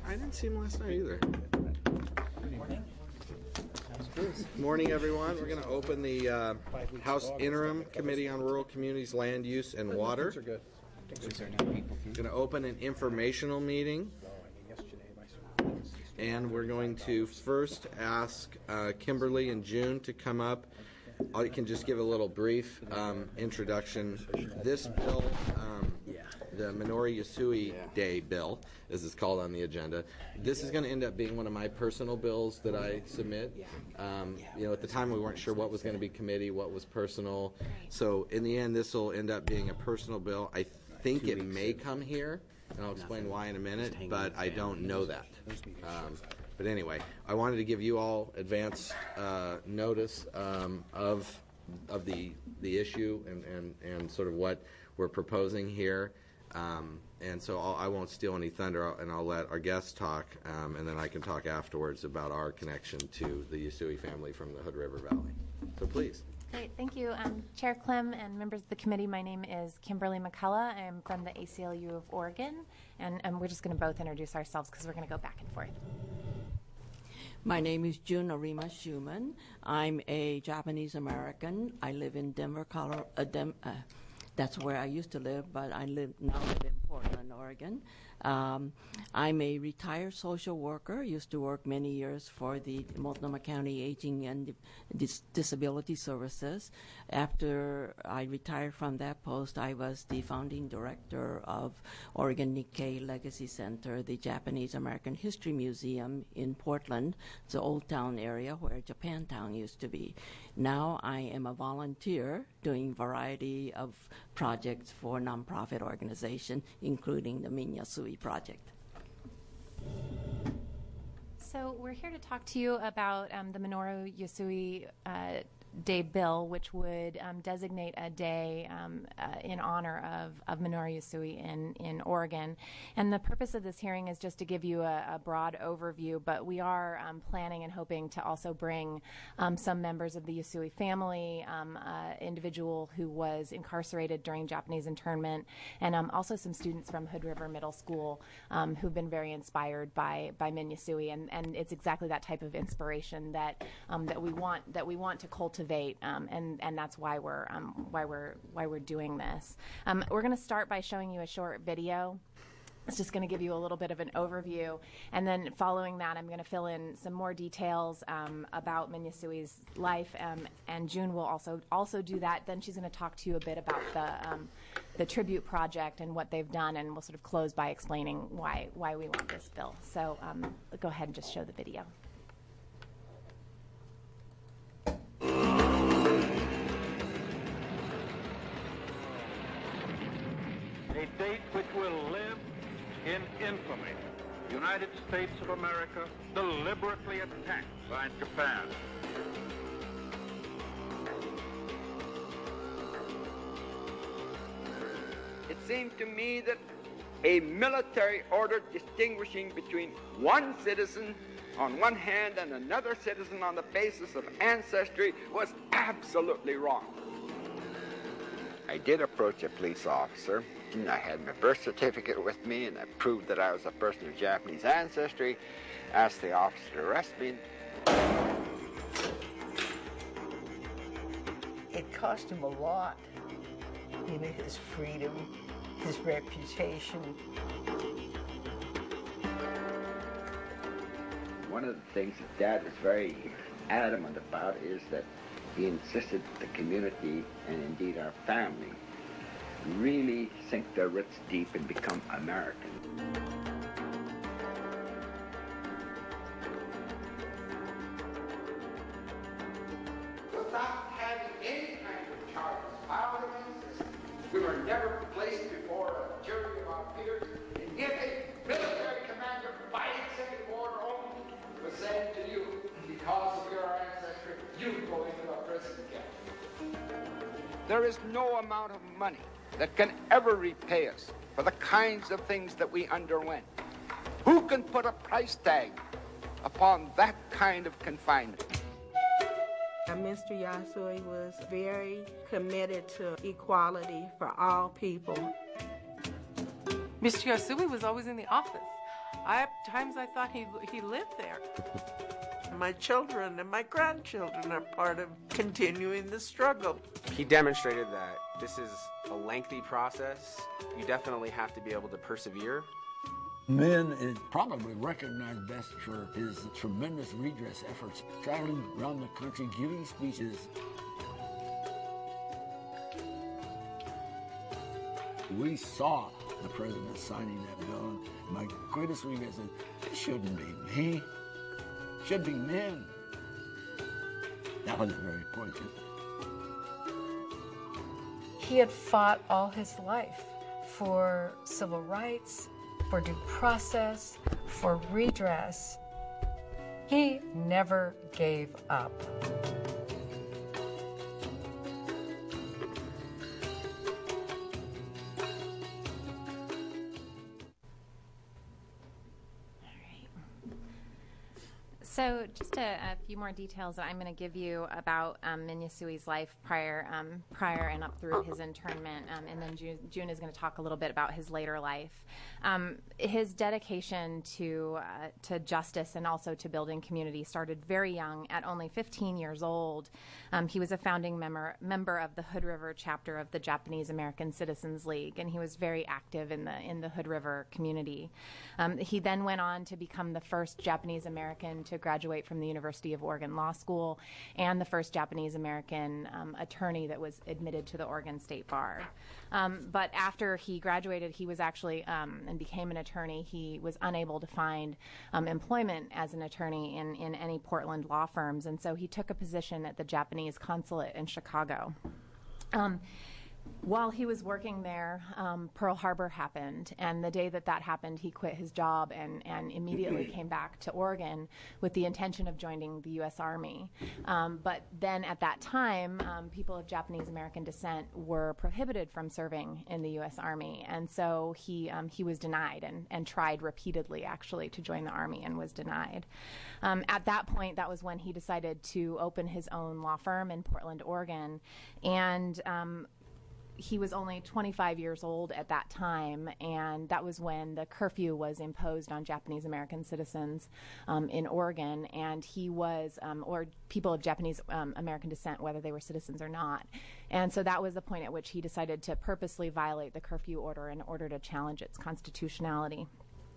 I didn't see him last night either. Morning, everyone. We're going to open the House Interim Committee on Rural Communities, Land Use, and Water. We're going to open an informational meeting. And we're going to first ask Kimberly and June to come up. I can just give a little brief introduction. This bill, the Minorie Yasui Day bill, as it's called on the agenda, this is going to end up being one of my personal bills that I submit. At the time we weren't sure what was going to be committee, what was personal. So in the end, this will end up being a personal bill. I think it may come here, and I'll explain why in a minute, but I don't know that. But anyway, I wanted to give you all advance notice of the issue and sort of what we're proposing here. And so I won't steal any thunder, and I'll let our guests talk, and then I can talk afterwards about our connection to the Yasui family from the Hood River Valley. So please. Great, thank you. Chair Clem and members of the committee, my name is Kimberly McCullough. I'm from the ACLU of Oregon, and we're just going to both introduce ourselves because we're going to go back and forth. My name is June Arima Schumann. I'm a Japanese American. I live in Denver, Colorado. That's where I used to live, but I now live in Portland, Oregon. I'm a retired social worker. Used to work many years for the Multnomah County Aging and Disability Services. After I retired from that post, I was the founding director of Oregon Nikkei Legacy Center, the Japanese American History Museum in Portland. It's the Old Town area where Japantown used to be. Now I am a volunteer doing a variety of projects for nonprofit organizations, including the Min Yasui Project. So we're here to talk to you about the Minorie Yasui Day bill, which would designate a day in honor of Minorie Yasui in Oregon. And the purpose of this hearing is just to give you a broad overview, but we are planning and hoping to also bring some members of the Yasui family, individual who was incarcerated during Japanese internment, and also some students from Hood River Middle School who've been very inspired by Min Yasui, and it's exactly that type of inspiration that we want to cultivate. And that's why we're doing this. We're going to start by showing you a short video. It's just going to give you a little bit of an overview, and then following that, I'm going to fill in some more details about Min Yasui's life, and June will also do that. Then she's going to talk to you a bit about the tribute project and what they've done, and we'll sort of close by explaining why we want this bill. So go ahead and just show the video. A date which will live in infamy. United States of America deliberately attacked by Japan. It seems to me that a military order distinguishing between one citizen on one hand and another citizen on the basis of ancestry was absolutely wrong. I did approach a police officer. I had my birth certificate with me, and I proved that I was a person of Japanese ancestry. Asked the officer to arrest me. It cost him a lot. His freedom, his reputation. One of the things that Dad was very adamant about is that he insisted that the community, and indeed our family, really sink their roots deep and become American. Without having any kind of charges filed against us, we were never placed before a jury of our peers, and if a military commander by executive order only was saying to you, because of your ancestry, you go into a prison camp. There is no amount of money that can ever repay us for the kinds of things that we underwent. Who can put a price tag upon that kind of confinement? Mr. Yasui was very committed to equality for all people. Mr. Yasui was always in the office. At times I thought he lived there. My children and my grandchildren are part of continuing the struggle. He demonstrated that this is a lengthy process. You definitely have to be able to persevere. Min is probably recognized best for his tremendous redress efforts, traveling around the country, giving speeches. We saw the president signing that bill, and my greatest regret is, it shouldn't be me. It should be Min. That was very poignant. He had fought all his life for civil rights, for due process, for redress. He never gave up. So just a few more details that I'm going to give you about Min Yasui's life prior and up through his internment, and then June is going to talk a little bit about his later life. His dedication to justice and also to building community started very young. At only 15 years old, he was a founding member of the Hood River chapter of the Japanese American Citizens League, and he was very active in the Hood River community. He then went on to become the first Japanese American to graduate from the University of Oregon Law School and the first Japanese American attorney that was admitted to the Oregon State Bar. But after he graduated, he was actually and became an attorney. He was unable to find employment as an attorney in any Portland law firms, and so he took a position at the Japanese consulate in Chicago. While he was working there, Pearl Harbor happened, and the day that happened, he quit his job and immediately came back to Oregon with the intention of joining the U.S. Army. But then at that time, people of Japanese American descent were prohibited from serving in the U.S. Army, and so he was denied and tried repeatedly, actually, to join the Army and was denied. At that point, that was when he decided to open his own law firm in Portland, Oregon, and he was only 25 years old at that time, and that was when the curfew was imposed on Japanese American citizens in Oregon, and he was, or people of Japanese American descent, whether they were citizens or not. And so that was the point at which he decided to purposely violate the curfew order in order to challenge its constitutionality.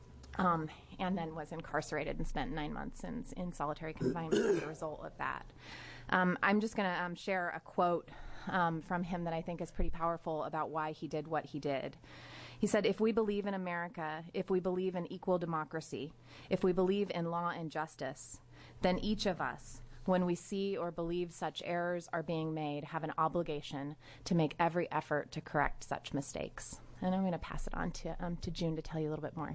And then was incarcerated and spent 9 months in solitary confinement as a result of that. I'm just going to share a quote from him that I think is pretty powerful about why he did what he did. He said, "If we believe in America, if we believe in equal democracy, if we believe in law and justice, then each of us, when we see or believe such errors are being made, have an obligation to make every effort to correct such mistakes." And I'm going to pass it on to June to tell you a little bit more.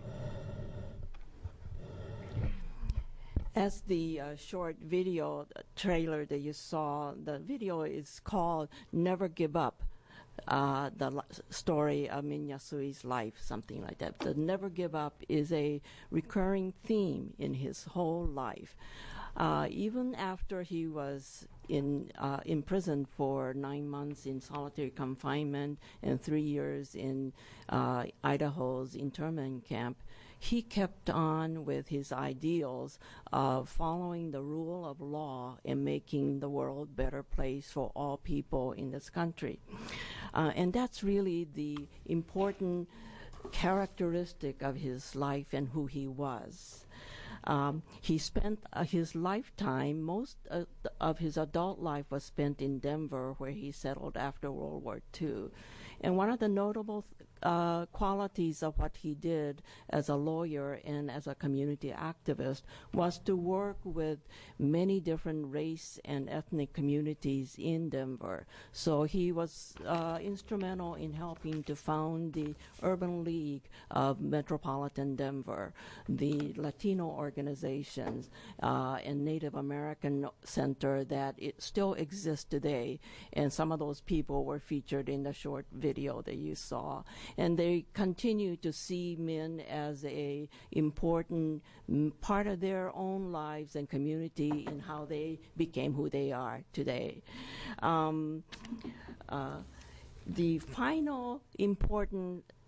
As the short video trailer that you saw, the video is called Never Give Up, the story of Min Yasui's life, something like that. The Never Give Up is a recurring theme in his whole life. Even after he was in prison for 9 months in solitary confinement and 3 years in Idaho's internment camp, he kept on with his ideals of following the rule of law and making the world a better place for all people in this country. And that's really the important characteristic of his life and who he was. He spent his lifetime, most of his adult life was spent in Denver, where he settled after World War II. And one of the notable qualities of what he did as a lawyer and as a community activist was to work with many different race and ethnic communities in Denver. So he was instrumental in helping to found the Urban League of Metropolitan Denver, the Latino organizations, and Native American Center that it still exists today. And some of those people were featured in the short video that you saw. And they continue to see Min as a important part of their own lives and community in how they became who they are today. The final important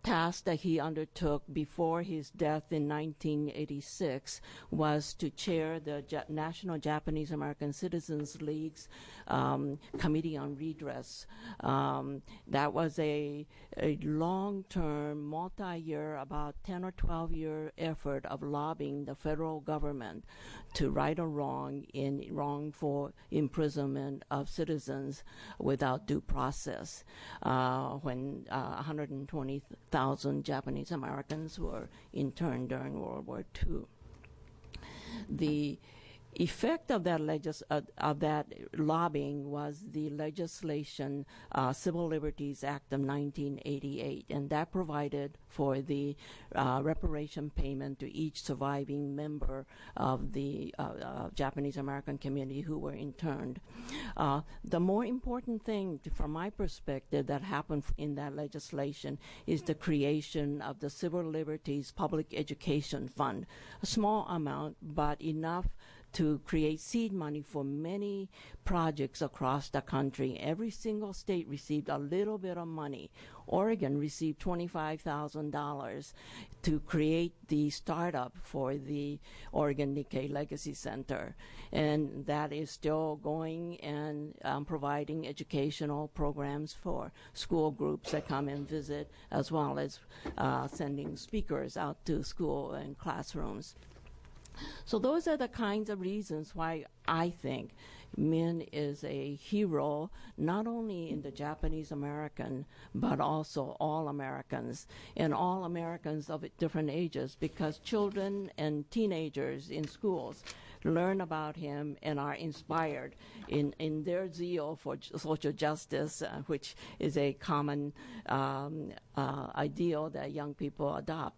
task that he undertook before his death in 1986 was to chair the National Japanese American Citizens League's Committee on Redress. That was a long-term, multi-year, about 10 or 12-year effort of lobbying the federal government to right a wrong in wrongful imprisonment of citizens without due process when 120,000 Japanese Americans were interned during World War II. The effect of that lobbying was the legislation, Civil Liberties Act of 1988, and that provided for the reparation payment to each surviving member of the Japanese American community who were interned. The more important thing, from my perspective, that happened in that legislation is the creation of the Civil Liberties Public Education Fund, a small amount, but enough to create seed money for many projects across the country. Every single state received a little bit of money. Oregon received $25,000 to create the startup for the Oregon Nikkei Legacy Center. And that is still going and providing educational programs for school groups that come and visit, as well as sending speakers out to school and classrooms. So those are the kinds of reasons why I think Min is a hero, not only in the Japanese American, but also all Americans, and all Americans of different ages, because children and teenagers in schools learn about him and are inspired in their zeal for social justice, which is a common ideal that young people adopt.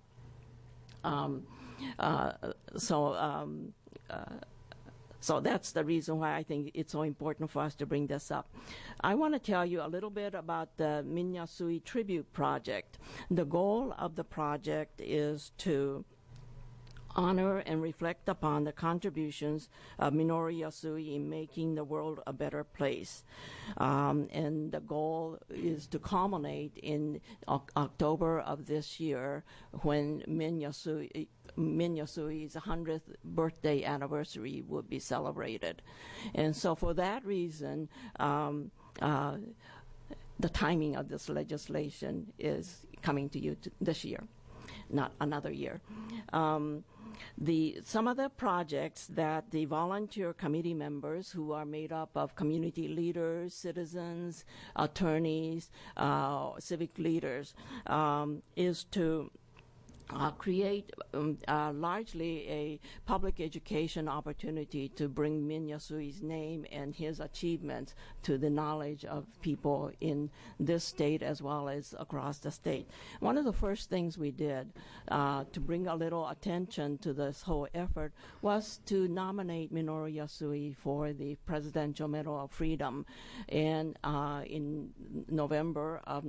So that's the reason why I think it's so important for us to bring this up. I want to tell you a little bit about the Min Yasui Tribute Project. The goal of the project is to honor and reflect upon the contributions of Minoru Yasui in making the world a better place. And the goal is to culminate in October of this year, when Min Yasui's 100th birthday anniversary would be celebrated. And so for that reason, the timing of this legislation is coming to you this year, not another year. Some of the projects that the volunteer committee members, who are made up of community leaders, citizens, attorneys, civic leaders, is to create largely a public education opportunity to bring Min Yasui's name and his achievements to the knowledge of people in this state as well as across the state. One of the first things we did to bring a little attention to this whole effort was to nominate Minoru Yasui for the Presidential Medal of Freedom. And in November of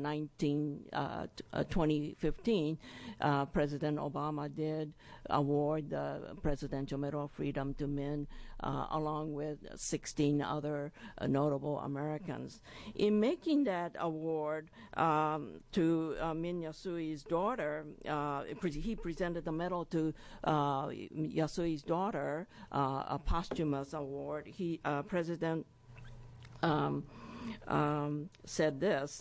2015, President Obama did award the Presidential Medal of Freedom to Min, along with 16 other notable Americans. In making that award to Min Yasui's daughter, he presented the medal to Yasui's daughter, a posthumous award. President said this.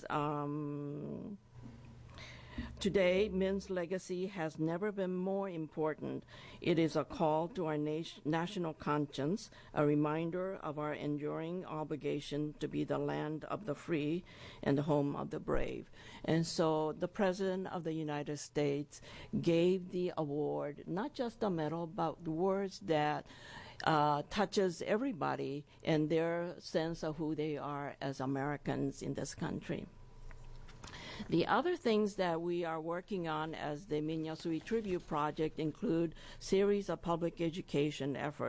Today, Min's legacy has never been more important. It is a call to our national conscience, a reminder of our enduring obligation to be the land of the free and the home of the brave. And so the President of the United States gave the award, not just a medal, but words that touches everybody and their sense of who they are as Americans in this country. The other things that we are working on as the Min Yasui Tribute Project include series of public education effort.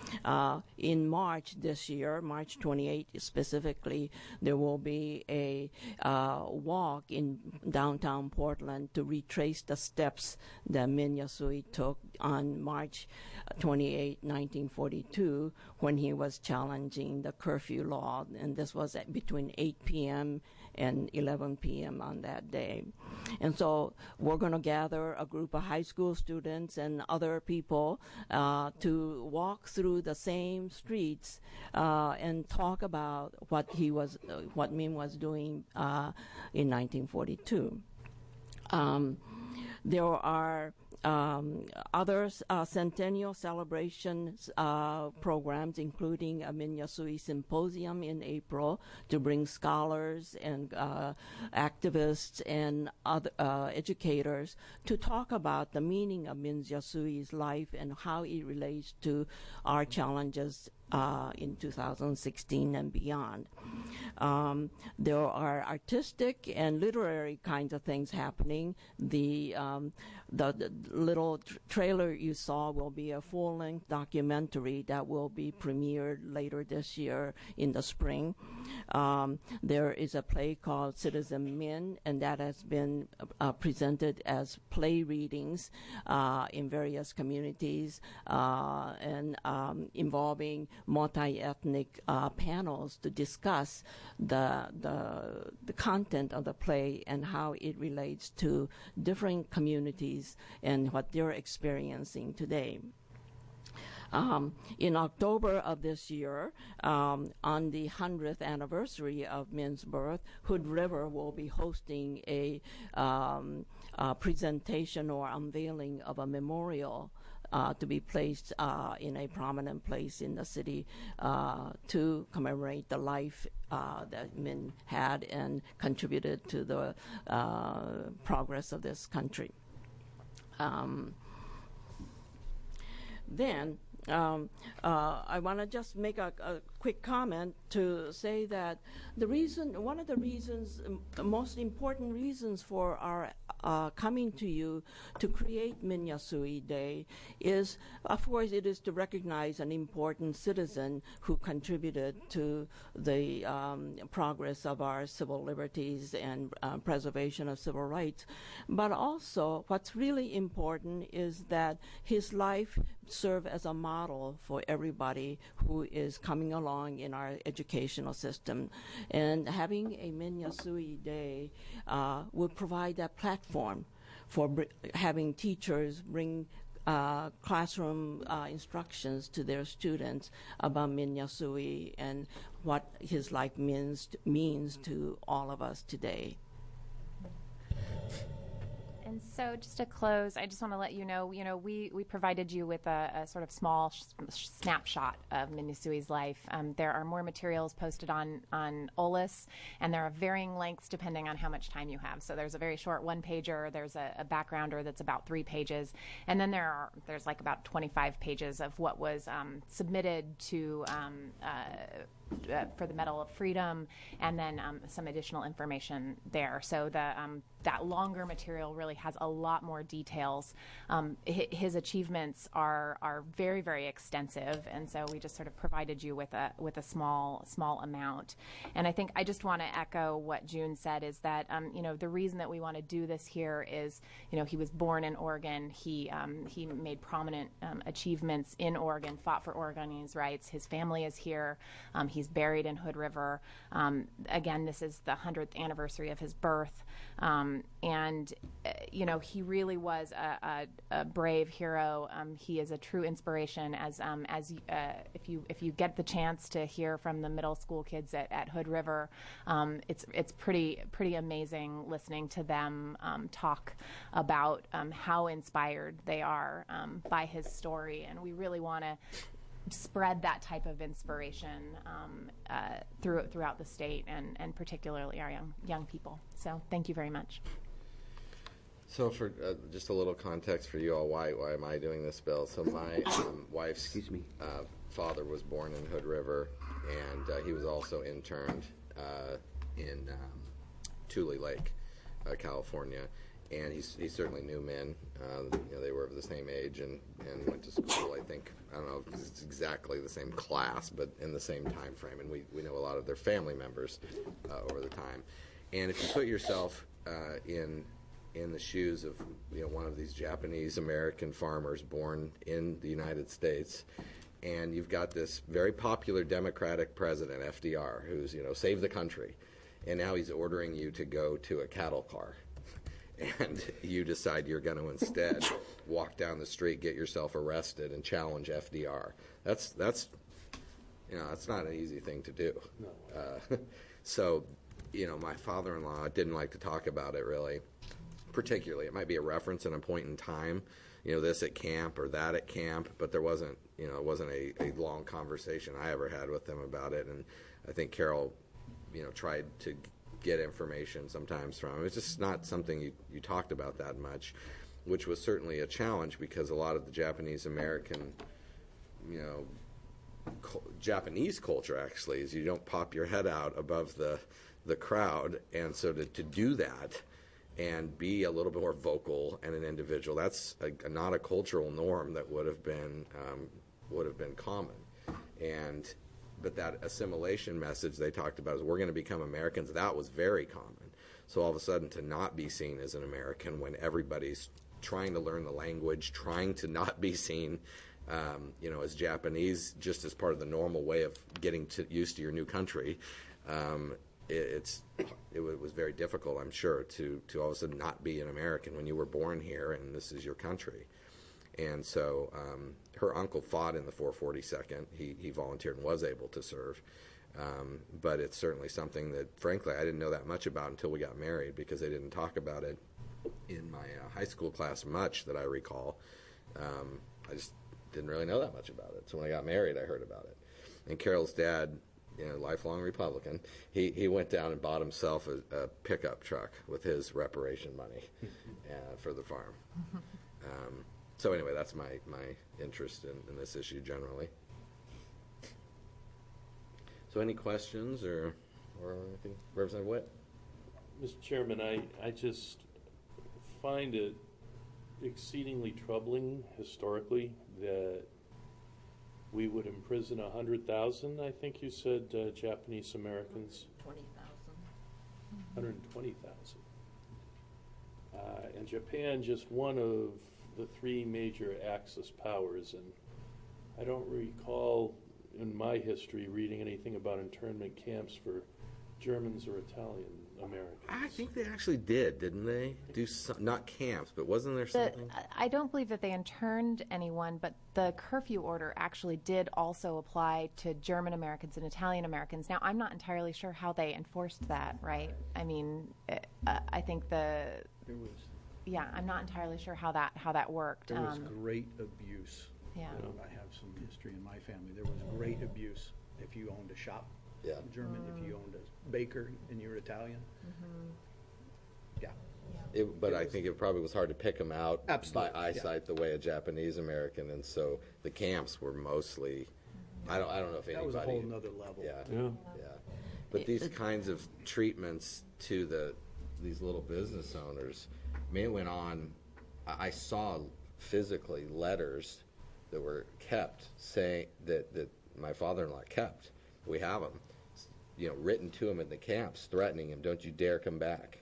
In March this year, March 28 specifically, there will be a walk in downtown Portland to retrace the steps that Min Yasui took on March 28, 1942, when he was challenging the curfew law, and this was between 8 p.m. and 11 p.m. on that day. And so we're going to gather a group of high school students and other people to walk through the same streets and talk about what Min was doing in 1942. There are other centennial celebrations programs, including a Min Yasui Symposium in April to bring scholars and activists and other educators to talk about the meaning of Min Yasui's life and how it relates to our challenges in 2016 and beyond. There are artistic and literary kinds of things happening. The little trailer you saw will be a full-length documentary that will be premiered later this year in the spring. There is a play called Citizen Min, and that has been presented as play readings in various communities and involving multi-ethnic panels to discuss the content of the play and how it relates to different communities and what they're experiencing today. In October of this year, on the 100th anniversary of Min's birth, Hood River will be hosting a presentation or unveiling of a memorial to be placed in a prominent place in the city to commemorate the life that Min had and contributed to the progress of this country. Then I want to just make a quick comment to say that one of the reasons, most important reasons for our coming to you to create Min Yasui Day is, of course, it is to recognize an important citizen who contributed to the progress of our civil liberties and preservation of civil rights. But also, what's really important is that his life serve as a model for everybody who is coming along in our educational system. And having a Min Yasui Day would provide that platform for having teachers bring classroom instructions to their students about Min Yasui and what his life means to all of us today. And so just to close, I just want to let you know, we provided you with a sort of small snapshot of Min Yasui's life. There are more materials posted on OLIS, and there are varying lengths depending on how much time you have. So there's a very short one-pager, there's a backgrounder that's about 3 pages, and then there's like about 25 pages of what was submitted to for the Medal of Freedom, and then some additional information there. So that longer material really has a lot more details. His achievements are very, very extensive, and so we just sort of provided you with a small amount. And I think I just want to echo what June said, is that the reason that we want to do this here is, he was born in Oregon. He made prominent achievements in Oregon, fought for Oregonians' rights. His family is here. He's buried in Hood River. Again, this is the 100th anniversary of his birth. He really was a brave hero. He is a true inspiration. If you get the chance to hear from the middle school kids at Hood River, it's pretty amazing listening to them talk about how inspired they are by his story, and we really want to spread that type of inspiration throughout the state and particularly our young people. So thank you very much. So for just a little context for you all, why am I doing this bill? So my wife's father was born in Hood River, and he was also interned in Tule Lake, California. and he certainly knew men. They were of the same age and went to school. I think, I don't know if it's exactly the same class, but in the same time frame. And we know a lot of their family members over the time. And if you put yourself in the shoes of one of these Japanese American farmers born in the United States, and you've got this very popular Democratic president, FDR, who's saved the country, and now he's ordering you to go to a cattle car. And you decide you're going to instead walk down the street, get yourself arrested, and challenge FDR. That's not an easy thing to do. No. So, my father-in-law didn't like to talk about it really, particularly. It might be a reference in a point in time, this at camp or that at camp, but there wasn't, it wasn't a long conversation I ever had with him about it. And I think Carol, tried to get information sometimes from him. It's just not something you talked about that much, which was certainly a challenge because a lot of the Japanese American, Japanese culture actually is you don't pop your head out above the crowd, and so to do that and be a little bit more vocal and an individual, that's not a cultural norm that would have been common. But that assimilation message they talked about is we're going to become Americans, that was very common. So all of a sudden to not be seen as an American when everybody's trying to learn the language, trying to not be seen as Japanese, just as part of the normal way of getting used to your new country, it was very difficult, I'm sure, to all of a sudden not be an American when you were born here and this is your country. And so her uncle fought in the 442nd. He volunteered and was able to serve. But it's certainly something that, frankly, I didn't know that much about until we got married because they didn't talk about it in my high school class much that I recall. I just didn't really know that much about it. So when I got married, I heard about it. And Carol's dad, lifelong Republican, he went down and bought himself a pickup truck with his reparation money for the farm. So anyway, that's my interest in this issue generally. So any questions or anything? Representative Witt? Mr. Chairman, I just find it exceedingly troubling historically that we would imprison 100,000, I think you said, Japanese Americans. 120,000. And Japan, just one of the three major Axis powers, and I don't recall in my history reading anything about internment camps for Germans or Italian Americans. I think they actually didn't they? Do not camps, but wasn't there something? I don't believe that they interned anyone, but the curfew order actually did also apply to German Americans and Italian Americans. Now, I'm not entirely sure how they enforced that, right? I mean, I think Yeah, I'm not entirely sure how that worked. There was great abuse. Yeah. I have some history in my family. There was great abuse if you owned a shop, German, if you owned a baker and you were Italian. Yeah. But I think it probably was hard to pick them out Absolutely, by eyesight the way a Japanese American, and so the camps were mostly. I don't know if anybody. That was a whole nother level. Yeah. But these kinds of treatments to these little business owners. I mean, it went on. I saw physically letters that were kept saying that my father-in-law kept. We have them, written to him in the camps, threatening him, "Don't you dare come back."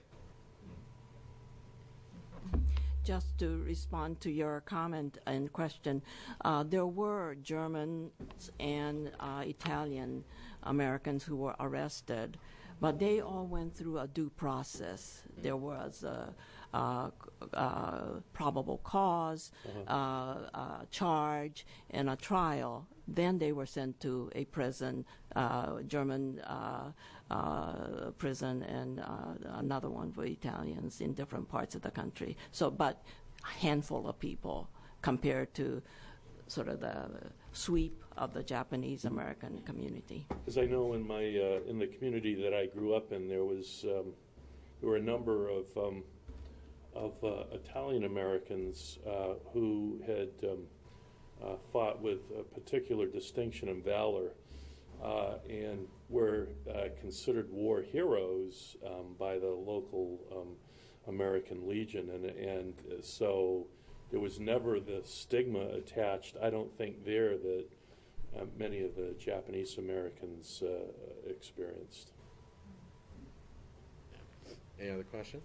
Just to respond to your comment and question, there were Germans and Italian Americans who were arrested, but they all went through a due process. There was a probable cause, charge, and a trial. Then they were sent to a prison, German prison, and another one for Italians in different parts of the country. So, but a handful of people compared to sort of the sweep of the Japanese American community. Because I know in my in the community that I grew up in, there were a number of Italian Americans who had fought with a particular distinction and valor, and were considered war heroes by the local American Legion, and so there was never the stigma attached, I don't think, there that many of the Japanese Americans experienced. Any other questions?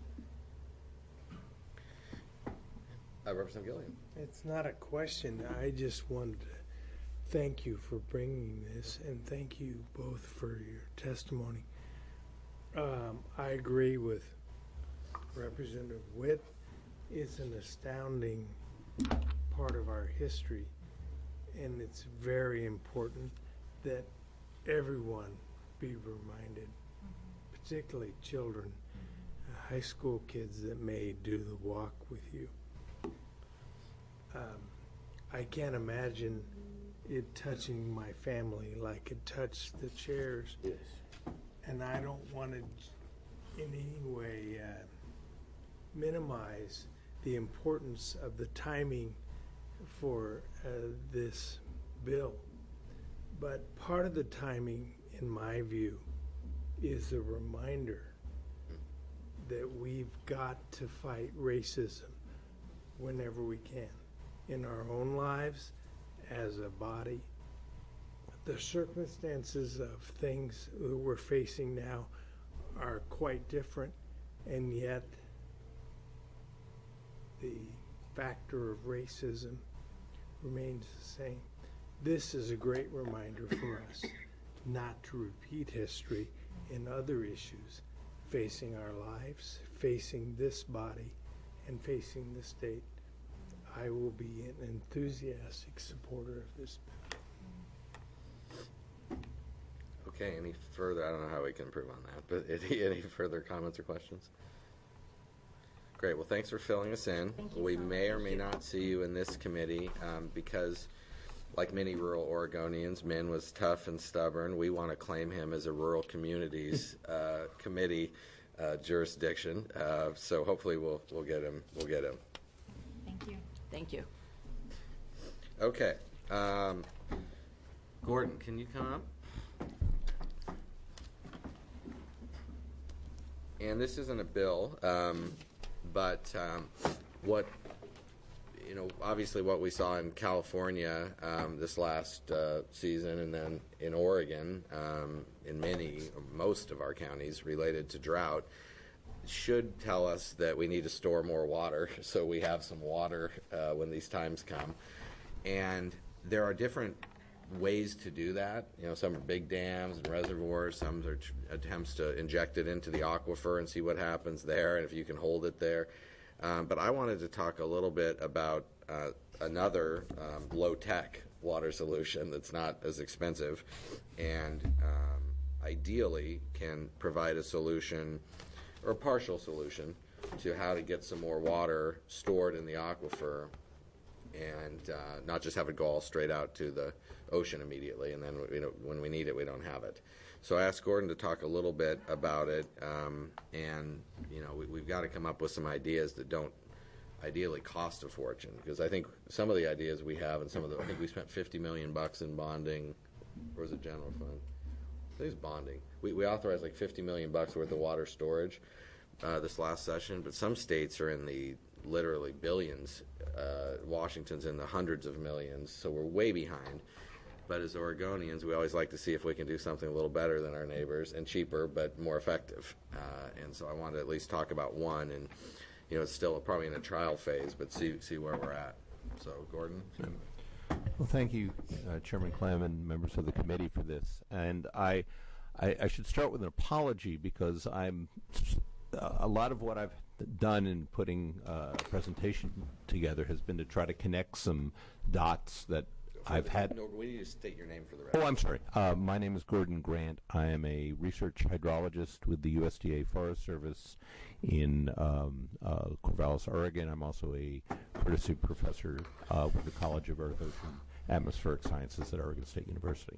Representative Gilliam. It's not a question. I just wanted to thank you for bringing this, and thank you both for your testimony. I agree with Representative Witt. It's an astounding part of our history, and it's very important that everyone be reminded, particularly children, high school kids that may do the walk with you. I can't imagine it touching my family like it touched the chairs. Yes. And I don't want to in any way minimize the importance of the timing for this bill. But part of the timing, in my view, is a reminder that we've got to fight racism whenever we can, in our own lives, as a body. The circumstances of things that we're facing now are quite different, and yet the factor of racism remains the same. This is a great reminder for us not to repeat history in other issues facing our lives, facing this body, and facing the state. I will be an enthusiastic supporter of this bill. Okay, any further? I don't know how we can improve on that, but any further comments or questions? Great. Well, thanks for filling us in. We may or may not see you in this committee because, like many rural Oregonians, Min was tough and stubborn. We want to claim him as a rural communities committee jurisdiction. So hopefully we'll get him. We'll get him. Thank you. Thank you. Okay. Gordon, can you come up? And this isn't a bill, but what, obviously what we saw in California this last season, and then in Oregon, in most of our counties related to drought, should tell us that we need to store more water so we have some water when these times come. And there are different ways to do that. Some are big dams and reservoirs, some are attempts to inject it into the aquifer and see what happens there, and if you can hold it there. But I wanted to talk a little bit about another low-tech water solution that's not as expensive and ideally can provide a solution or a partial solution to how to get some more water stored in the aquifer and not just have it go all straight out to the ocean immediately, and then when we need it, we don't have it. So I asked Gordon to talk a little bit about it, and we've got to come up with some ideas that don't ideally cost a fortune, because I think some of the ideas we have, and I think we spent $50 million in bonding, or was it general fund? I think it's bonding. We authorized like $50 million worth of water storage this last session, but some states are in the literally billions. Washington's in the hundreds of millions, so we're way behind. But as Oregonians, we always like to see if we can do something a little better than our neighbors and cheaper but more effective. And so I wanted to at least talk about one, and it's still probably in a trial phase, but see where we're at. So, Gordon. Well, thank you, Chairman Clem and members of the committee for this. And I should start with an apology because a lot of what I've done in putting a presentation together has been to try to connect some dots that I've had. No, we need to state your name for the record. Oh, I'm sorry. My name is Gordon Grant. I am a research hydrologist with the USDA Forest Service in Corvallis, Oregon. I'm also a courtesy professor with the College of Earth, Ocean, Atmospheric Sciences at Oregon State University.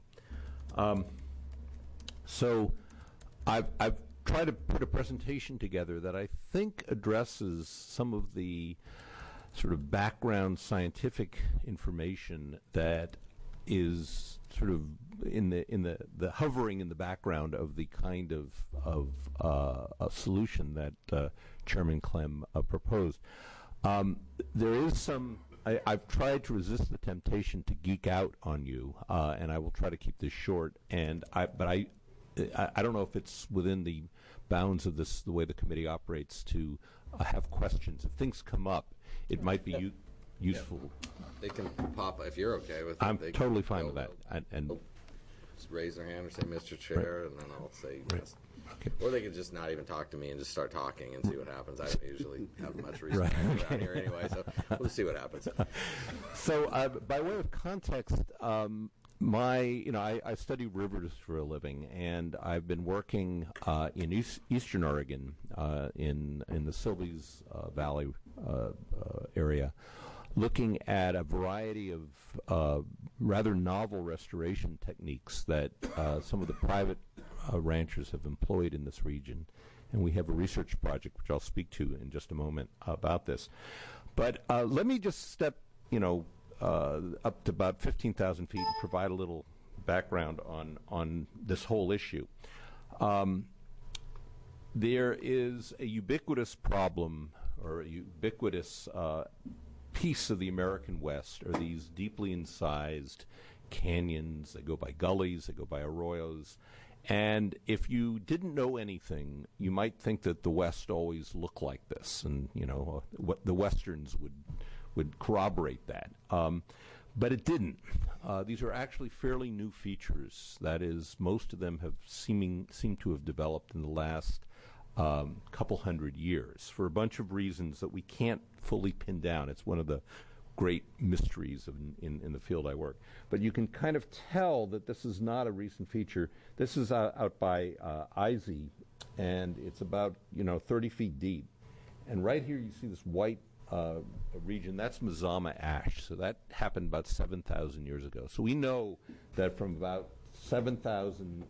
So I've tried to put a presentation together that I think addresses some of the sort of background scientific information that is sort of in the hovering in the background of the kind of a solution that Chairman Clem proposed. There is some. I've tried to resist the temptation to geek out on you, and I will try to keep this short. But I don't know if it's within the bounds of the way the committee operates to have questions. If things come up, it might be useful. They can pop if you're okay with it. I'm totally fine with that. And just raise their hand or say, Mr. Chair, and then I'll say yes. Okay. Or they could just not even talk to me and just start talking and see what happens. I don't usually have much reason around here anyway, so we'll see what happens. So, by way of context, I study rivers for a living, and I've been working in Eastern Oregon, in the Silvies Valley area, looking at a variety of rather novel restoration techniques that some of the private ranchers have employed in this region. And we have a research project, which I'll speak to in just a moment, about this. But let me just step, up to about 15,000 feet and provide a little background on this whole issue. There is a ubiquitous problem, or a ubiquitous piece of the American West, are these deeply incised canyons. They go by gullies, they go by arroyos. And if you didn't know anything, you might think that the West always looked like this, and what the Westerns would corroborate that. But it didn't. These are actually fairly new features. That is, most of them have seem to have developed in the last couple hundred years for a bunch of reasons that we can't fully pin down. It's one of the great mysteries in the field I work. But you can kind of tell that this is not a recent feature. This is out by Izey, and it's about 30 feet deep. And right here you see this white region. That's Mazama ash. So that happened about 7,000 years ago. So we know that from about 7,000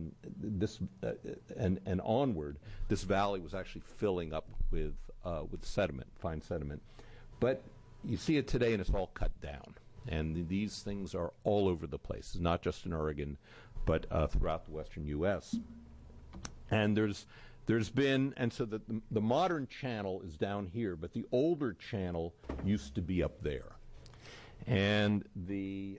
and onward, this valley was actually filling up with sediment, fine sediment. But you see it today, and it's all cut down. And these things are all over the place, not just in Oregon, but throughout the western U.S. And there's been, and so the modern channel is down here, but the older channel used to be up there. And the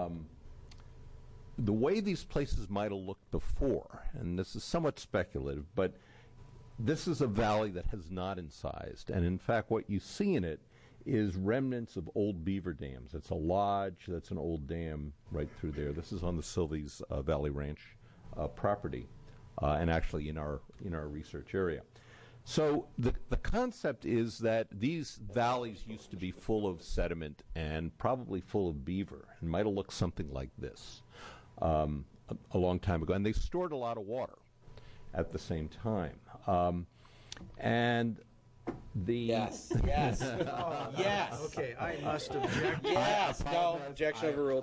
way these places might have looked before, and this is somewhat speculative, but this is a valley that has not incised. And in fact, what you see in it is remnants of old beaver dams. It's a lodge, that's an old dam right through there. This is on the Silvies Valley Ranch property, and actually in our research area. So the concept is that these valleys used to be full of sediment and probably full of beaver, and might have looked something like this a long time ago. And they stored a lot of water at the same time. And yes. Oh, yes. Okay, I must object. Yes. No. Objection overruled.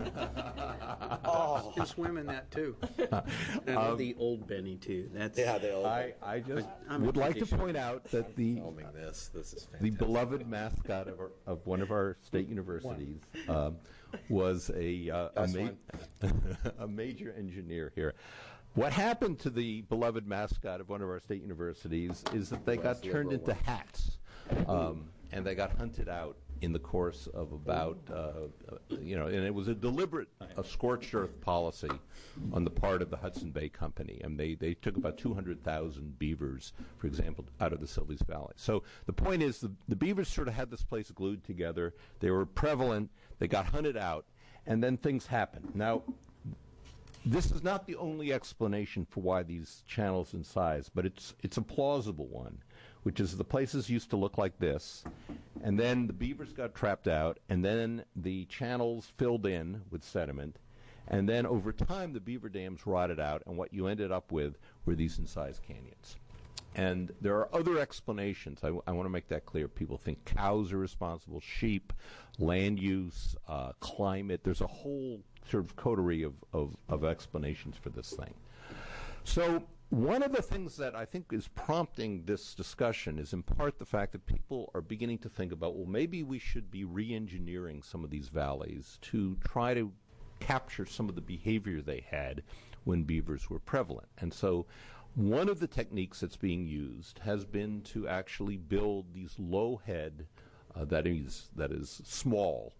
Oh, can swim in that too. And the old Benny too. That's the old. I just would like to point out that the this is fantastic. The beloved mascot of one of our state universities was a major engineer here. What happened to the beloved mascot of one of our state universities is that they got turned into hats, and they got hunted out in the course of about, and it was a deliberate scorched earth policy on the part of the Hudson Bay Company. And they took about 200,000 beavers, for example, out of the Silvies Valley. So the point is the beavers sort of had this place glued together. They were prevalent. They got hunted out, and then things happened. Now, this is not the only explanation for why these channels incise, but it's a plausible one, which is the places used to look like this, and then the beavers got trapped out, and then the channels filled in with sediment, and then over time the beaver dams rotted out, and what you ended up with were these incised canyons. And there are other explanations. I want to make that clear. People think cows are responsible, sheep, land use, climate. There's a whole sort of coterie of explanations for this thing. So one of the things that I think is prompting this discussion is in part the fact that people are beginning to think about, well, maybe we should be re-engineering some of these valleys to try to capture some of the behavior they had when beavers were prevalent. And so one of the techniques that's being used has been to actually build these low head, that is small,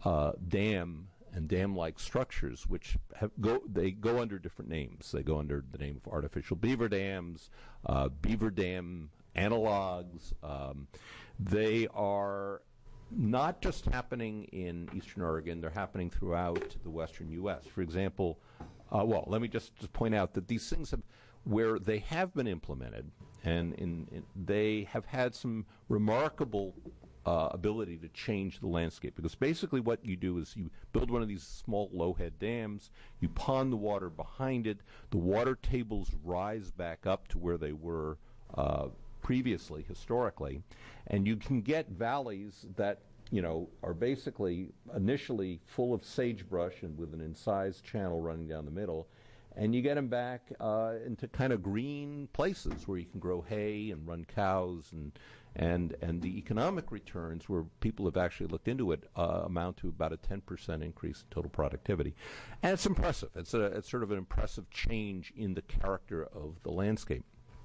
dam and dam-like structures, which they go under different names. They go under the name of artificial beaver dams, beaver dam analogs. They are not just happening in Eastern Oregon, they're happening throughout the western U.S. For example, let me just point out that these things where they have been implemented, and they have had some remarkable ability to change the landscape, because basically what you do is you build one of these small low-head dams, you pond the water behind it, the water tables rise back up to where they were previously, historically, and you can get valleys that are basically initially full of sagebrush and with an incised channel running down the middle, and you get them back into kind of green places where you can grow hay and run cows, and the economic returns, where people have actually looked into it, amount to about a 10% increase in total productivity. And it's impressive. It's sort of an impressive change in the character of the landscape.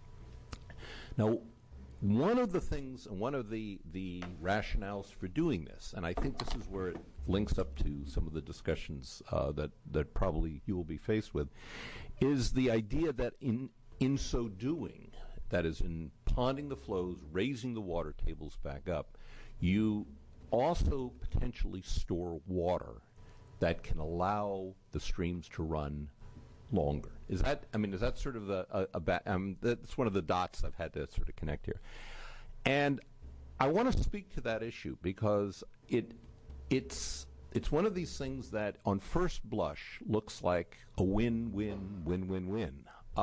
Now, one of the things, and one of the rationales for doing this, and I think this is where it links up to some of the discussions that probably you will be faced with, is the idea that in so doing, that is, in ponding the flows, raising the water tables back up, you also potentially store water that can allow the streams to run longer. Is that sort of that's one of the dots I've had to sort of connect here. And I want to speak to that issue because it's one of these things that on first blush looks like a win-win-win-win-win.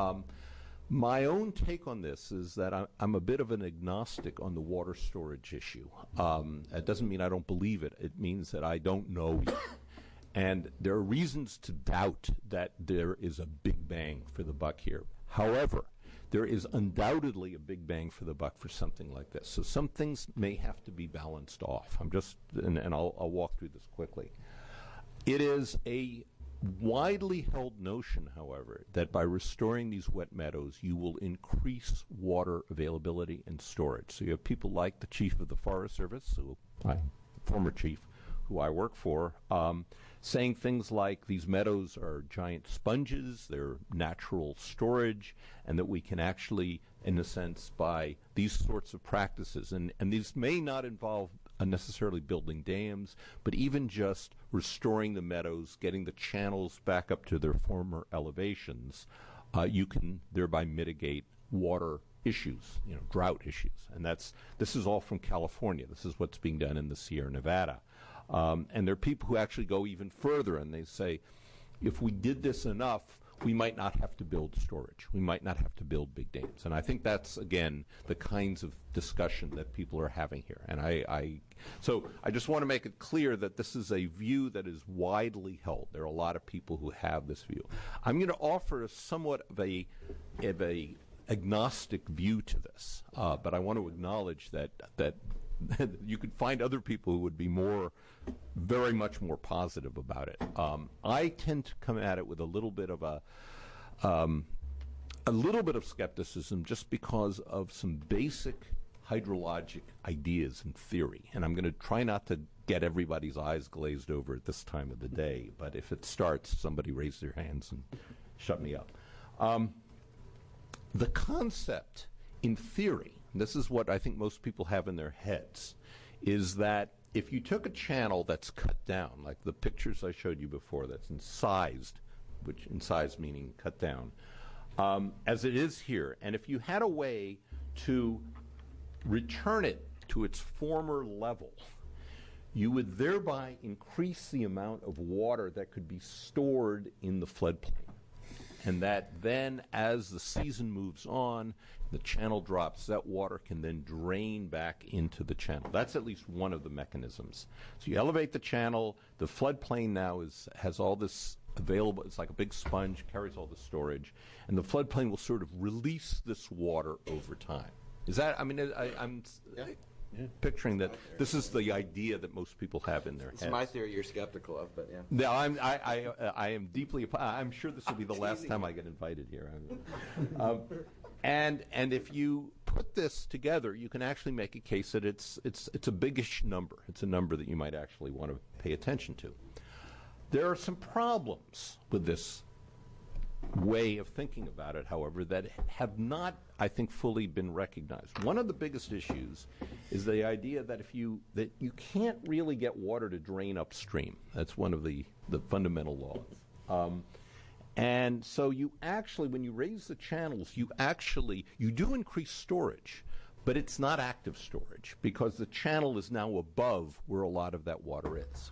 My own take on this is that I'm a bit of an agnostic on the water storage issue. It doesn't mean I don't believe it. It means that I don't know yet. And there are reasons to doubt that there is a big bang for the buck here. However, there is undoubtedly a big bang for the buck for something like this. So some things may have to be balanced off. I'll walk through this quickly. It is a widely held notion, however, that by restoring these wet meadows, you will increase water availability and storage. So you have people like the chief of the Forest Service, former chief, who I work for, saying things like these meadows are giant sponges, they're natural storage, and that we can actually, in a sense, by these sorts of practices, and these may not involve necessarily building dams, but even just restoring the meadows, getting the channels back up to their former elevations, you can thereby mitigate water issues, drought issues. And this is all from California. This is what's being done in the Sierra Nevada. And there are people who actually go even further, and they say, if we did this enough, we might not have to build storage. We might not have to build big dams. And I think that's, again, the kinds of discussion that people are having here. And so I just want to make it clear that this is a view that is widely held. There are a lot of people who have this view. I'm going to offer somewhat of a agnostic view to this, but I want to acknowledge that you could find other people who would be very much more positive about it. I tend to come at it with a little bit of skepticism, just because of some basic hydrologic ideas and theory. And I'm going to try not to get everybody's eyes glazed over at this time of the day, but if it starts, somebody raise their hands and shut me up. The concept, in theory, and this is what I think most people have in their heads, is that if you took a channel that's cut down, like the pictures I showed you before, that's incised, which incised meaning cut down, as it is here, and if you had a way to return it to its former level, you would thereby increase the amount of water that could be stored in the floodplain. And that then, as the season moves on, the channel drops, that water can then drain back into the channel. That's at least one of the mechanisms. So you elevate the channel, the floodplain now has all this available, it's like a big sponge, carries all the storage, and the floodplain will sort of release this water over time. Is that, picturing that this is the idea that most people have in their It's heads. my theory you're skeptical of, but yeah. No, I am deeply. I'm sure this will be the last time I get invited here. And if you put this together, you can actually make a case that it's a biggish number. It's a number that you might actually want to pay attention to. There are some problems with this way of thinking about it, however, that have not, I think, fully been recognized. One of the biggest issues is the idea that you can't really get water to drain upstream. That's one of the fundamental laws. And so you actually, when you raise the channels, you do increase storage, but it's not active storage because the channel is now above where a lot of that water is.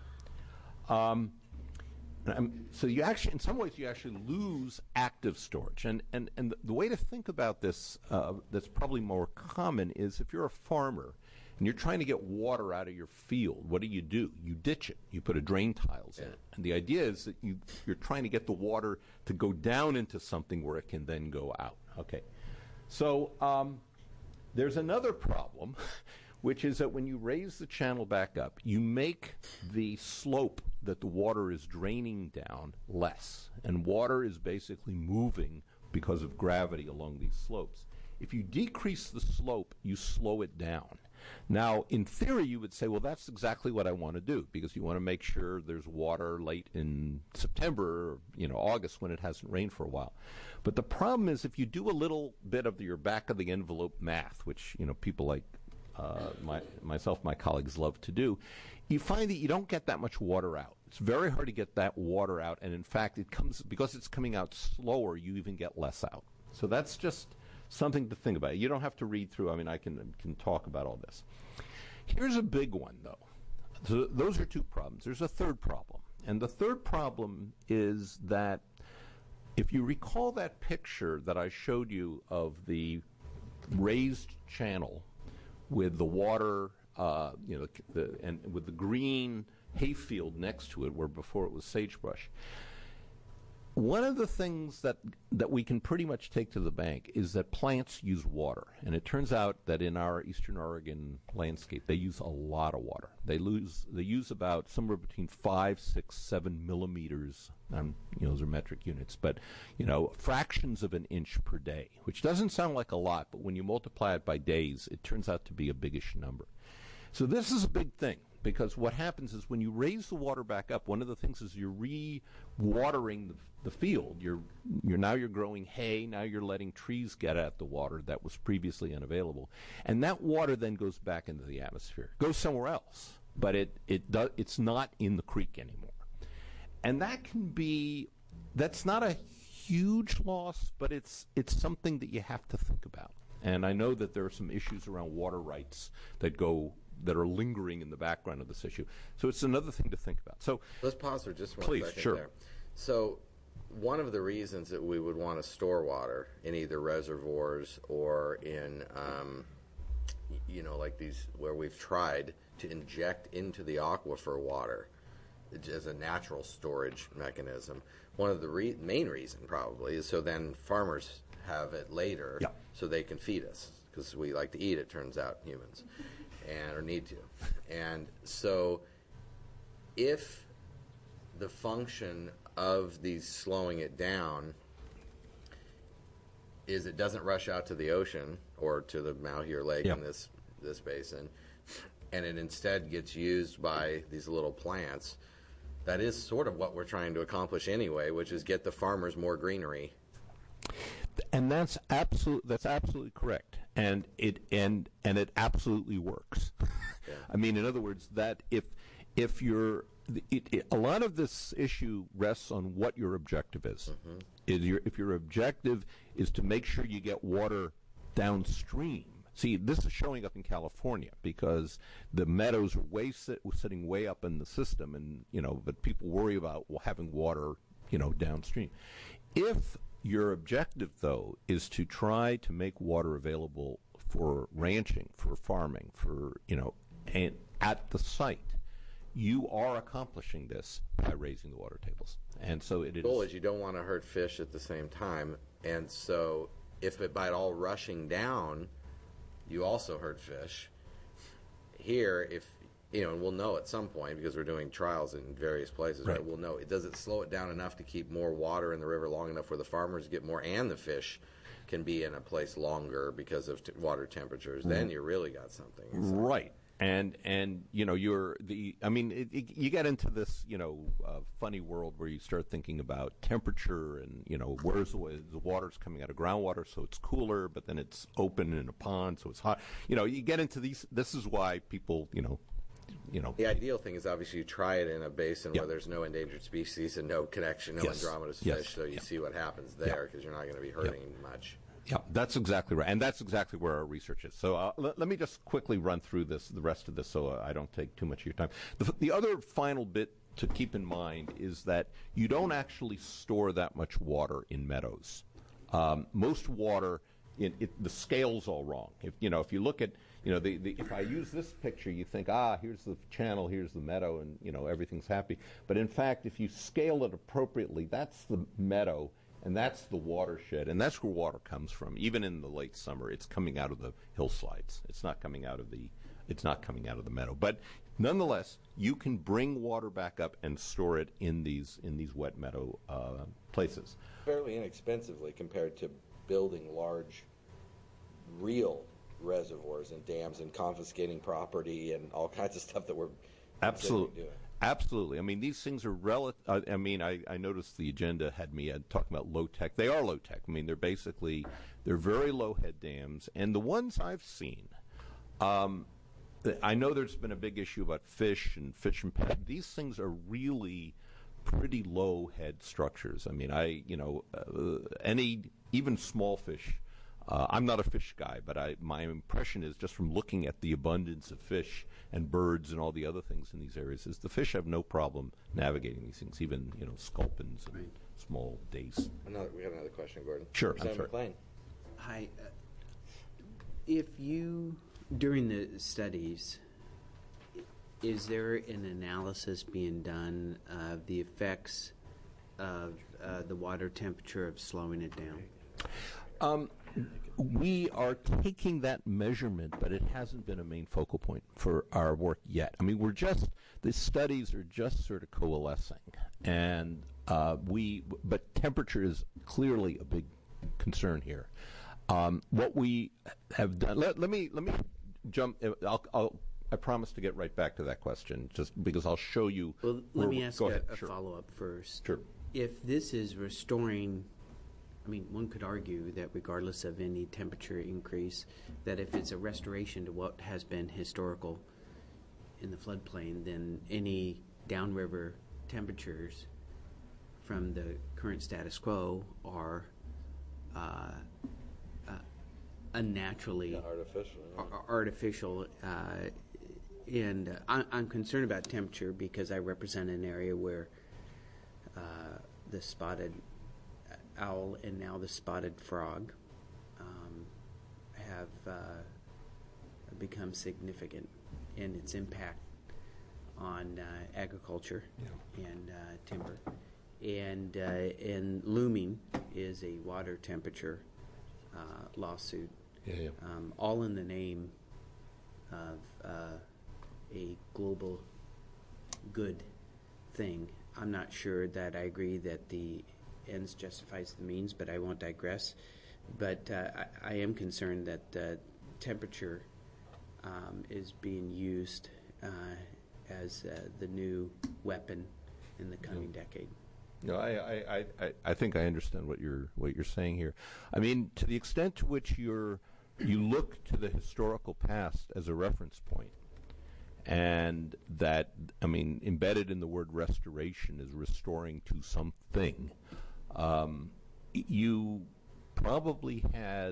So you actually, in some ways, you actually lose active storage. And the way to think about this that's probably more common is if you're a farmer and you're trying to get water out of your field, what do? You ditch it. You put a drain tiles in it. And the idea is that you're trying to get the water to go down into something where it can then go out. Okay. So there's another problem, which is that when you raise the channel back up, you make the slope that the water is draining down less. And water is basically moving because of gravity along these slopes. If you decrease the slope, you slow it down. Now, in theory, you would say, well, that's exactly what I want to do, because you want to make sure there's water late in September or August when it hasn't rained for a while. But the problem is if you do a little bit of your back-of-the-envelope math, which people like myself, my colleagues love to do, you find that you don't get that much water out. It's very hard to get that water out, and in fact, because it's coming out slower, you even get less out. So that's just something to think about. You don't have to read through. I mean, I can talk about all this. Here's a big one, though. So those are two problems. There's a third problem, and the third problem is that if you recall that picture that I showed you of the raised channel with the water, and with the green hayfield next to it, where before it was sagebrush. One of the things that we can pretty much take to the bank is that plants use water, and it turns out that in our Eastern Oregon landscape, they use a lot of water. They use about somewhere between 5, 6, 7 millimeters. Those are metric units, but fractions of an inch per day, which doesn't sound like a lot, but when you multiply it by days, it turns out to be a biggish number. So this is a big thing, because what happens is when you raise the water back up, one of the things is you're re-watering the field. You're growing hay. Now you're letting trees get at the water that was previously unavailable, and that water then goes back into the atmosphere. It goes somewhere else, but it's not in the creek anymore. And that's not a huge loss, but it's something that you have to think about. And I know that there are some issues around water rights that are lingering in the background of this issue. So it's another thing to think about. So let's pause for just one please, second sure. there. So one of the reasons that we would want to store water in either reservoirs or in, like these where we've tried to inject into the aquifer water as a natural storage mechanism, one of the main reason probably is so then farmers have it later so they can feed us, because we like to eat, it turns out, humans, or need to. And so if the function of these slowing it down is it doesn't rush out to the ocean or to the Malheur Lake in this basin, and it instead gets used by these little plants, that is sort of what we're trying to accomplish anyway, which is get the farmers more greenery. And that's absolutely correct, and it absolutely works. Yeah. I mean, in other words, that if you're a lot of this issue rests on what your objective is. Mm-hmm. If your objective is to make sure you get water downstream. See, this is showing up in California because the meadows are sitting way up in the system, and but people worry about having water downstream. If your objective, though, is to try to make water available for ranching, for farming, and at the site, you are accomplishing this by raising the water tables. And so it is. The goal is you don't want to hurt fish at the same time, and so if it by all rushing down, you also hurt fish. here, if and we'll know at some point because we're doing trials in various places, right? We'll know does it slow it down enough to keep more water in the river long enough where the farmers get more and the fish can be in a place longer because of water temperatures. Then you really got something. Right. And you get into this funny world where you start thinking about temperature and where's the water's coming out of groundwater, so it's cooler, but then it's open in a pond, so it's hot. You get into these. This is why people The ideal thing is obviously you try it in a basin where there's no endangered species and no connection, no Andromeda's fish, so you see what happens there because you're not going to be hurting much. Yeah, that's exactly right, and that's exactly where our research is. So let me just quickly run through the rest of this so I don't take too much of your time. The other final bit to keep in mind is that you don't actually store that much water in meadows. Most water, the scale's all wrong. If you look at if I use this picture, you think, here's the channel, here's the meadow, and everything's happy. But in fact, if you scale it appropriately, that's the meadow. And that's the watershed, and that's where water comes from. Even in the late summer, it's coming out of the hillsides. It's not coming out of the meadow. But nonetheless, you can bring water back up and store it in these wet meadow places. Fairly inexpensively compared to building large, real reservoirs and dams and confiscating property and all kinds of stuff that we're absolutely doing. Absolutely. I mean, these things are I noticed the agenda had me talking about low-tech. They are low-tech. I mean, they're very low-head dams. And the ones I've seen, I know there's been a big issue about fish and pet. These things are really pretty low-head structures. I mean, even small fish. I'm not a fish guy, but my impression is just from looking at the abundance of fish and birds and all the other things in these areas is the fish have no problem navigating these things, even sculpins and small dace. We have another question, Gordon. Sure. Senator McLean. Hi. If you, during the studies, is there an analysis being done of the effects of the water temperature of slowing it down? We are taking that measurement, but it hasn't been a main focal point for our work yet. I mean, the studies are just sort of coalescing, and but temperature is clearly a big concern here. What we have done, let me jump. I promise to get right back to that question, just because I'll show you. Well, let me ask a follow-up first. Sure. If this is restoring, I mean, one could argue that regardless of any temperature increase, that if it's a restoration to what has been historical in the floodplain, then any downriver temperatures from the current status quo are unnaturally artificial. And I'm concerned about temperature because I represent an area where the spotted owl and now the spotted frog have become significant in its impact on agriculture and timber. And looming is a water temperature lawsuit, all in the name of a global good thing. I'm not sure that I agree that the ends justifies the means, but I won't digress. But I am concerned that temperature is being used as the new weapon in the coming decade. No, I think I understand what you're saying here. I mean, to the extent to which you look to the historical past as a reference point, and that, I mean, embedded in the word restoration is restoring to something. You probably had,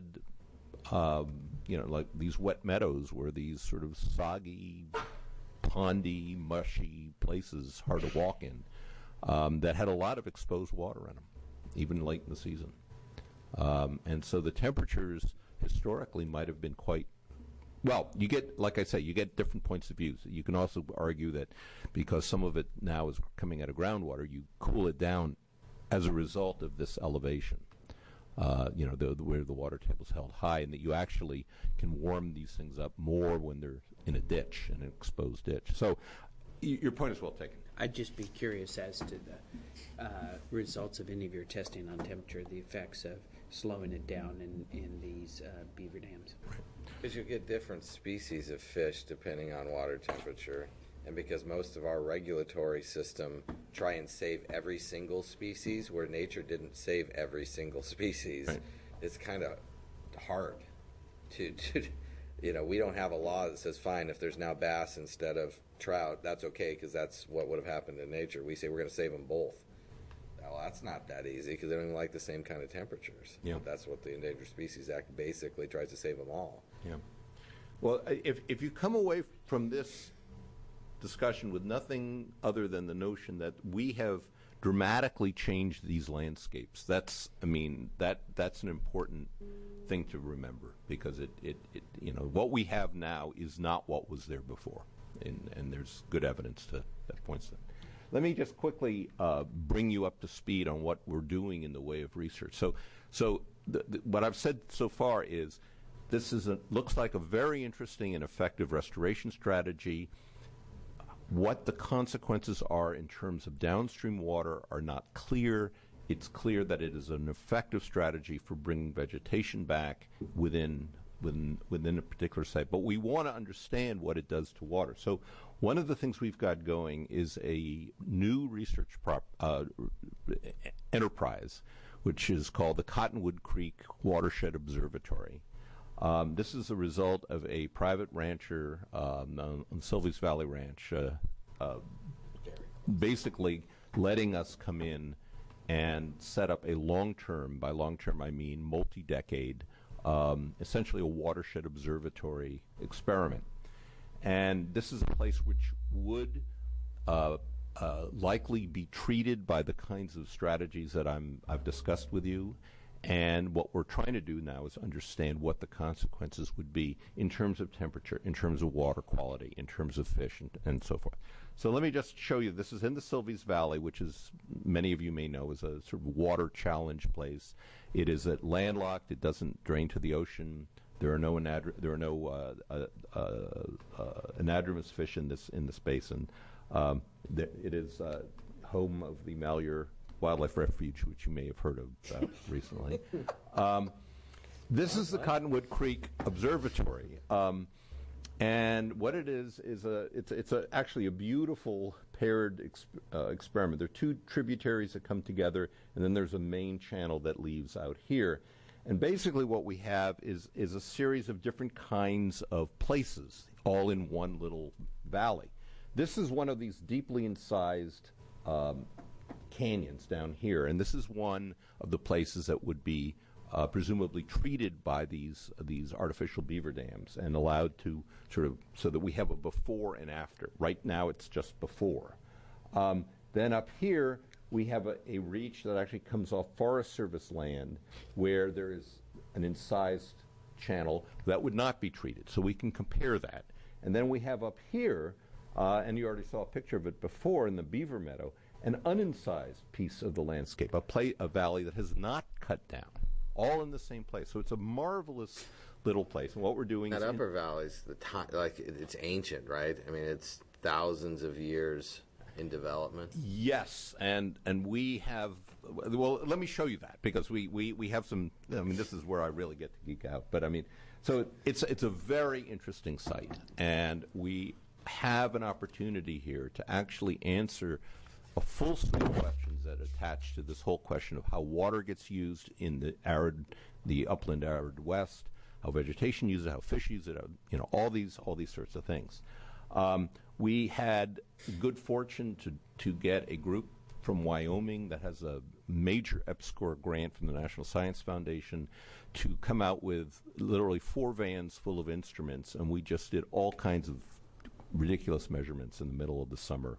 like these wet meadows were these sort of soggy, pondy, mushy places, hard to walk in, that had a lot of exposed water in them, even late in the season. And so the temperatures historically might have been quite, well, you get, like I say, you get different points of view. So you can also argue that because some of it now is coming out of groundwater, you cool it down as a result of this elevation. where the water table is held high, and that you actually can warm these things up more when they're in a ditch, in an exposed ditch. So your point is well taken. I'd just be curious as to the results of any of your testing on temperature, the effects of slowing it down in these beaver dams. Because you get different species of fish depending on water temperature, and because most of our regulatory system try and save every single species, where nature didn't save every single species, right. It's kind of hard to we don't have a law that says, fine, if there's now bass instead of trout, that's okay, because that's what would have happened in nature. We say we're going to save them both. Well, that's not that easy, because they don't even like the same kind of temperatures. Yeah. That's what the Endangered Species Act basically tries to save them all. Yeah. Well, if you come away from this discussion with nothing other than the notion that we have dramatically changed these landscapes, that's an important thing to remember, because it what we have now is not what was there before, and there's good evidence that points to that. Let me just quickly bring you up to speed on what we're doing in the way of research. So what I've said so far is this looks like a very interesting and effective restoration strategy. What the consequences are in terms of downstream water are not clear. It's clear that it is an effective strategy for bringing vegetation back within a particular site. But we want to understand what it does to water. So one of the things we've got going is a new research enterprise, which is called the Cottonwood Creek Watershed Observatory. This is a result of a private rancher on Silvies Valley Ranch basically letting us come in and set up a long-term, by long-term I mean multi-decade, essentially a watershed observatory experiment. And this is a place which would likely be treated by the kinds of strategies that I've discussed with you. And what we're trying to do now is understand what the consequences would be in terms of temperature, in terms of water quality, in terms of fish, and so forth. So let me just show you. This is in the Silvies Valley, which is, many of you may know, is a sort of water challenge place. It is landlocked. It doesn't drain to the ocean. There are no anadromous fish in this basin. It is home of the Malheur Wildlife Refuge, which you may have heard of recently. This is the Cottonwood Creek Observatory, and what it is it's actually a beautiful paired experiment. There are two tributaries that come together, and then there's a main channel that leaves out here. And basically, what we have is a series of different kinds of places, all in one little valley. This is one of these deeply incised canyons down here, and this is one of the places that would be presumably treated by these artificial beaver dams and allowed to sort of, so that we have a before and after. Right now it's just before. Then up here we have a reach that actually comes off Forest Service land where there is an incised channel that would not be treated, so we can compare that. And then we have up here, and you already saw a picture of it before in the beaver meadow, an unincised piece of the landscape, a valley that has not cut down, all in the same place. So it's a marvelous little place. And what we're doing that upper valley's it's ancient, right? I mean, it's thousands of years in development. Yes, and we have. Well, let me show you that, because we have some. I mean, this is where I really get to geek out. But I mean, so it's a very interesting site, and we have an opportunity here to actually answer a full suite of questions that attach to this whole question of how water gets used in the upland arid West, how vegetation uses it, how fish use it, all these sorts of things. We had good fortune to get a group from Wyoming that has a major EPSCoR grant from the National Science Foundation to come out with literally 4 vans full of instruments, and we just did all kinds of ridiculous measurements in the middle of the summer.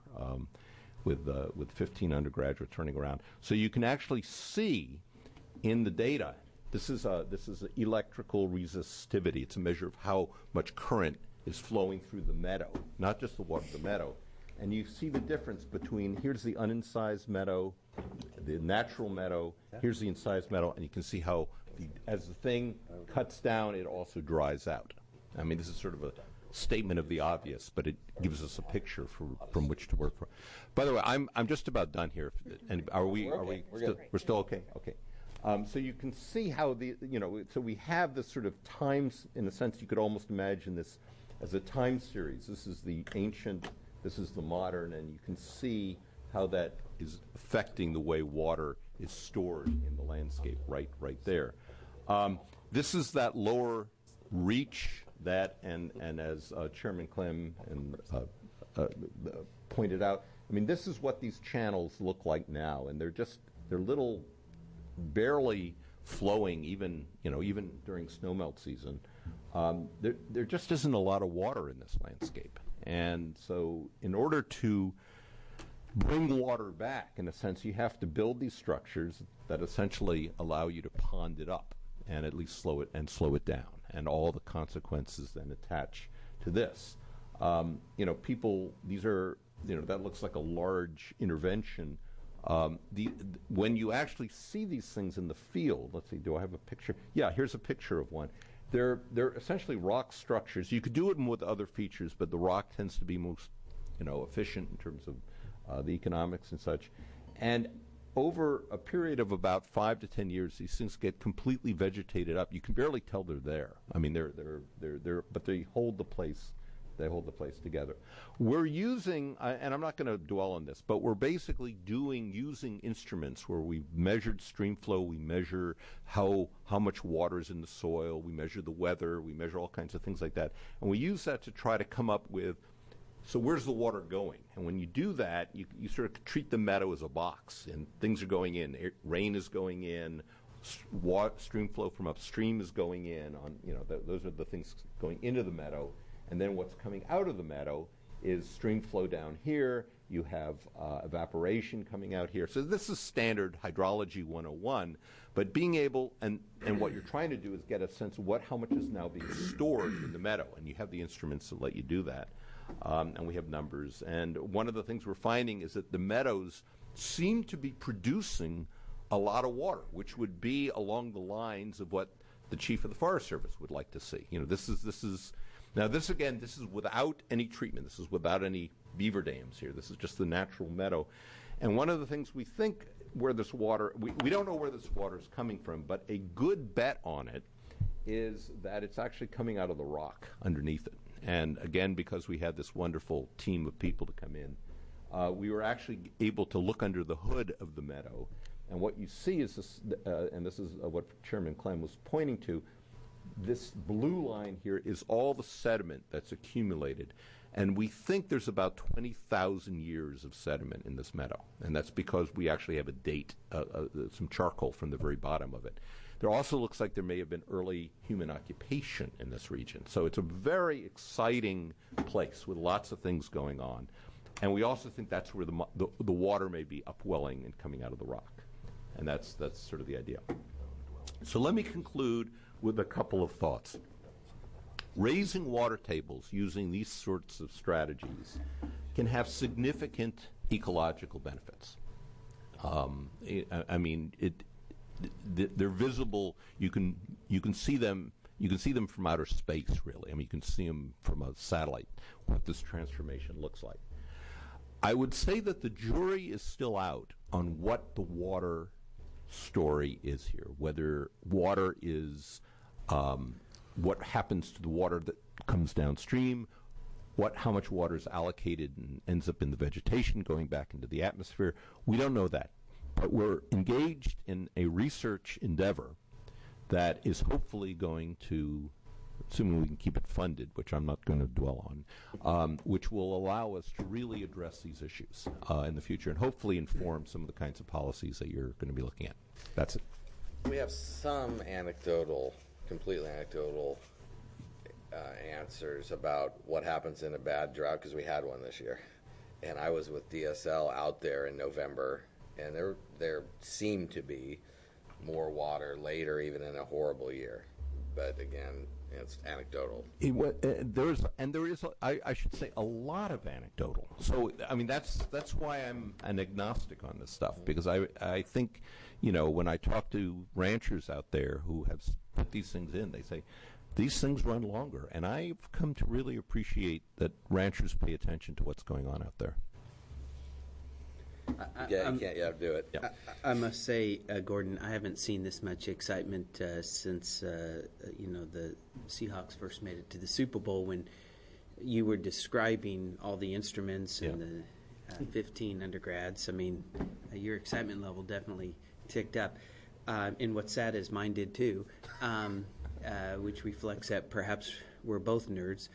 With 15 undergraduates turning around, so you can actually see in the data. This is electrical resistivity. It's a measure of how much current is flowing through the meadow, not just the water of the meadow. And you see the difference between, here's the unincised meadow, the natural meadow, here's the incised meadow, and you can see how as the thing cuts down, it also dries out. I mean, this is sort of a statement of the obvious, but it gives us a picture from which to work from. By the way, I'm just about done here. And we're still okay? Okay. So you can see how so we have this sort of times, in a sense, you could almost imagine this as a time series. This is the ancient, this is the modern, and you can see how that is affecting the way water is stored in the landscape right there. This is that lower reach that, and as Chairman Clem pointed out, I mean, this is what these channels look like now, and they're little, barely flowing, even during snowmelt season. There just isn't a lot of water in this landscape, and so in order to bring water back, in a sense, you have to build these structures that essentially allow you to pond it up and at least slow it down, and all the consequences then attach to this. These are, that looks like a large intervention. When you actually see these things in the field, let's see, do I have a picture? Yeah, here's a picture of one. They're essentially rock structures. You could do it with other features, but the rock tends to be most, efficient in terms of the economics and such. And over a period of about 5 to 10 years, these things get completely vegetated up. You can barely tell they're there. I mean, but they hold the place. They hold the place together. We're using, and I'm not going to dwell on this, but we're basically using instruments where we've measured stream flow, we measure how much water is in the soil, we measure the weather, we measure all kinds of things like that, and we use that to try to come up with, so where's the water going? And when you do that, you sort of treat the meadow as a box, and things are going in. Rain is going in, stream flow from upstream is going in. Those are the things going into the meadow. And then what's coming out of the meadow is stream flow down here. You have evaporation coming out here. So this is standard hydrology 101. But being able, and what you're trying to do is get a sense of how much is now being stored in the meadow. And you have the instruments to let you do that. And we have numbers. And one of the things we're finding is that the meadows seem to be producing a lot of water, which would be along the lines of what the Chief of the Forest Service would like to see. This is without any treatment. This is without any beaver dams here. This is just the natural meadow. And one of the things we think where this water, we don't know where this water is coming from, but a good bet on it is that it's actually coming out of the rock underneath it. And again, because we had this wonderful team of people to come in, we were actually able to look under the hood of the meadow. And what you see is this, and this is what Chairman Clem was pointing to, this blue line here is all the sediment that's accumulated. And we think there's about 20,000 years of sediment in this meadow. And that's because we actually have a date, some charcoal from the very bottom of it. There also looks like there may have been early human occupation in this region. So it's a very exciting place with lots of things going on. And we also think that's where the water may be upwelling and coming out of the rock. And that's sort of the idea. So let me conclude with a couple of thoughts. Raising water tables using these sorts of strategies can have significant ecological benefits. They're visible. You can see them. You can see them from outer space, really. I mean, you can see them from a satellite, what this transformation looks like. I would say that the jury is still out on what the water story is here, whether water is what happens to the water that comes downstream, how much water is allocated and ends up in the vegetation going back into the atmosphere. We don't know that. But we're engaged in a research endeavor that is hopefully going to, assuming we can keep it funded, which I'm not going to dwell on, which will allow us to really address these issues in the future and hopefully inform some of the kinds of policies that you're going to be looking at. That's it. We have some completely anecdotal answers about what happens in a bad drought, because we had one this year. And I was with DSL out there in November, and there seemed to be more water later, even in a horrible year. But again, it's anecdotal. There is, I should say, a lot of anecdotal. So, I mean, that's why I'm an agnostic on this stuff, because I think, when I talk to ranchers out there who have put these things in, they say, these things run longer. And I've come to really appreciate that ranchers pay attention to what's going on out there. You can't do it. Yeah. I must say, Gordon, I haven't seen this much excitement since the Seahawks first made it to the Super Bowl, when you were describing all the instruments and the 15 undergrads. I mean, your excitement level definitely ticked up. And what's sad is mine did too, which reflects that perhaps we're both nerds.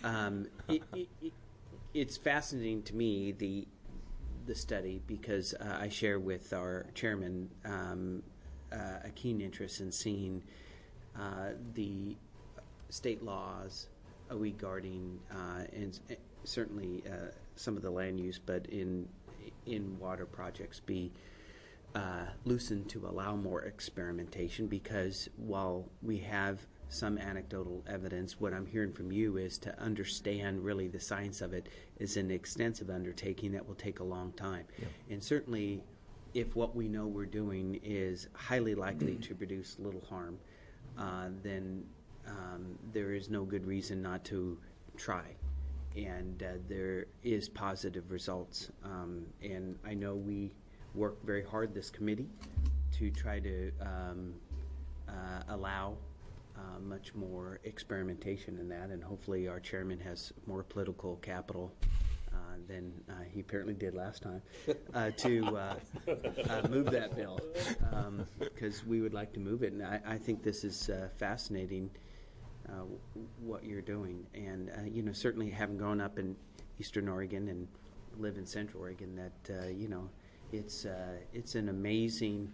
It's fascinating to me, the study, because I share with our chairman a keen interest in seeing the state laws regarding and certainly some of the land use, but in water projects be loosened to allow more experimentation, because while we have some anecdotal evidence, what I'm hearing from you is to understand really the science of it is an extensive undertaking that will take a long time. Yeah. And certainly, if what we know we're doing is highly likely to produce little harm, then there is no good reason not to try. And there is positive results. And I know we work very hard, this committee, to try to allow much more experimentation in that, and hopefully our chairman has more political capital than he apparently did last time to move that bill, because we would like to move it. And I think this is fascinating, what you're doing. And certainly having grown up in Eastern Oregon and live in Central Oregon, that it's an amazing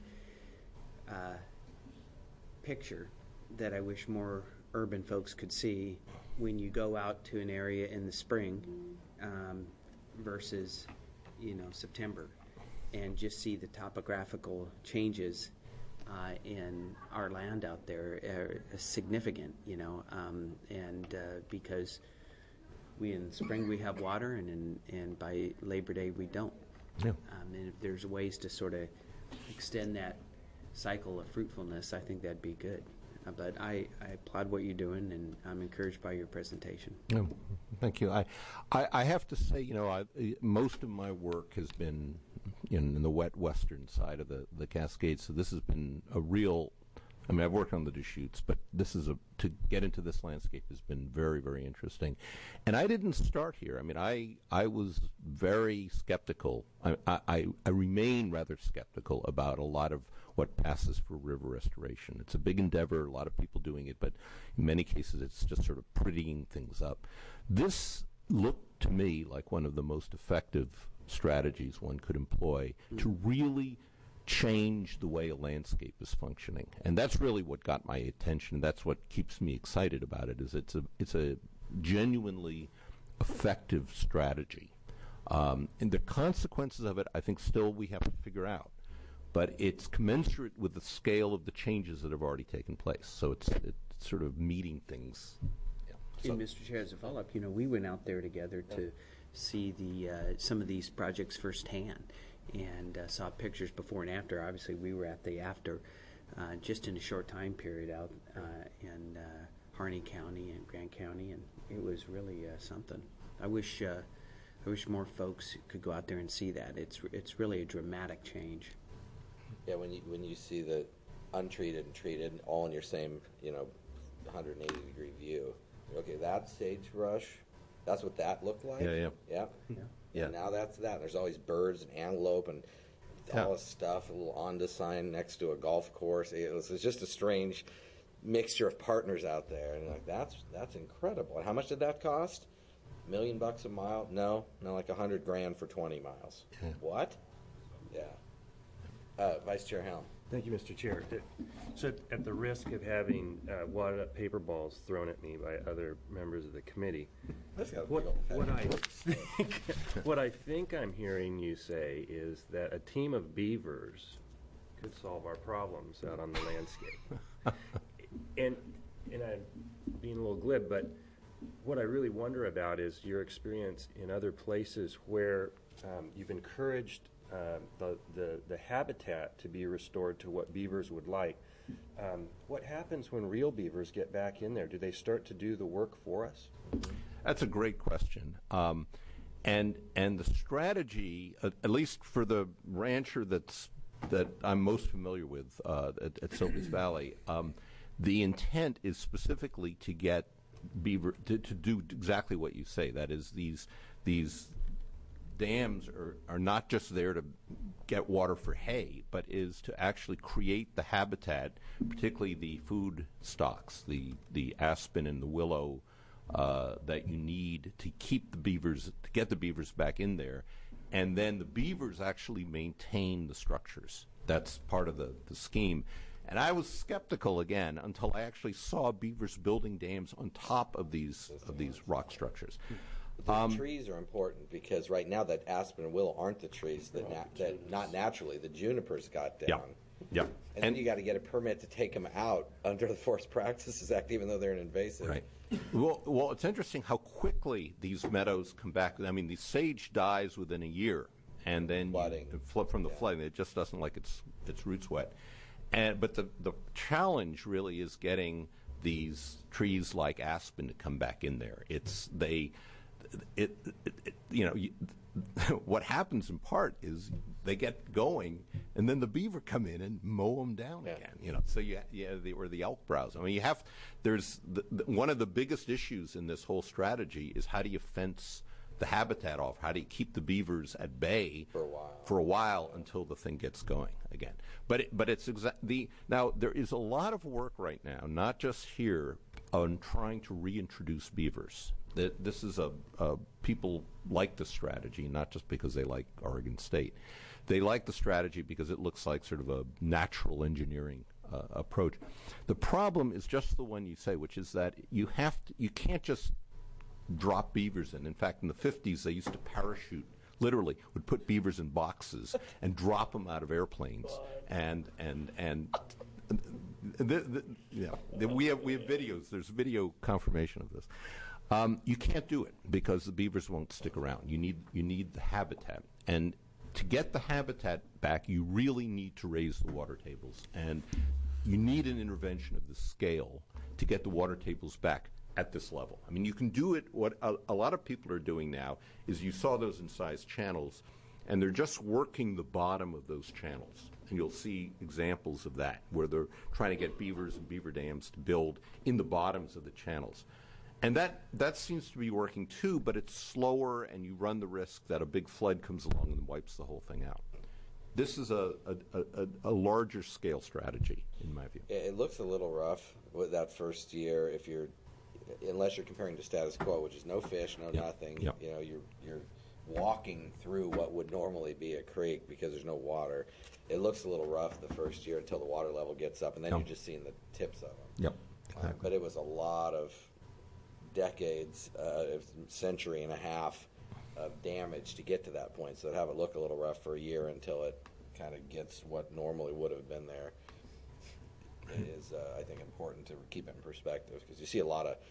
picture that I wish more urban folks could see when you go out to an area in the spring versus September, and just see the topographical changes in our land out there are significant, and because in the spring we have water, and by Labor Day we don't. Yeah. And if there's ways to sort of extend that cycle of fruitfulness, I think that'd be good. But I applaud what you're doing, and I'm encouraged by your presentation. Oh, thank you. I have to say, most of my work has been in the wet western side of the Cascades, so this has been a real. I mean, I've worked on the Deschutes, but to get into this landscape has been very, very interesting. And I didn't start here. I mean, I was very skeptical. I remain rather skeptical about a lot of what passes for river restoration. It's a big endeavor, a lot of people doing it, but in many cases it's just sort of prettying things up. This looked to me like one of the most effective strategies one could employ to really change the way a landscape is functioning. And that's really what got my attention. That's what keeps me excited about it, is it's a genuinely effective strategy. And the consequences of it, I think, still we have to figure out. But it's commensurate with the scale of the changes that have already taken place. So it's sort of meeting things. Yeah. And Mr. Chair, as a follow-up, we went out there together to see some of these projects firsthand, and saw pictures before and after. Obviously, we were at the after, just in a short time period out in Harney County and Grant County, and it was really something. I wish more folks could go out there and see that. It's really a dramatic change. Yeah, when you see the untreated and treated all in your same 180-degree view. Okay, that's sagebrush. That's what that looked like. Yeah. And now that's that. There's always birds and antelope and all this stuff. A little Onda sign next to a golf course. It's just a strange mixture of partners out there, and that's incredible. And how much did that cost? $1 million a mile? No, like $100,000 for 20 miles. Yeah. What? Yeah. Vice Chair Helm. Thank you, Mr. Chair. So at the risk of having wadded up paper balls thrown at me by other members of the committee, what I think I'm hearing you say is that a team of beavers could solve our problems out on the landscape. And and I'm being a little glib, but what I really wonder about is your experience in other places where you've encouraged the habitat to be restored to what beavers would like. What happens when real beavers get back in there? Do they start to do the work for us? That's a great question. And the strategy, at least for the rancher that I'm most familiar with at Silvies Valley, the intent is specifically to get beaver to do exactly what you say. That is, these dams are not just there to get water for hay, but is to actually create the habitat, particularly the food stocks, the aspen and the willow that you need to keep the beavers, to get the beavers back in there. And then the beavers actually maintain the structures. That's part of the scheme. And I was skeptical again until I actually saw beavers building dams on top of these rock structures. The trees are important because right now that aspen and willow aren't the trees that not naturally the junipers got down. Yeah. And then you got to get a permit to take them out under the Forest Practices Act, even though they're an invasive. Right. Well, it's interesting how quickly these meadows come back. I mean, the sage dies within a year, and then you flip from the flooding. It just doesn't like its roots wet. But the challenge really is getting these trees like aspen to come back in there. What happens in part is they get going, and then the beaver come in and mow them down again. So or the elk browse. I mean, there's one of the biggest issues in this whole strategy is how do you fence the habitat off? How do you keep the beavers at bay for a while until the thing gets going again? But it's now there is a lot of work right now, not just here, on trying to reintroduce beavers. This is people like the strategy, not just because they like Oregon State. They like the strategy because it looks like sort of a natural engineering approach. The problem is just the one you say, which is that you can't just drop beavers in. In fact, in the 50s, they used to parachute, literally, would put beavers in boxes and drop them out of airplanes. We have videos. There's video confirmation of this. You can't do it because the beavers won't stick around. You need the habitat, and to get the habitat back, you really need to raise the water tables, and you need an intervention of this scale to get the water tables back at this level. I mean, you can do it. What a lot of people are doing now is you saw those incised channels, and they're just working the bottom of those channels. And you'll see examples of that, where they're trying to get beavers and beaver dams to build in the bottoms of the channels. And that seems to be working too, but it's slower, and you run the risk that a big flood comes along and wipes the whole thing out. This is a larger scale strategy, in my view. It looks a little rough with that first year unless you're comparing to status quo, which is no fish, no nothing. Yep. You're walking through what would normally be a creek because there's no water. It looks a little rough the first year until the water level gets up, and then you're just seeing the tips of them. Yep. Exactly. But it was a lot of decades, a century and a half of damage to get to that point. So to have it look a little rough for a year until it kind of gets what normally would have been there is, I think, important to keep it in perspective, because you see a lot of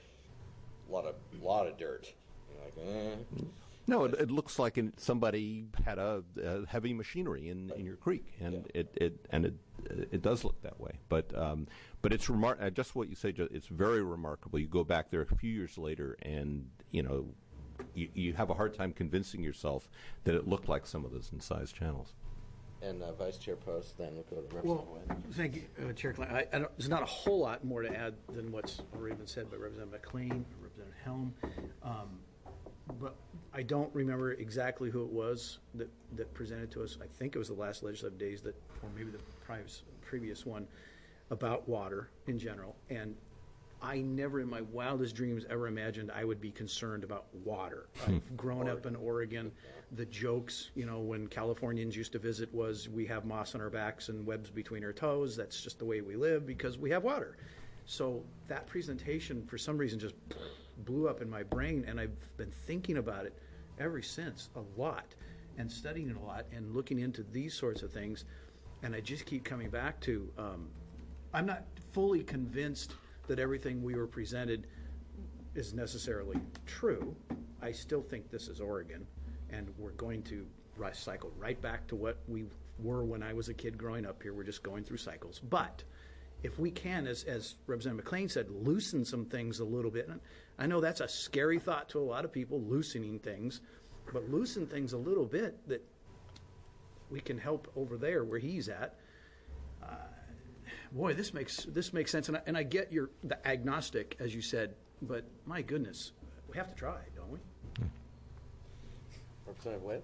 dirt. You're like, No, it looks like somebody had a heavy machinery in your creek, and it does look that way. But it's just what you say. It's very remarkable. You go back there a few years later, and you have a hard time convincing yourself that it looked like some of those incised channels. And Vice Chair Post, then we'll go to Representative Well, thank you, Chair Klein. There's not a whole lot more to add than what's already been said by Representative McLean, Representative Helm. But I don't remember exactly who it was that presented to us. I think it was the last legislative days or maybe the previous one, about water in general. And I never in my wildest dreams ever imagined I would be concerned about water. I've grown up in Oregon. The jokes, when Californians used to visit was, we have moss on our backs and webs between our toes. That's just the way we live because we have water. So that presentation, for some reason, just blew up in my brain, and I've been thinking about it ever since a lot, and studying it a lot, and looking into these sorts of things. And I just keep coming back to, I'm not fully convinced that everything we were presented is necessarily true. I still think this is Oregon, and we're going to cycle right back to what we were when I was a kid growing up here. We're just going through cycles. But if we can, as Representative McLean said, loosen some things a little bit. And I know that's a scary thought to a lot of people, loosening things, but loosen things a little bit that we can help over there where he's at. Boy, this makes sense. And I get the agnostic, as you said, but my goodness, we have to try, don't we? Representative Witt?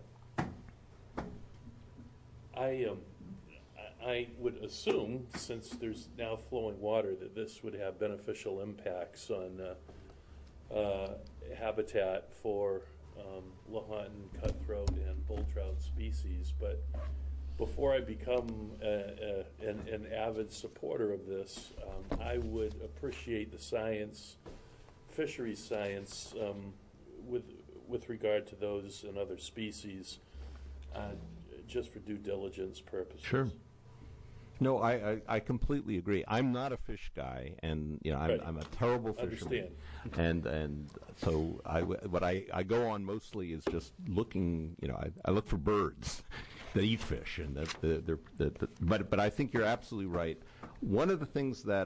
I would assume, since there's now flowing water, that this would have beneficial impacts on habitat for Lahontan, cutthroat, and bull trout species. But before I become an avid supporter of this, I would appreciate the science, fisheries science, with regard to those and other species, just for due diligence purposes. Sure. No, I completely agree. I'm not a fish guy, and I'm a terrible fisherman. And so what I go on mostly is just looking. I look for birds that eat fish, and but I think you're absolutely right. One of the things that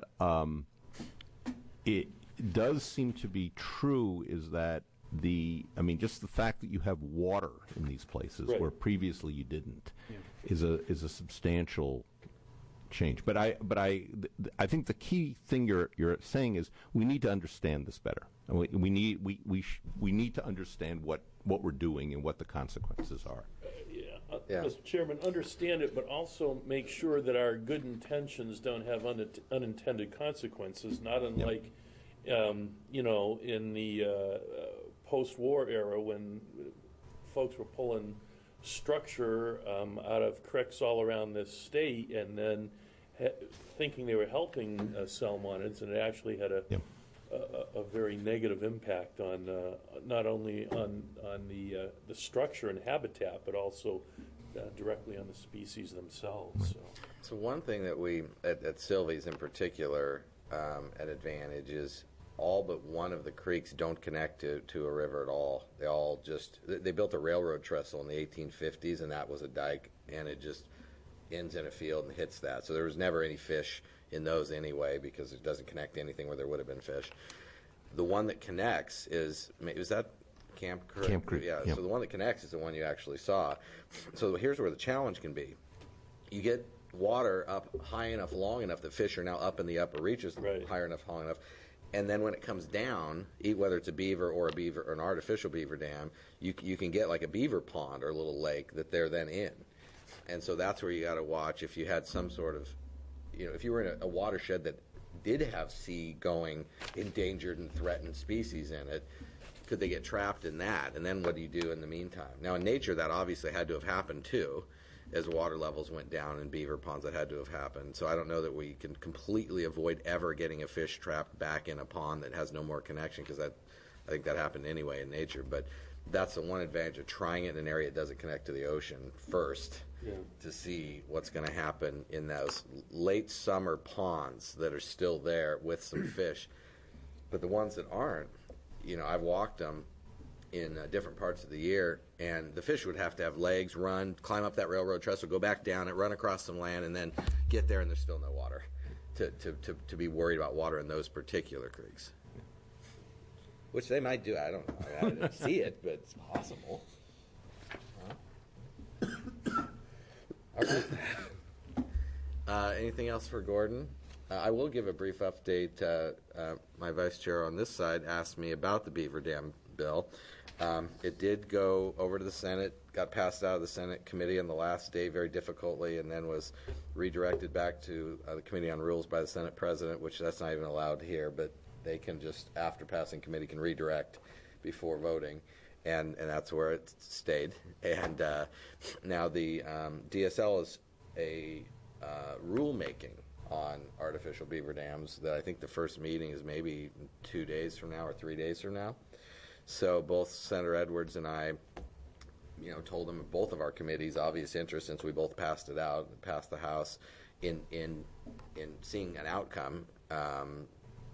it does seem to be true is that just the fact that you have water in these places where previously you didn't is a substantial change. But I think the key thing you're saying is we need to understand this better. And we need to understand what we're doing and what the consequences are. Mr. Chairman, understand it, but also make sure that our good intentions don't have unintended consequences. Not unlike, in the post-war era when folks were pulling structure out of creeks all around this state, and then thinking they were helping salmonids, and it actually had a very negative impact on not only on the structure and habitat, but also directly on the species themselves. So one thing that we at Sylvie's in particular at Advantage is all but one of the creeks don't connect to a river at all. They all they built a railroad trestle in the 1850s, and that was a dike, and it just ends in a field and hits that. So there was never any fish in those anyway, because it doesn't connect to anything where there would have been fish. The one that connects is that Camp Creek? Camp Creek. Yeah. Yep. So the one that connects is the one you actually saw. So here's where the challenge can be. You get water up high enough, long enough that fish are now up in the upper reaches, higher enough, long enough. And then when it comes down, whether it's a beaver or an artificial beaver dam, you can get like a beaver pond or a little lake that they're then in. And so that's where you got to watch if you had some sort of, if you were in a watershed that did have sea-going, endangered and threatened species in it, could they get trapped in that? And then what do you do in the meantime? Now, in nature, that obviously had to have happened, too. As water levels went down in beaver ponds, that had to have happened. So I don't know that we can completely avoid ever getting a fish trapped back in a pond that has no more connection, because I think that happened anyway in nature. But that's the one advantage of trying it in an area that doesn't connect to the ocean first, to see what's going to happen in those late summer ponds that are still there with some fish. But the ones that aren't, I've walked them in different parts of the year, and the fish would have to have legs, climb up that railroad trestle, go back down it, run across some land, and then get there, and there's still no water to be worried about water in those particular creeks. Which they might do. I don't know. I didn't see it, but it's possible. All right. Anything else for Gordon? I will give a brief update. My vice chair on this side asked me about the Beaver Dam bill. It did go over to the Senate, got passed out of the Senate committee on the last day very difficultly, and then was redirected back to the Committee on Rules by the Senate President, which that's not even allowed here, but they can just, after passing committee, can redirect before voting, and that's where it stayed. And now the DSL is a rulemaking on artificial beaver dams that I think the first meeting is maybe 2 days from now or 3 days from now. So both Senator Edwards and I, told them both of our committees' obvious interest, since we both passed it out, passed the House, in seeing an outcome.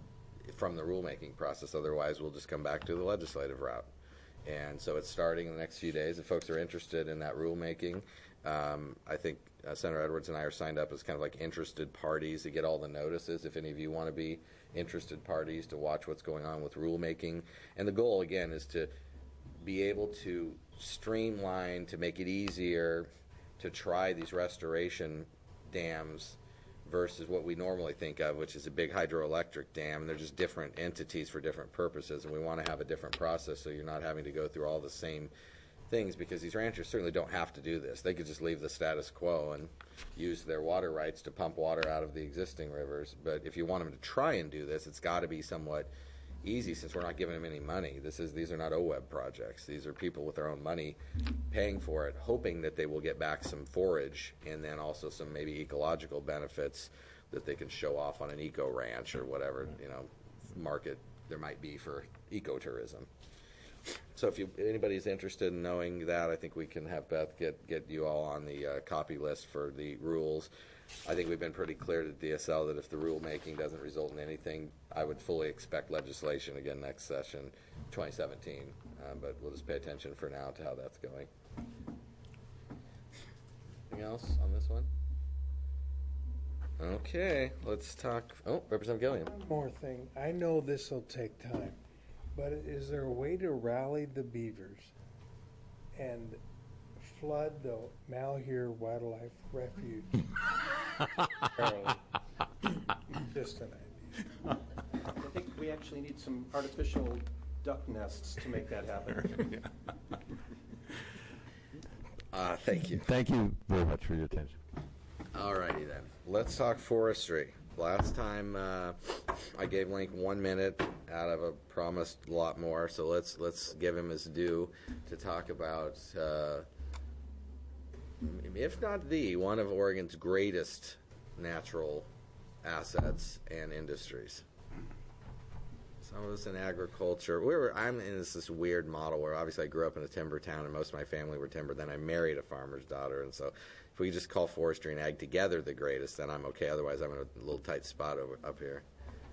from the rulemaking process. Otherwise, we'll just come back to the legislative route. And so it's starting in the next few days. If folks are interested in that rulemaking, I think Senator Edwards and I are signed up as kind of like interested parties to get all the notices. If any of you want to be interested parties to watch what's going on with rulemaking. And the goal, again, is to be able to streamline, to make it easier to try these restoration dams versus what we normally think of, which is a big hydroelectric dam. And they're just different entities for different purposes, and we want to have a different process so you're not having to go through all the same things, because these ranchers certainly don't have to do this. They could just leave the status quo and use their water rights to pump water out of the existing rivers. But if you want them to try and do this, it's got to be somewhat easy, since we're not giving them any money. These are not OWEB projects. These are people with their own money paying for it, hoping that they will get back some forage and then also some maybe ecological benefits that they can show off on an eco ranch or whatever, market there might be for ecotourism. So if anybody's interested in knowing that, I think we can have Beth get you all on the copy list for the rules. I think we've been pretty clear to DSL that if the rulemaking doesn't result in anything, I would fully expect legislation again next session, 2017. But we'll just pay attention for now to how that's going. Anything else on this one? Okay, let's talk. Oh, Representative Gilliam. One more thing. I know this will take time, but is there a way to rally the beavers and flood the Malheur Wildlife Refuge? Just an idea. I think we actually need some artificial duck nests to make that happen. Thank you. Thank you very much for your attention. All righty then. Let's talk forestry. Last time I gave Link 1 minute out of a promised lot more, so let's give him his due to talk about, if not one of Oregon's greatest natural assets and industries. Some of us in agriculture. I'm in this weird model where obviously I grew up in a timber town and most of my family were timber. Then I married a farmer's daughter, and so if we just call forestry and ag together the greatest, then I'm okay. Otherwise, I'm in a little tight spot up here.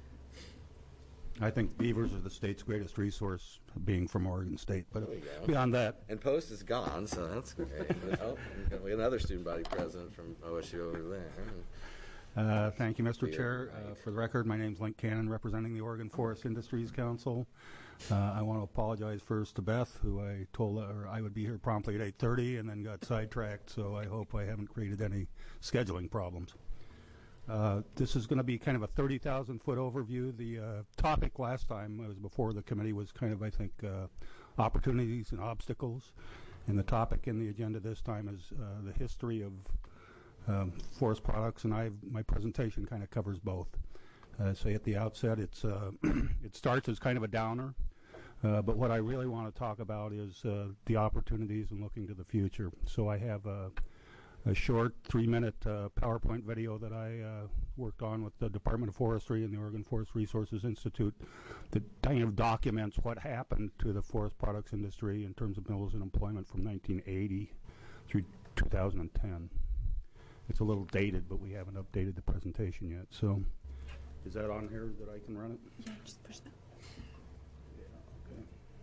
I think beavers are the state's greatest resource, being from Oregon State. But beyond that, and Post is gone, so that's great. We have another student body president from OSU over there. Thank you, Mr. Chair. For the record, my name is Link Cannon, representing the Oregon Forest Industries Council. I want to apologize first to Beth, who I told her I would be here promptly at 8:30 and then got sidetracked, so I hope I haven't created any scheduling problems. This is going to be kind of a 30,000-foot overview. The topic last time I was before the committee was kind of, I think, opportunities and obstacles. And the topic in the agenda this time is the history of forest products, and my presentation kind of covers both. So at the outset, it starts as kind of a downer, but what I really want to talk about is the opportunities and looking to the future. So I have a short 3-minute PowerPoint video that I worked on with the Department of Forestry and the Oregon Forest Resources Institute that kind of documents what happened to the forest products industry in terms of mills and employment from 1980 through 2010. It's a little dated, but we haven't updated the presentation yet. So, is that on here that I can run it? Yeah, just push that. Yeah, okay.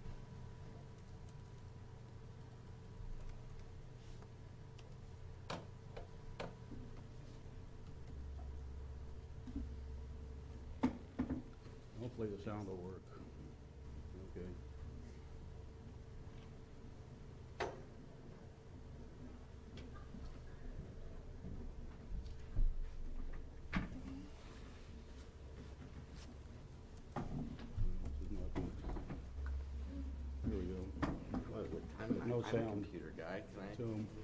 Hopefully the sound will work. Okay. Here we go. No I'm a sound. computer guy. Can I? So,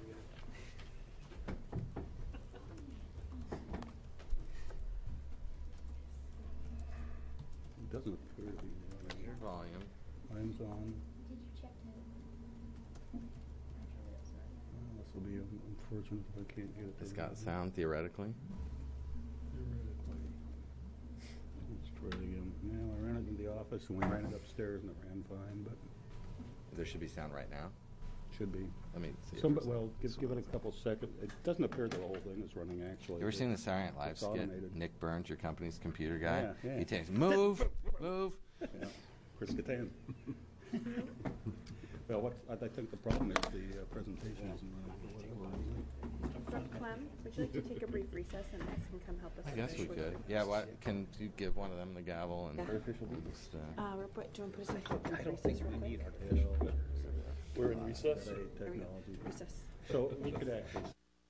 it doesn't appear to be running. Your volume. Mine's on. Did you check This will be unfortunate if I can't get it. It's got sound theoretically. Theoretically. Let's try it again. Yeah, I ran it in the office and we ran it upstairs and it ran fine, but There should be sound right now. should be. Let me see. Well, give it a couple seconds. It doesn't appear the whole thing is running, actually. You ever seen the Saturday Night Live It's skit? automated. Nick Burns, your company's computer guy. Yeah. He takes move. Yeah. Chris Kattan. Well, I think the problem is the presentation isn't Clem, would you like to take a brief recess and Max can come help us? I guess we could. Yeah, can you give one of them the gavel and artificial just, do you want to put us in I don't think we need artificial. We're in recess? Technology. Recess. So we could actually.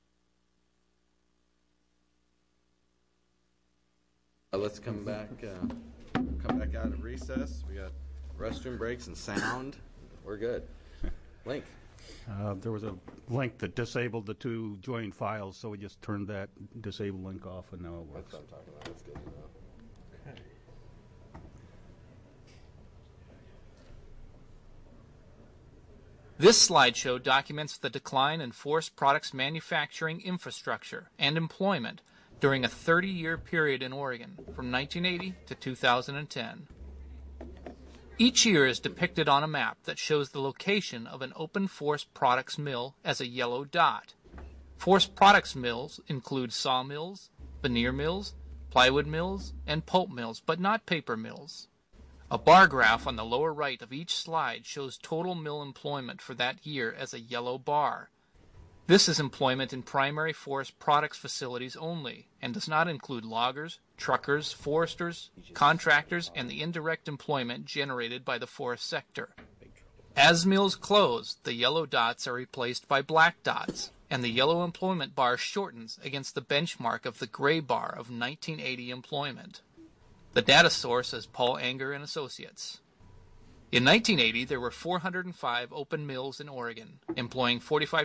let's come back out of recess. We got restroom breaks and sound. We're good. Link. There was a link that disabled the two joined files, so we just turned that disabled link off, and now it works. That's what I'm talking about. That's good to know. Okay. This slideshow documents the decline in forest products manufacturing infrastructure and employment during a 30-year period in Oregon from 1980 to 2010. Each year is depicted on a map that shows the location of an open forest products mill as a yellow dot. Forest products mills include sawmills, veneer mills, plywood mills, and pulp mills, but not paper mills. A bar graph on the lower right of each slide shows total mill employment for that year as a yellow bar. This is employment in primary forest products facilities only, and does not include loggers, truckers, foresters, contractors, and the indirect employment generated by the forest sector. As mills close, the yellow dots are replaced by black dots, and the yellow employment bar shortens against the benchmark of the gray bar of 1980 employment. The data source is Paul Anger and Associates. In 1980, there were 405 open mills in Oregon, employing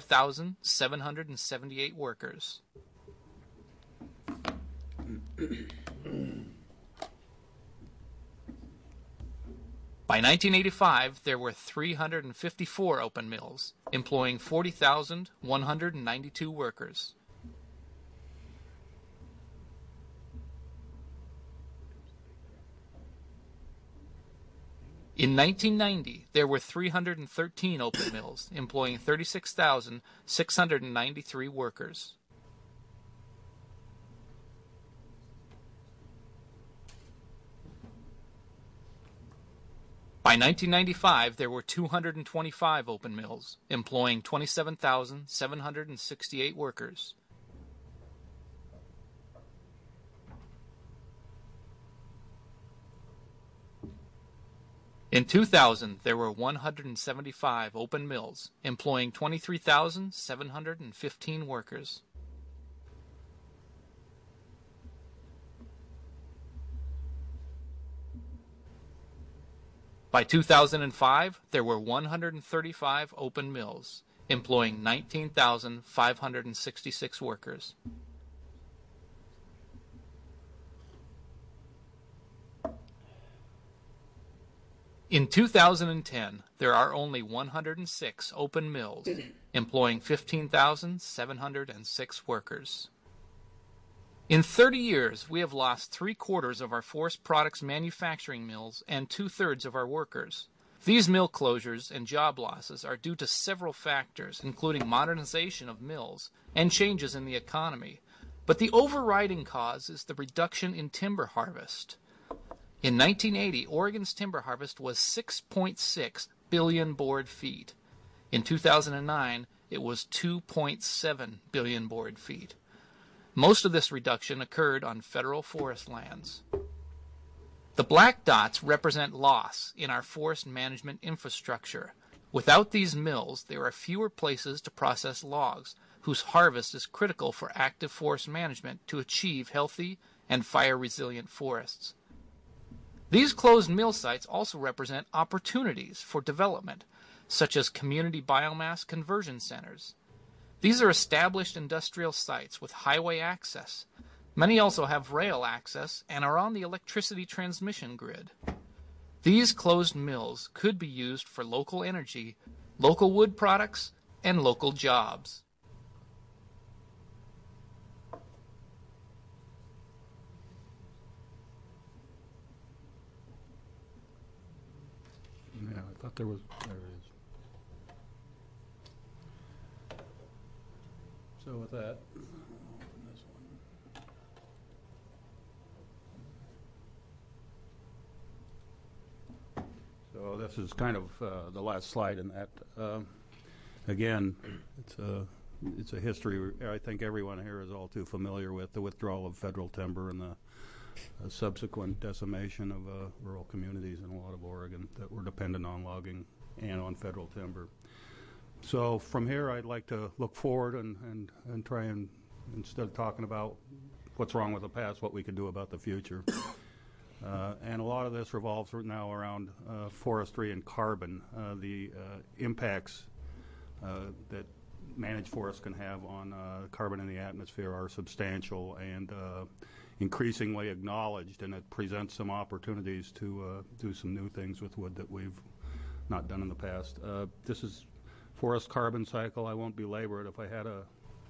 45,778 workers. By 1985, there were 354 open mills, employing 40,192 workers. In 1990, there were 313 open mills, employing 36,693 workers. By 1995, there were 225 open mills, employing 27,768 workers. In 2000, there were 175 open mills, employing 23,715 workers. By 2005, there were 135 open mills, employing 19,566 workers. In 2010, there are only 106 open mills, employing 15,706 workers. In 30 years, we have lost 3/4 of our forest products manufacturing mills and 2/3 of our workers. These mill closures and job losses are due to several factors, including modernization of mills and changes in the economy. But the overriding cause is the reduction in timber harvest. In 1980, Oregon's timber harvest was 6.6 billion board feet. In 2009, it was 2.7 billion board feet. Most of this reduction occurred on federal forest lands. The black dots represent loss in our forest management infrastructure. Without these mills, there are fewer places to process logs, whose harvest is critical for active forest management to achieve healthy and fire-resilient forests. These closed mill sites also represent opportunities for development, such as community biomass conversion centers. These are established industrial sites with highway access. Many also have rail access and are on the electricity transmission grid. These closed mills could be used for local energy, local wood products, and local jobs. Yeah, I thought there was. There it is. So with that, so this is kind of the last slide in that. Again, it's a history I think everyone here is all too familiar with, the withdrawal of federal timber and the subsequent decimation of rural communities in a lot of Oregon that were dependent on logging and on federal timber. So from here, I'd like to look forward and try and, instead of talking about what's wrong with the past, what we can do about the future. And a lot of this revolves now around forestry and carbon. The impacts that managed forests can have on carbon in the atmosphere are substantial and increasingly acknowledged, and it presents some opportunities to do some new things with wood that we've not done in the past. This is forest carbon cycle. I won't belabor it. If I had a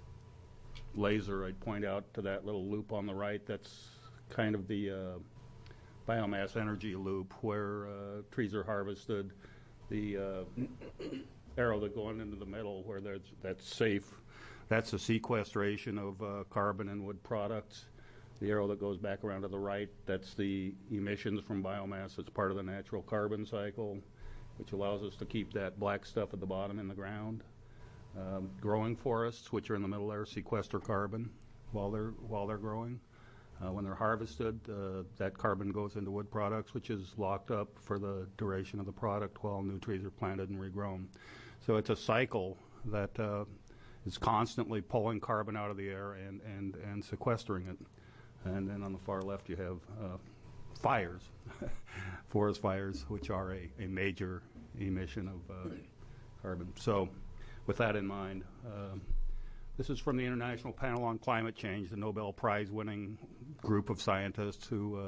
laser, I'd point out to that little loop on the right. That's kind of the biomass energy loop where trees are harvested. The arrow that going into the middle where that's safe, that's the sequestration of carbon and wood products. The arrow that goes back around to the right, that's the emissions from biomass. It's part of the natural carbon cycle, which allows us to keep that black stuff at the bottom in the ground. Growing forests, which are in the middle there, sequester carbon while they're growing. When they're harvested, that carbon goes into wood products, which is locked up for the duration of the product while new trees are planted and regrown. So it's a cycle that is constantly pulling carbon out of the air and sequestering it. And then on the far left, you have fires, forest fires, which are a major emission of carbon. So with that in mind, this is from the International Panel on Climate Change, the Nobel Prize-winning group of scientists who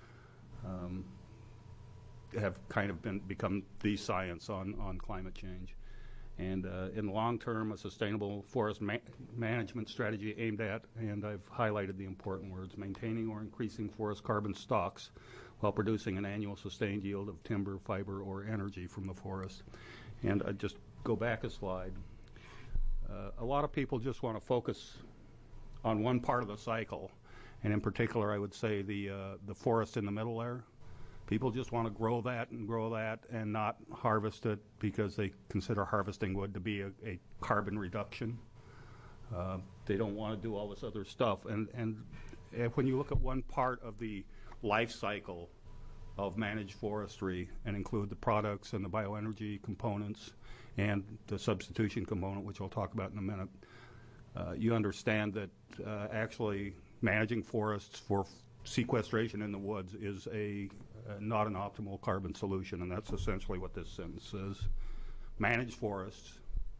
have kind of become the science on climate change. And in the long term, a sustainable forest management strategy aimed at, and I've highlighted the important words, maintaining or increasing forest carbon stocks while producing an annual sustained yield of timber, fiber, or energy from the forest. And I'd just go back a slide. A lot of people just want to focus on one part of the cycle, and in particular, I would say the forest in the middle there. People just want to grow that and not harvest it because they consider harvesting wood to be a carbon reduction. They don't want to do all this other stuff. And when you look at one part of the life cycle of managed forestry and include the products and the bioenergy components and the substitution component, which I'll talk about in a minute, you understand that actually managing forests for sequestration in the woods is not an optimal carbon solution, and that's essentially what this sentence says. Manage forests,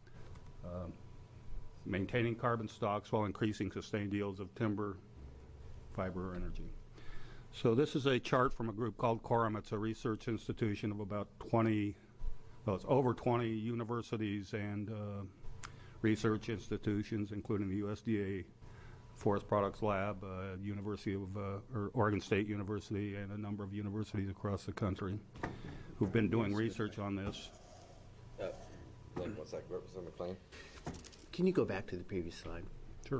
maintaining carbon stocks while increasing sustained yields of timber, fiber, or energy. So this is a chart from a group called Quorum. It's a research institution of about 20, well, it's over 20 universities and research institutions, including the USDA Forest Products Lab, University of or Oregon State University, and a number of universities across the country who've been doing research on this. One sec, Representative McLean. Can you go back to the previous slide? Sure.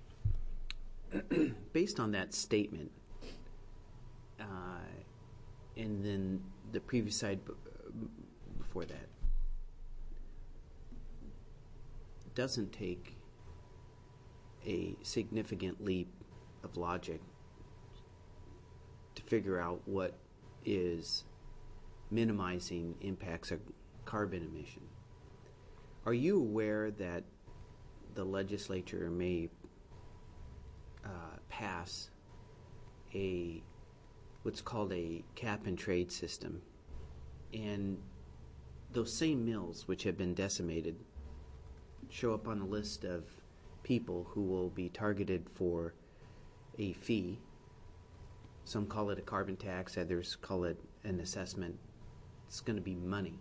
Based on that statement, and then the previous slide before that, doesn't take a significant leap of logic to figure out what is minimizing impacts of carbon emission. Are you aware that the legislature may pass what's called a cap and trade system, and those same mills which have been decimated show up on a list of people who will be targeted for a fee? Some call it a carbon tax, others call it an assessment. It's going to be money.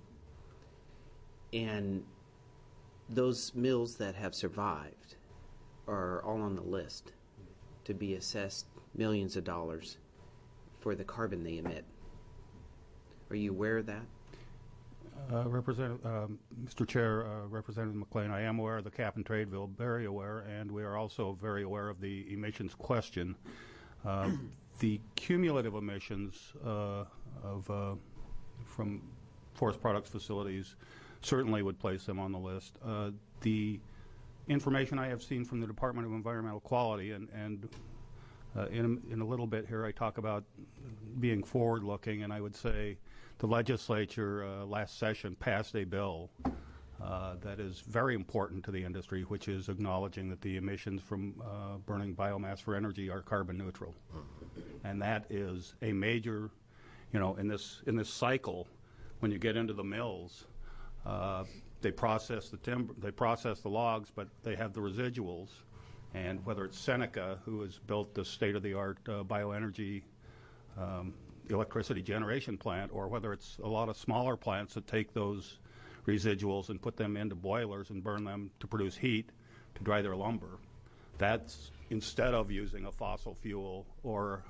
And those mills that have survived are all on the list to be assessed millions of dollars for the carbon they emit. Are you aware of that? Mr. Chair, Representative McLean, I am aware of the cap and trade bill, very aware, and we are also very aware of the emissions question. The cumulative emissions from forest products facilities certainly would place them on the list. The information I have seen from the Department of Environmental Quality, and in a little bit here I talk about being forward-looking, and I would say the legislature last session passed a bill that is very important to the industry, which is acknowledging that the emissions from burning biomass for energy are carbon neutral. And that is a major, in this cycle, when you get into the mills, they process the timber, they process the logs, but they have the residuals. And whether it's Seneca, who has built the state-of-the-art bioenergy electricity generation plant, or whether it's a lot of smaller plants that take those residuals and put them into boilers and burn them to produce heat to dry their lumber. That's instead of using a fossil fuel or,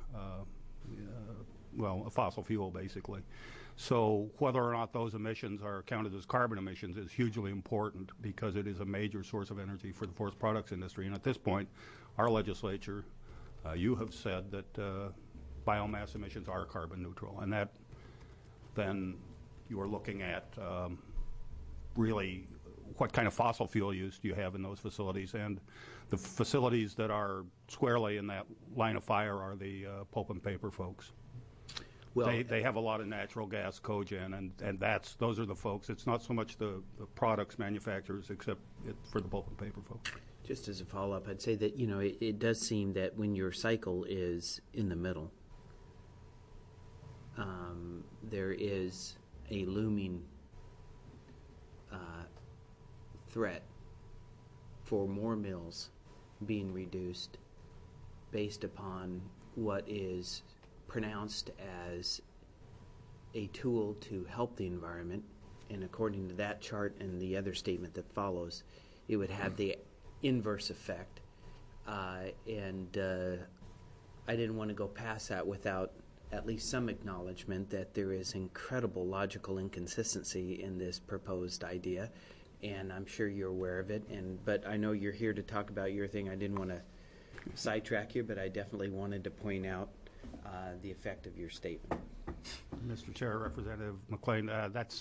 a fossil fuel basically. So whether or not those emissions are counted as carbon emissions is hugely important because it is a major source of energy for the forest products industry. And at this point, our legislature, you have said that biomass emissions are carbon neutral, and that then you are looking at really what kind of fossil fuel use do you have in those facilities. And the facilities that are squarely in that line of fire are the pulp and paper folks. Well, they have a lot of natural gas cogen, and those are the folks. It's not so much the products manufacturers, except for the pulp and paper folks. Just as a follow-up, I'd say that it does seem that when your cycle is in the middle, there is a looming threat for more mills being reduced based upon what is pronounced as a tool to help the environment, and according to that chart and the other statement that follows, it would have the inverse effect. I didn't want to go past that without at least some acknowledgement that there is incredible logical inconsistency in this proposed idea, and I'm sure you're aware of it. But I know you're here to talk about your thing. I didn't want to sidetrack you, but I definitely wanted to point out the effect of your statement. Mr. Chair, Representative McLean, that's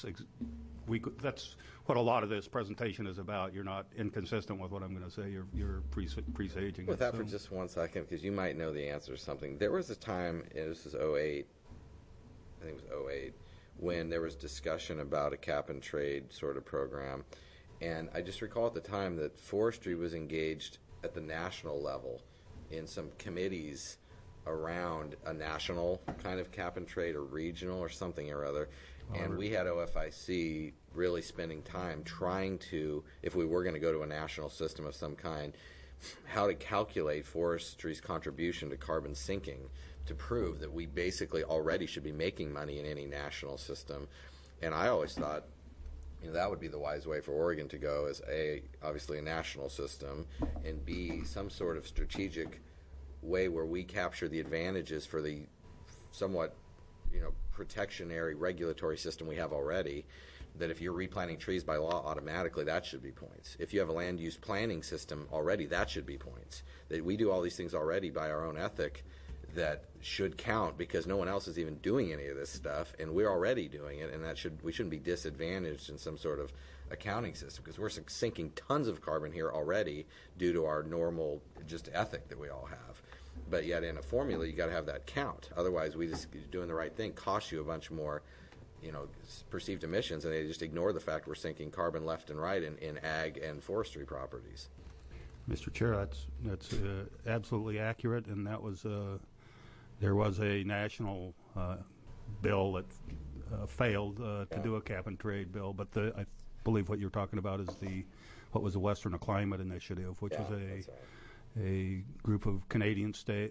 what a lot of this presentation is about. You're not inconsistent with what I'm going to say. You're presaging. With that for just 1 second, because you might know the answer to something. There was a time, and this was 08, I think it was 08, when there was discussion about a cap and trade sort of program. And I just recall at the time that forestry was engaged at the national level in some committees around a national kind of cap and trade or regional or something or other. And we had OFIC really spending time trying to, if we were going to go to a national system of some kind, how to calculate forestry's contribution to carbon sinking to prove that we basically already should be making money in any national system. And I always thought, that would be the wise way for Oregon to go, is A, obviously a national system, and B, some sort of strategic way where we capture the advantages for the somewhat, protectionary regulatory system we have already, that if you're replanting trees by law, automatically that should be points. If you have a land use planning system already, that should be points. That we do all these things already by our own ethic that should count because no one else is even doing any of this stuff, and we're already doing it, and we shouldn't be disadvantaged in some sort of accounting system because we're sinking tons of carbon here already due to our normal just ethic that we all have. But yet in a formula, you got to have that count. Otherwise, we just doing the right thing costs you a bunch more, perceived emissions, and they just ignore the fact we're sinking carbon left and right in ag and forestry properties. Mr. Chair, that's absolutely accurate, and that was there was a national bill that failed to do a cap and trade bill, but I believe what you're talking about is what was the Western Climate Initiative, which is a group of Canadian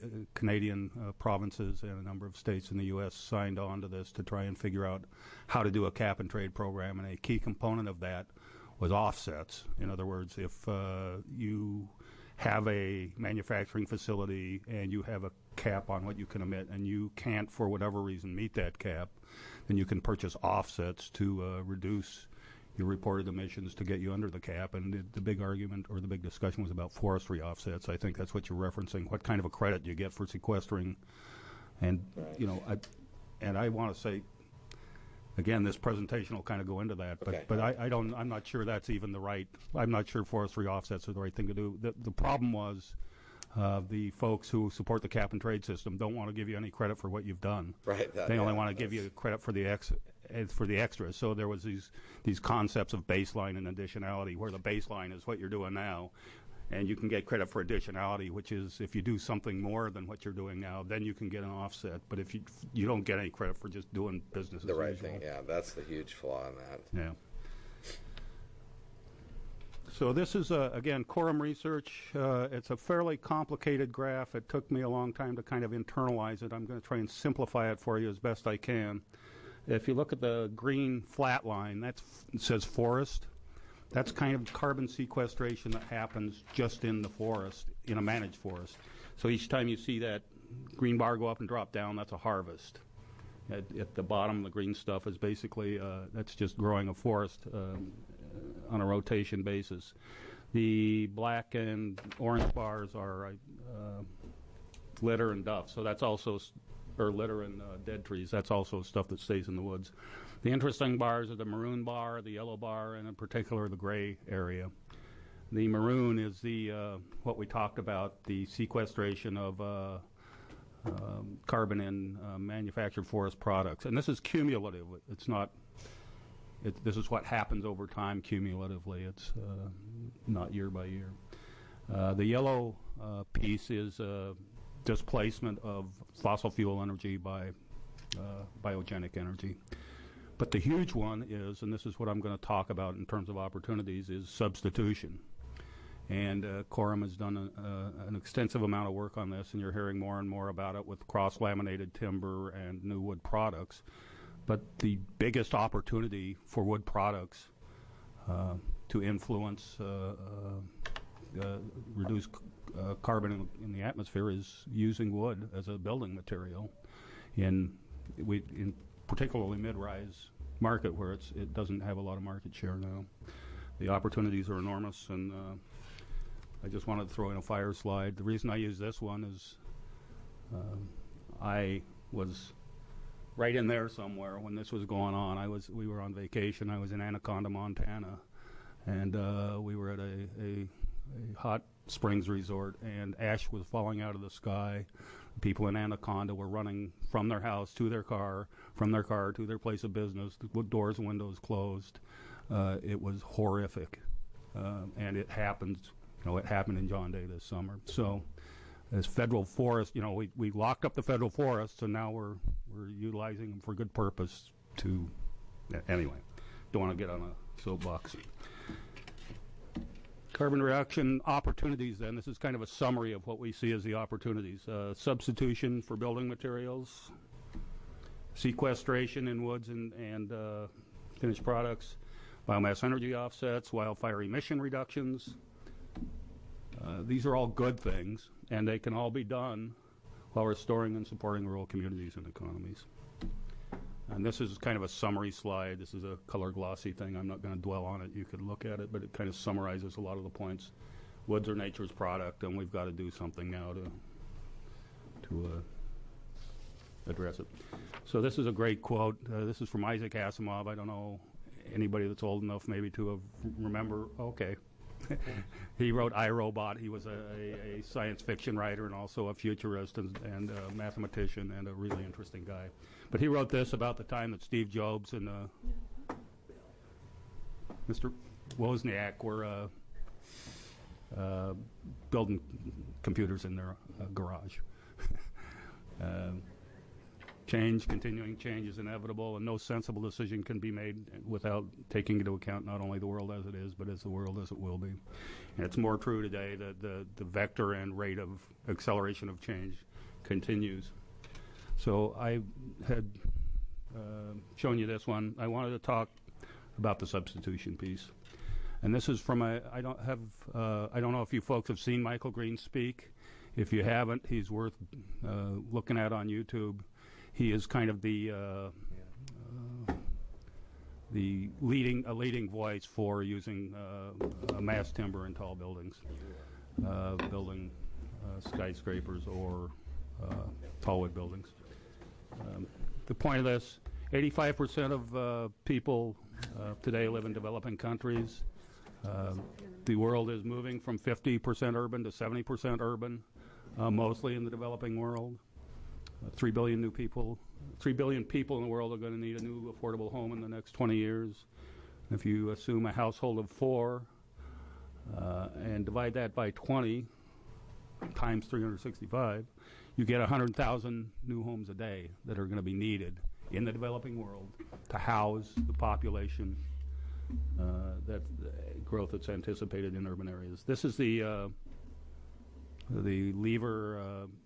provinces and a number of states in the U.S. signed on to this to try and figure out how to do a cap and trade program, and a key component of that was offsets. In other words, if you have a manufacturing facility and you have a cap on what you can emit and you can't, for whatever reason, meet that cap, then you can purchase offsets to reduce your reported emissions to get you under the cap. And the big argument or the big discussion was about forestry offsets. I think that's what you're referencing. What kind of a credit do you get for sequestering? And I want to say, again, this presentation will kind of go into that, but I'm not sure that's even the right. I'm not sure forestry offsets are the right thing to do. The problem was the folks who support the cap and trade system don't want to give you any credit for what you've done. Right. They only want to give you credit for the extras. So there was these concepts of baseline and additionality, where the baseline is what you're doing now, and you can get credit for additionality, which is if you do something more than what you're doing now, then you can get an offset. But if you don't get any credit for just doing business the as right usual. thing. Yeah, that's the huge flaw in that. Yeah. So this is, again, Quorum Research. It's a fairly complicated graph. It took me a long time to kind of internalize it. I'm going to try and simplify it for you as best I can. If you look at the green flat line, it says forest. That's kind of carbon sequestration that happens just in the forest, in a managed forest. So each time you see that green bar go up and drop down, that's a harvest. At the bottom, the green stuff is basically, that's just growing a forest on a rotation basis. The black and orange bars are litter and duff. So that's also, or litter and dead trees. That's also stuff that stays in the woods. The interesting bars are the maroon bar, the yellow bar, and in particular the gray area. The maroon is the what we talked about, the sequestration of carbon in manufactured forest products. And this is cumulative. It's not. This is what happens over time cumulatively. It's not year by year. The yellow piece is displacement of fossil fuel energy by biogenic energy. But the huge one is, and this is what I'm going to talk about in terms of opportunities, is substitution. And Quorum has done an extensive amount of work on this, and you're hearing more and more about it with cross-laminated timber and new wood products. But the biggest opportunity for wood products to influence, reduce carbon in the atmosphere is using wood as a building material in particularly mid-rise market where it doesn't have a lot of market share now. The opportunities are enormous, and I just wanted to throw in a fire slide. The reason I use this one is I was right in there somewhere when this was going on. We were on vacation. I was in Anaconda, Montana, and we were at a hot springs resort, and ash was falling out of the sky. People in Anaconda were running from their house to their car, from their car to their place of business, with doors and windows closed. It was horrific, and it happened. It happened in John Day this summer. So, as federal forest, we locked up the federal forests, and now we're utilizing them for good purpose. Anyway, don't want to get on a soapbox. Carbon reduction opportunities, then. This is kind of a summary of what we see as the opportunities. Substitution for building materials, sequestration in woods and finished products, biomass energy offsets, wildfire emission reductions. These are all good things, and they can all be done while restoring and supporting rural communities and economies. And this is kind of a summary slide. This is a color glossy thing. I'm not going to dwell on it. You could look at it, but it kind of summarizes a lot of the points. Woods are nature's product, and we've got to do something now to address it. So this is a great quote. This is from Isaac Asimov. I don't know anybody that's old enough maybe to have remember. Okay. He wrote I, Robot. He was a science fiction writer and also a futurist and a mathematician and a really interesting guy. But he wrote this about the time that Steve Jobs and Mr. Wozniak were building computers in their garage. Continuing change is inevitable, and no sensible decision can be made without taking into account not only the world as it is, but as the world as it will be. And it's more true today that the vector and rate of acceleration of change continues. So I had shown you this one. I wanted to talk about the substitution piece. And this is from I don't know if you folks have seen Michael Green speak. If you haven't, he's worth looking at on YouTube. He is kind of the a leading voice for using mass timber in tall buildings, building skyscrapers or tall wood buildings. The point of this, 85% of people today live in developing countries. The world is moving from 50% urban to 70% urban, mostly in the developing world. 3 billion people in the world are going to need a new affordable home in the next 20 years. If you assume a household of 4 and divide that by 20 times 365, you get 100,000 new homes a day that are going to be needed in the developing world to house the population that growth that's anticipated in urban areas. This is the Lever,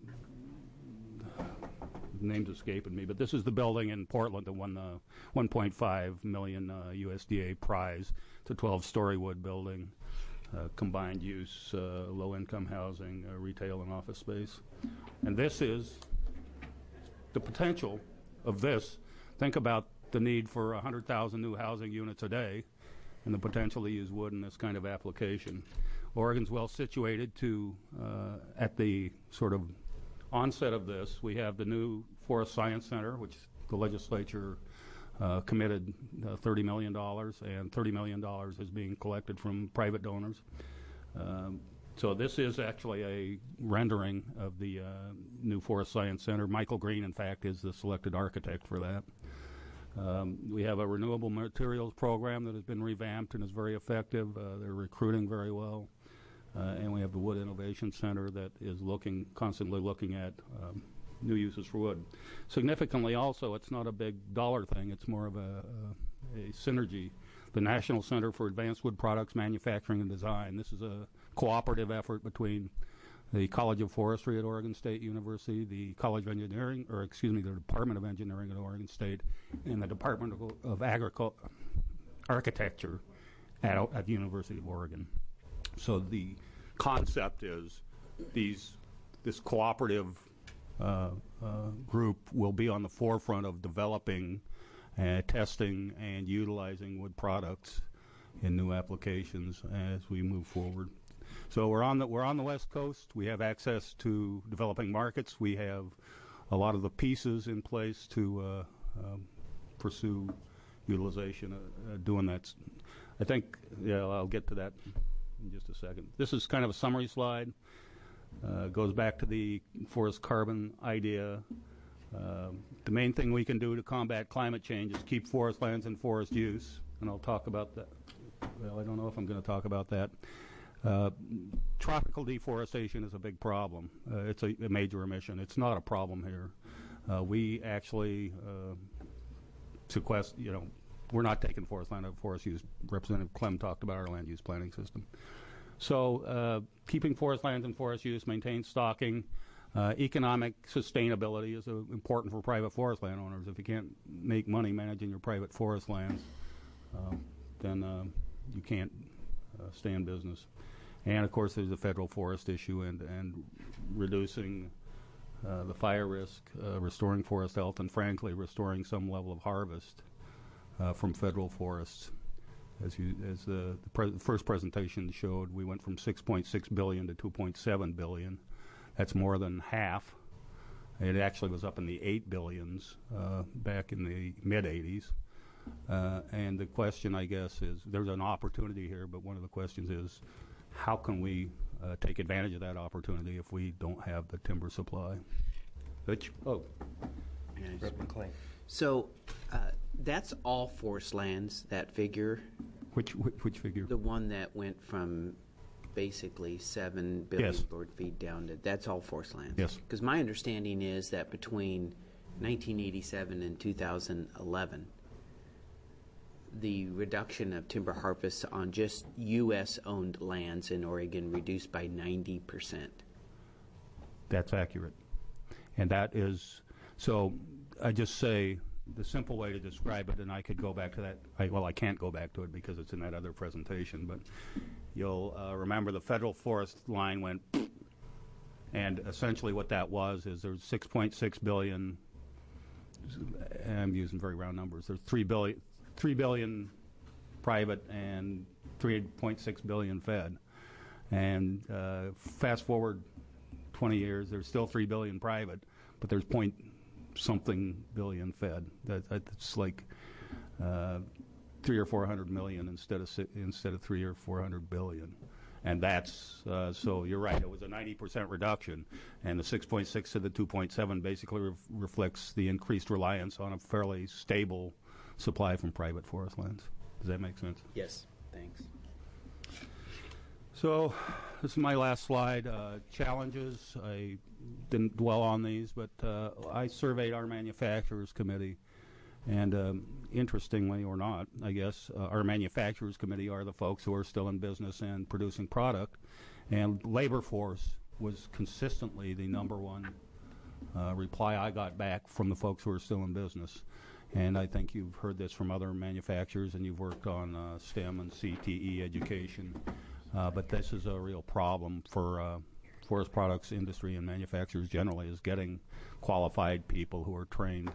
name's escaping me, but this is the building in Portland that won the 1.5 million USDA prize. It's a 12-story wood building, combined use, low-income housing, retail and office space. And this is the potential of this. Think about the need for 100,000 new housing units a day and the potential to use wood in this kind of application. Oregon's well situated to, at the sort of onset of this, we have the new Forest Science Center, which the legislature committed $30 million, and $30 million is being collected from private donors. So this is actually a rendering of the new Forest Science Center. Michael Green, in fact, is the selected architect for that. We have a renewable materials program that has been revamped and is very effective. They're recruiting very well. And we have the Wood Innovation Center that is constantly looking at new uses for wood. Significantly also, it's not a big dollar thing. It's more of a synergy. The National Center for Advanced Wood Products Manufacturing and Design. This is a cooperative effort between the College of Forestry at Oregon State University, the College of Engineering, the Department of Engineering at Oregon State, and the Department of Architecture at the University of Oregon. So the concept is this cooperative group will be on the forefront of developing, testing, and utilizing wood products in new applications as we move forward. So we're on the West Coast. We have access to developing markets. We have a lot of the pieces in place to pursue utilization, doing that. I think, I'll get to that in just a second. This is kind of a summary slide. Goes back to the forest carbon idea. The main thing we can do to combat climate change is keep forest lands in forest use, and I'll talk about that. Well, I don't know if I'm going to talk about that. Tropical deforestation is a big problem. It's a major emission. It's not a problem here. We actually sequester, we're not taking forest land out of forest use. Representative Clem talked about our land use planning system. So keeping forest lands in forest use, maintain stocking, economic sustainability is important for private forest landowners. If you can't make money managing your private forest lands, then you can't stay in business. And of course, there's the federal forest issue and reducing the fire risk, restoring forest health, and frankly, restoring some level of harvest from federal forests. As the first presentation showed, we went from 6.6 billion to 2.7 billion. That's more than half. It actually was up in the 8 billions back in the mid-'80s. And the question, I guess, is there's an opportunity here, but one of the questions is, how can we take advantage of that opportunity if we don't have the timber supply? So that's all forest lands, that figure? Which figure? The one that went from basically 7 billion Yes. board feet down to, that's all forest lands? Yes. Because my understanding is that between 1987 and 2011, the reduction of timber harvests on just U.S.-owned lands in Oregon reduced by 90%. That's accurate. And that is, so I just say the simple way to describe it, and I could go back to that, I can't go back to it because it's in that other presentation, but you'll remember the federal forest line went, and essentially what that was is there's 6.6 billion, I'm using very round numbers, there's 3 $3 billion private and $3.6 billion fed. And fast forward 20 years, there's still $3 billion private, but there's point something billion fed. That's like 300 or 400 million instead of 3 or 400 billion. And that's, so you're right, it was a 90% reduction. And the 6.6 to the 2.7 basically reflects the increased reliance on a fairly stable supply from private forest lands. Does that make sense? Yes, thanks. So this is my last slide. Challenges, I didn't dwell on these, but I surveyed our manufacturers committee. And interestingly, or not, I guess, our manufacturers committee are the folks who are still in business and producing product. And labor force was consistently the number one reply I got back from the folks who are still in business. And I think you've heard this from other manufacturers, and you've worked on STEM and CTE education. But this is a real problem for forest products industry and manufacturers generally, is getting qualified people who are trained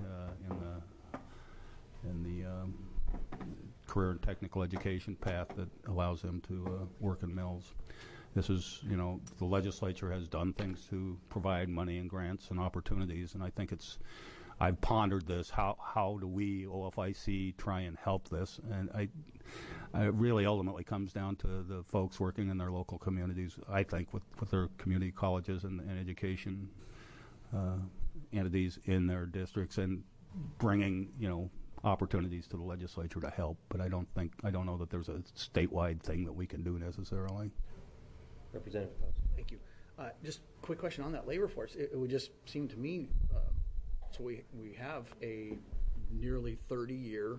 in the career and technical education path that allows them to work in mills. This is, the legislature has done things to provide money and grants and opportunities, and I think I've pondered this, how do we, OFIC, try and help this? And it really ultimately comes down to the folks working in their local communities, I think, with their community colleges and education entities in their districts, and bringing, opportunities to the legislature to help. But I don't know that there's a statewide thing that we can do necessarily. Representative Post. Thank you. Just a quick question on that labor force. It would just seem to me, so we have a nearly 30-year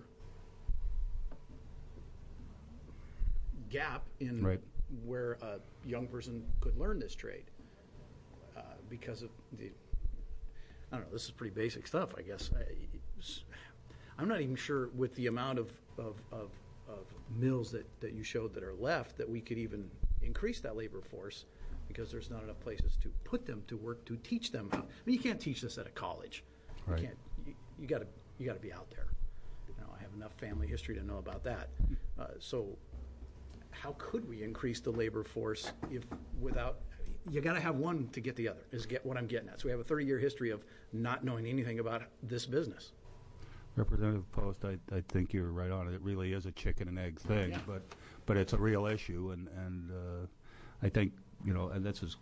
gap in where a young person could learn this trade because of I don't know, this is pretty basic stuff, I guess. I'm not even sure with the amount of mills that you showed that are left that we could even increase that labor force, because there's not enough places to put them to work to teach them how. I mean, you can't teach this at a college. Right. You can't. You got to be out there. I have enough family history to know about that. So, how could we increase the labor force if without? You got to have one to get the other. Is what I'm getting at. So we have a 30-year history of not knowing anything about this business. Representative Post, I think you're right on it. It really is a chicken and egg thing, Yeah. but it's a real issue, and I think and this is.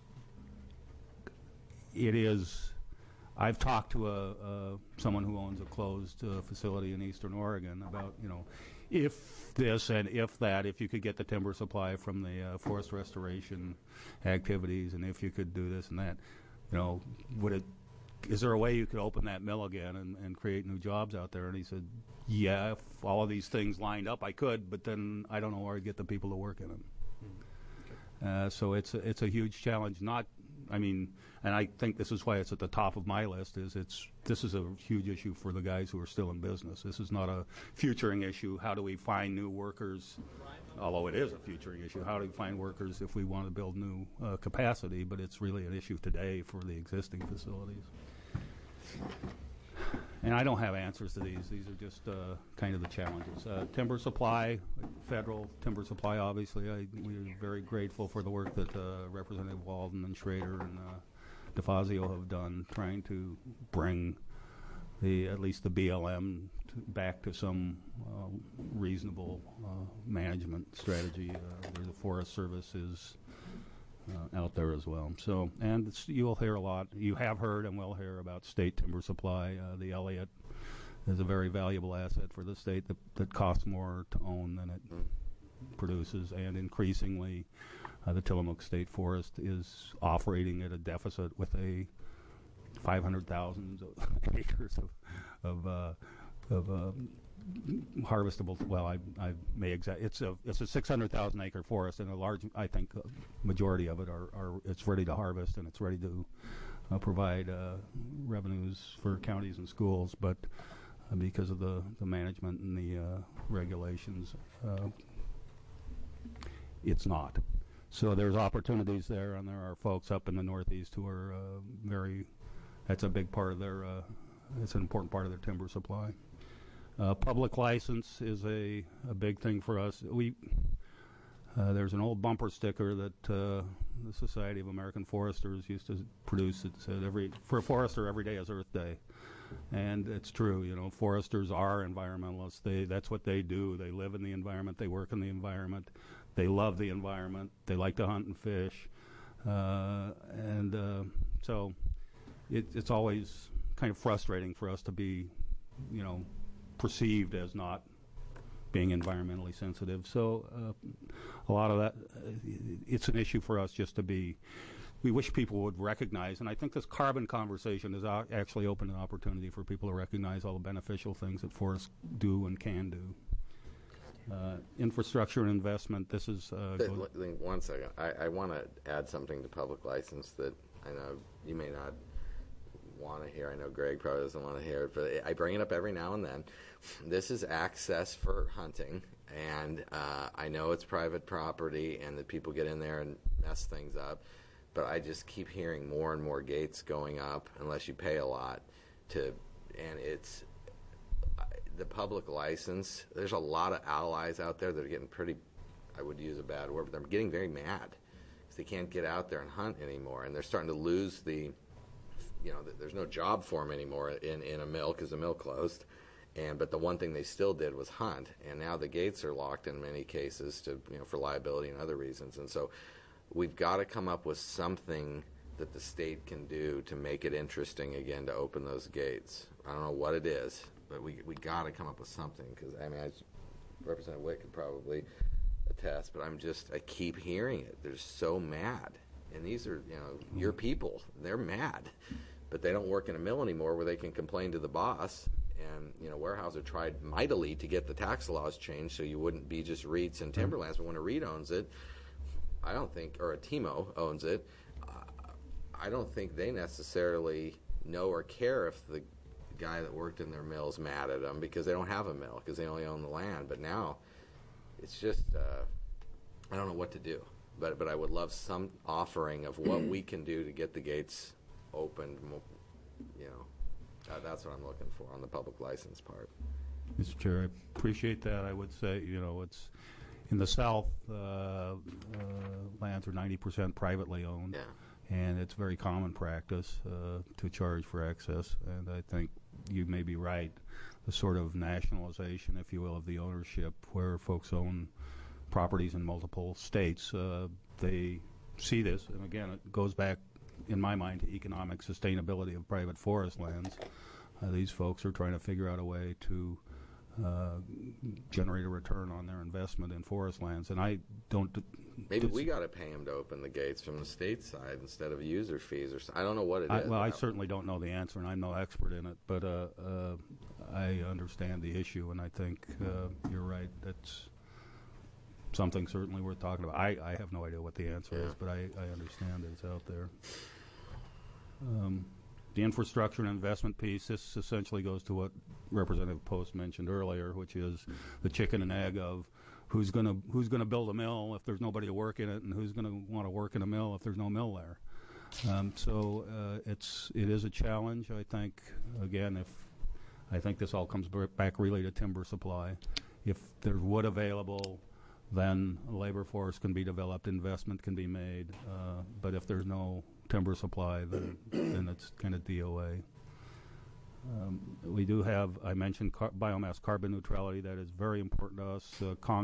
It is. I've talked to someone who owns a closed facility in Eastern Oregon about if this and if that, if you could get the timber supply from the forest restoration activities, and if you could do this and that, is there a way you could open that mill again and create new jobs out there? And he said, yeah, if all of these things lined up, I could, but then I don't know where I'd get the people to work in them. So it's a huge challenge. And I think this is why it's at the top of my list. This is a huge issue for the guys who are still in business. This is not a futuring issue. How do we find new workers? Although it is a futuring issue, how do we find workers if we want to build new capacity? But it's really an issue today for the existing facilities. And I don't have answers to these. These are just kind of the challenges. Timber supply, federal timber supply, obviously. We're very grateful for the work that Representative Walden and Schrader and DeFazio have done, trying to bring at least the BLM back to some reasonable management strategy. The Forest Service is out there as well. So, and you'll hear a lot. You have heard and will hear about state timber supply. The Elliott is a very valuable asset for the state that costs more to own than it produces, and increasingly the Tillamook State Forest is operating at a deficit with a 500,000 acres of harvestable. Well, I may it's a 600,000 acre forest, and a large, I think, majority of it it's ready to harvest, and it's ready to provide revenues for counties and schools, but because of the management and the regulations, it's not. So there's opportunities there, and there are folks up in the Northeast who are that's a big part of their it's an important part of their timber supply. Public license is a big thing for us. There's an old bumper sticker that the Society of American Foresters used to produce. It said, for a forester, every day is Earth Day. And it's true, you know, foresters are environmentalists. That's what they do. They live in the environment. They work in the environment. They love the environment. They like to hunt and fish. So it's always kind of frustrating for us to be, you know, perceived as not being environmentally sensitive. So a lot of that, it's an issue for us just to be, we wish people would recognize, and I think this carbon conversation has actually opened an opportunity for people to recognize all the beneficial things that forests do and can do. Infrastructure and investment, this is... One second. I want to add something to public license that I know you may not want to hear. I know Greg probably doesn't want to hear it, but I bring it up every now and then. This is access for hunting, and I know it's private property and that people get in there and mess things up, but I just keep hearing more and more gates going up unless you pay a lot and it's the public license. There's a lot of allies out there that are getting pretty, I would use a bad word, but they're getting very mad because they can't get out there and hunt anymore, and they're starting to lose the, you know, there's no job for them anymore in a mill because the mill closed. But the one thing they still did was hunt, and now the gates are locked in many cases to, you know, for liability and other reasons. And so we've got to come up with something that the state can do to make it interesting again to open those gates. I don't know what it is, but we got to come up with something, because I mean, Representative Witt could probably attest, but I keep hearing it. They're so mad, and these are, you know, your people. They're mad, but they don't work in a mill anymore where they can complain to the boss. And, you know, Weyerhaeuser tried mightily to get the tax laws changed so you wouldn't be just REITs and timberlands. But when a REIT owns it, I don't think, or a TIMO owns it, I don't think they necessarily know or care if the guy that worked in their mill is mad at them, because they don't have a mill, because they only own the land. But now it's just, I don't know what to do. But I would love some offering of what we can do to get the gates opened, you know. That's what I'm looking for on the public license part. Mr. Chair, I appreciate that. I would say, you know, it's in the South, lands are 90% privately owned, and it's very common practice to charge for access. And I think you may be right. The sort of nationalization, if you will, of the ownership, where folks own properties in multiple states, they see this, and again, it goes back, in my mind, to economic sustainability of private forest lands. These folks are trying to figure out a way to generate a return on their investment in forest lands, and I don't... Maybe we got to pay them to open the gates from the state side instead of user fees, or I don't know what it is. Well, I certainly don't know the answer, and I'm no expert in it, but I understand the issue, and I think you're right. That's something certainly worth talking about. I have no idea what the answer is, but I understand that it's out there. The infrastructure and investment piece, this essentially goes to what Representative Post mentioned earlier, which is the chicken and egg of who's going to build a mill if there's nobody to work in it, and who's going to want to work in a mill if there's no mill there. It is a challenge. I think, again, I think this all comes back really to timber supply. If there's wood available, then a labor force can be developed, investment can be made. But if there's no timber supply, then it's kind of DOA. We do have, I mentioned biomass carbon neutrality. That is very important to us.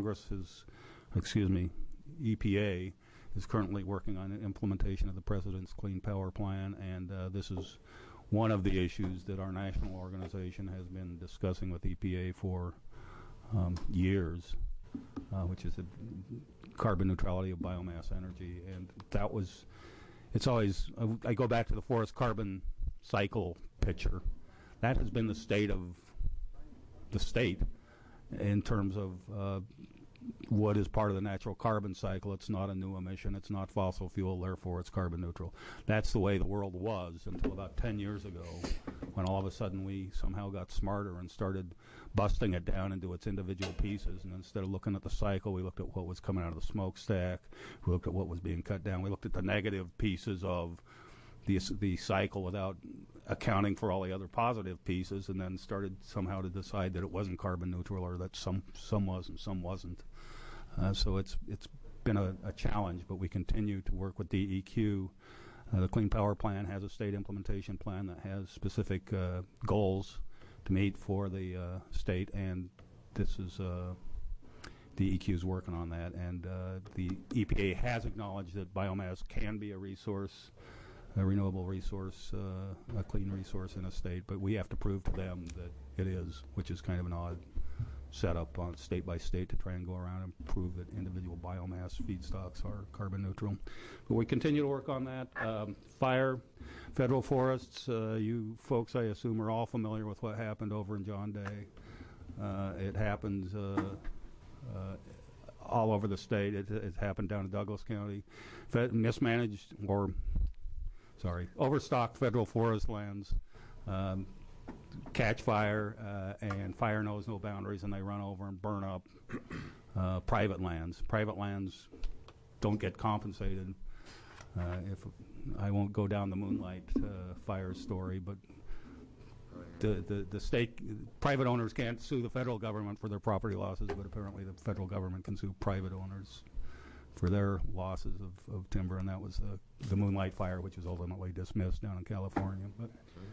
EPA is currently working on an implementation of the President's Clean Power Plan, and this is one of the issues that our national organization has been discussing with EPA for years, which is the carbon neutrality of biomass energy. And that was, it's always, I go back to the forest carbon cycle picture. That has been the state of the state in terms of wood is part of the natural carbon cycle. It's not a new emission. It's not fossil fuel. Therefore, it's carbon neutral. That's the way the world was until about 10 years ago, when all of a sudden we somehow got smarter and started busting it down into its individual pieces. And instead of looking at the cycle, we looked at what was coming out of the smokestack. We looked at what was being cut down. We looked at the negative pieces of the cycle without accounting for all the other positive pieces, and then started somehow to decide that it wasn't carbon neutral, or that some was and some wasn't. So it's been a challenge, but we continue to work with DEQ. The Clean Power Plan has a state implementation plan that has specific goals to meet for the state, and this is DEQ is working on that. And the EPA has acknowledged that biomass can be a resource, a renewable resource, a clean resource in a state, but we have to prove to them that it is, which is kind of an odd setup on state by state to try and go around and prove that individual biomass feedstocks are carbon neutral. But we continue to work on that. Fire, federal forests, you folks I assume are all familiar with what happened over in John Day. It happens all over the state. It happened down in Douglas County. Overstocked federal forest lands catch fire, and fire knows no boundaries, and they run over and burn up private lands. Private lands don't get compensated. If I won't go down the Moonlight fire story, but the state private owners can't sue the federal government for their property losses, but apparently the federal government can sue private owners for their losses of timber, and that was the Moonlight fire, which was ultimately dismissed down in California. But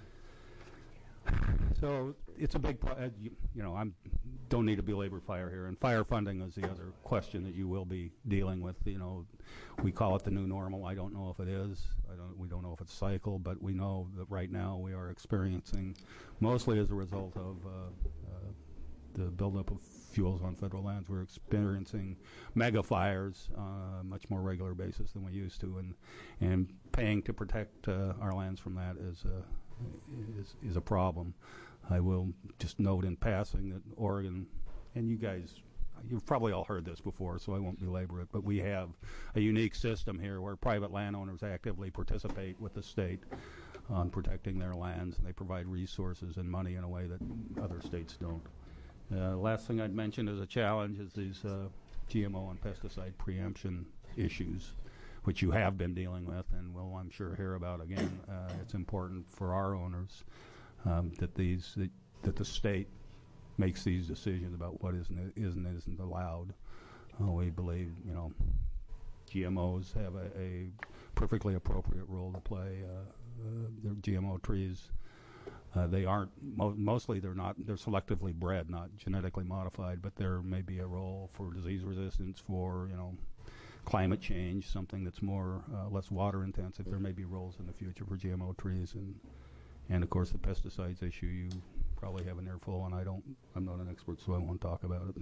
so it's a big, I don't need to belabor fire here. And fire funding is the other question that you will be dealing with. We call it the new normal. I don't know if it is. We don't know if it's cycle, but we know that right now we are experiencing, mostly as a result of the buildup of fuels on federal lands, we're experiencing mega fires on a much more regular basis than we used to, and paying to protect our lands from that is a problem. I will just note in passing that Oregon, and you guys, you've probably all heard this before, so I won't belabor it, but we have a unique system here where private landowners actively participate with the state on protecting their lands, and they provide resources and money in a way that other states don't. Last thing I'd mention as a challenge is these GMO and pesticide preemption issues, which you have been dealing with and will, I'm sure, hear about again. It's important for our owners that the state makes these decisions about what isn't allowed. We believe, GMOs have a perfectly appropriate role to play. They're GMO trees. They aren't, mostly they're selectively bred, not genetically modified, but there may be a role for disease resistance, for, climate change, something that's less water intensive. There may be roles in the future for GMO trees, and of course the pesticides issue you probably have an earful, and I'm not an expert, so I won't talk about it.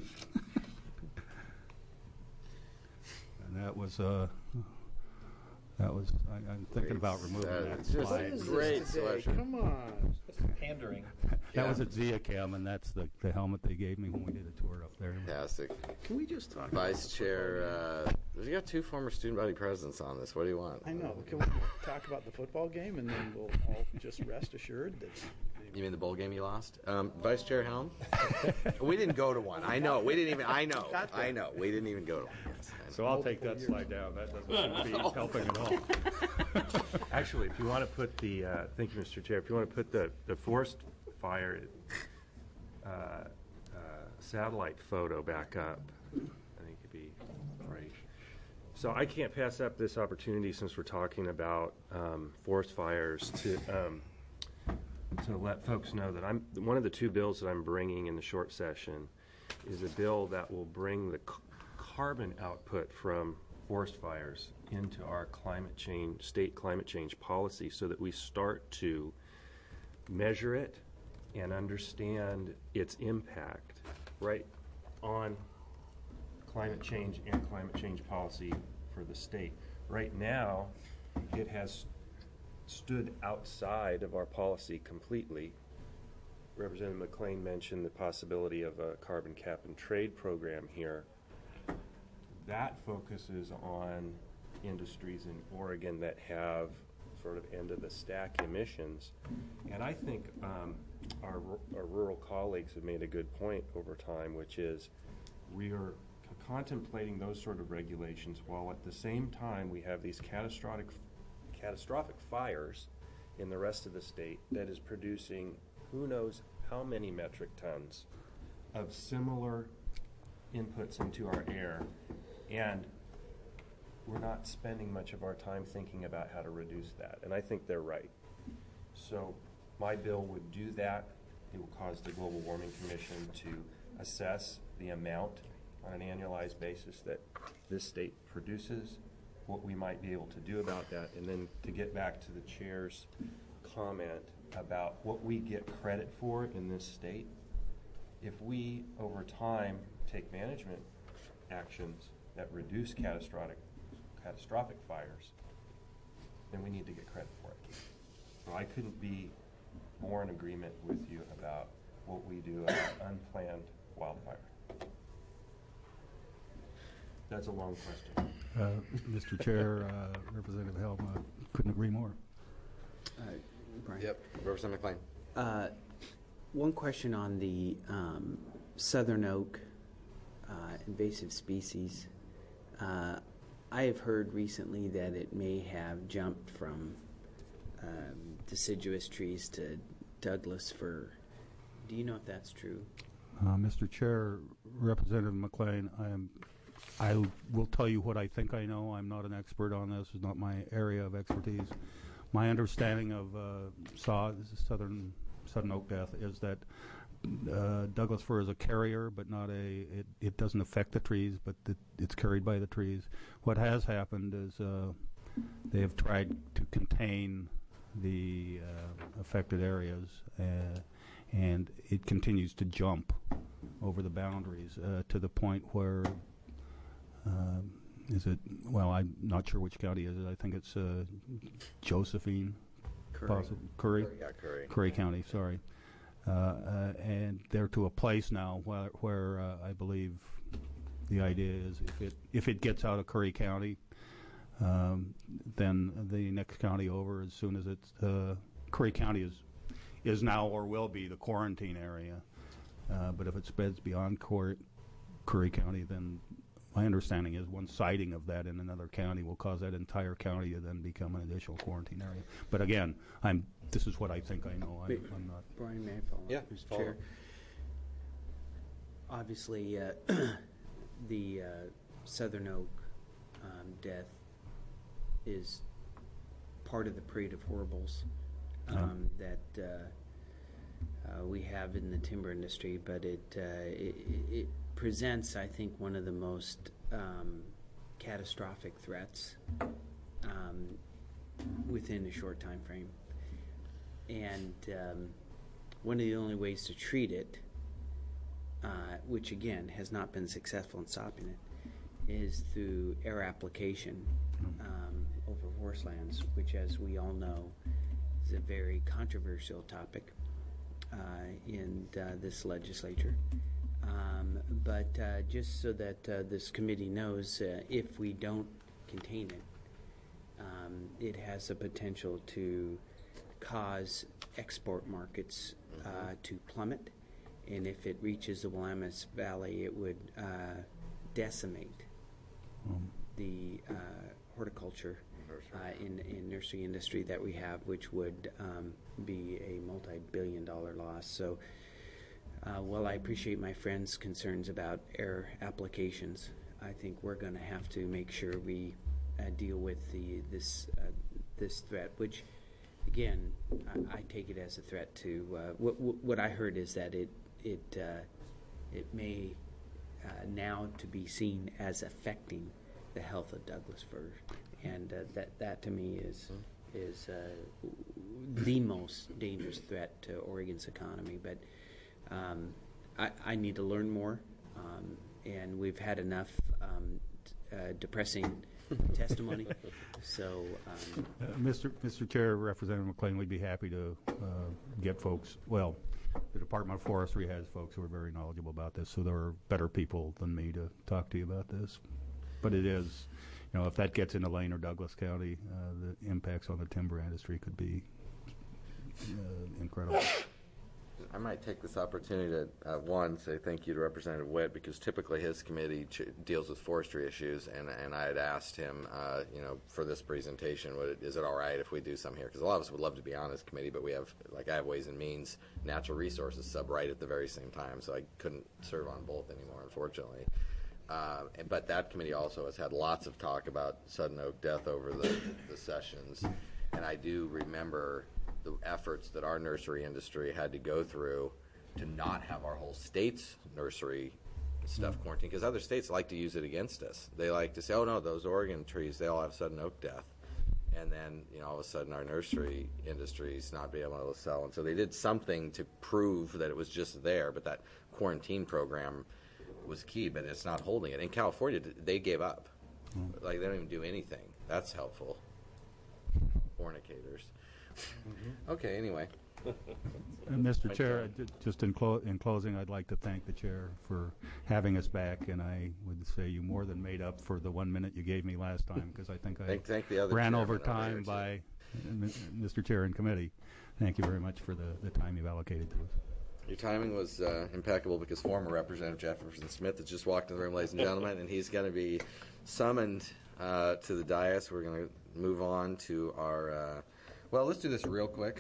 And that was I'm thinking about removing that slide. Great selection. Come on. Pandering. That was at Zeachem, and that's the helmet they gave me when we did a tour up there. Fantastic. Can we just talk Vice Chair, we got 2 former student body presidents on this. What do you want? I know. Can we talk about the football game, and then we'll all just rest assured that... You mean the bowl game you lost? Vice Chair Helm? We didn't go to one. I know. We didn't even go to one. Yes, so I'll take that slide down. That doesn't seem to be helping at all. Actually, if you want to put the, thank you, Mr. Chair, if you want to put the forest fire satellite photo back up, I think it'd be great. So I can't pass up this opportunity, since we're talking about forest fires, to let folks know that one of the 2 bills that I'm bringing in the short session is a bill that will bring the carbon output from forest fires into our state climate change policy, so that we start to measure it and understand its impact right on climate change and climate change policy for the state. Right now, it has stood outside of our policy completely. Representative McLean mentioned the possibility of a carbon cap and trade program here. That focuses on industries in Oregon that have sort of end of the stack emissions. And I think our rural colleagues have made a good point over time, which is we are contemplating those sort of regulations while at the same time we have these catastrophic catastrophic fires in the rest of the state that is producing who knows how many metric tons of similar inputs into our air, and we're not spending much of our time thinking about how to reduce that, and I think they're right. So my bill would do that. It will cause the Global Warming Commission to assess the amount on an annualized basis that this state produces, what we might be able to do about that, and then to get back to the chair's comment about what we get credit for in this state. If we, over time, take management actions that reduce catastrophic fires, then we need to get credit for it. So I couldn't be more in agreement with you about what we do about unplanned wildfire. That's a long question. Mr. Chair, Representative Helm, couldn't agree more. Brian. Yep, Representative McLean. One question on the southern oak invasive species. I have heard recently that it may have jumped from deciduous trees to Douglas fir. Do you know if that's true? Mr. Chair, Representative McLean, I will tell you what I think I know. I'm not an expert on this. It's not my area of expertise. My understanding of southern oak death is that Douglas fir is a carrier, but not it doesn't affect the trees, but it's carried by the trees. What has happened is they have tried to contain the affected areas, and it continues to jump over the boundaries to the point where I'm not sure which county is it. I think it's Josephine, Curry. Curry County, sorry. And they're to a place now where I believe the idea is if it gets out of Curry County, then the next county over, as soon as it's Curry County is now or will be the quarantine area. But if it spreads beyond Curry County, then my understanding is one sighting of that in another county will cause that entire county to then become an additional quarantine area. But again, this is what I think I know. I'm not. Brian, may I follow up, Mr. Chair? Obviously, the southern oak death is part of the parade of horribles that we have in the timber industry, but it presents, I think, one of the most catastrophic threats within a short time frame. And one of the only ways to treat it, which again has not been successful in stopping it, is through air application over horselands, which, as we all know, is a very controversial topic in this legislature. But just so that this committee knows, if we don't contain it, it has the potential to cause export markets to plummet, and if it reaches the Willamette Valley, it would decimate the horticulture in nursery industry that we have, which would be a multi-billion-dollar loss. So while I appreciate my friend's concerns about air applications, I think we're going to have to make sure we deal with this threat, which, again, I take it as a threat to what I heard is that it may now to be seen as affecting the health of Douglas fir, and that to me is the most dangerous threat to Oregon's economy. But I need to learn more, and we've had enough depressing testimony. So, Mr. Chair, Representative McLean, we'd be happy to get folks. Well, the Department of Forestry has folks who are very knowledgeable about this, so there are better people than me to talk to you about this. But it is, if that gets into Lane or Douglas County, the impacts on the timber industry could be incredible. I might take this opportunity to, one, say thank you to Representative Witt, because typically his committee deals with forestry issues, and I had asked him, for this presentation, is it all right if we do some here? Because a lot of us would love to be on this committee, but we have, I have Ways and Means, Natural Resources sub right at the very same time, so I couldn't serve on both anymore, unfortunately. But that committee also has had lots of talk about sudden oak death over the sessions, and I do remember the efforts that our nursery industry had to go through to not have our whole state's nursery stuff quarantined, because other states like to use it against us. They like to say, oh no, those Oregon trees, they all have sudden oak death. And then, all of a sudden our nursery industry's not being able to sell. And so they did something to prove that it was just there, but that quarantine program was key, but it's not holding it. In California, they gave up. Like, they don't even do anything. That's helpful. Fornicators. Okay, anyway. Mr. Chair, just in closing, I'd like to thank the chair for having us back, and I would say you more than made up for the 1 minute you gave me last time, because I think I thank the other ran over time by Mr. Chair and committee. Thank you very much for the time you've allocated to us. Your timing was impeccable, because former Representative Jefferson Smith has just walked in the room, ladies and gentlemen, and he's going to be summoned to the dais. We're going to move on to our... well, let's do this real quick.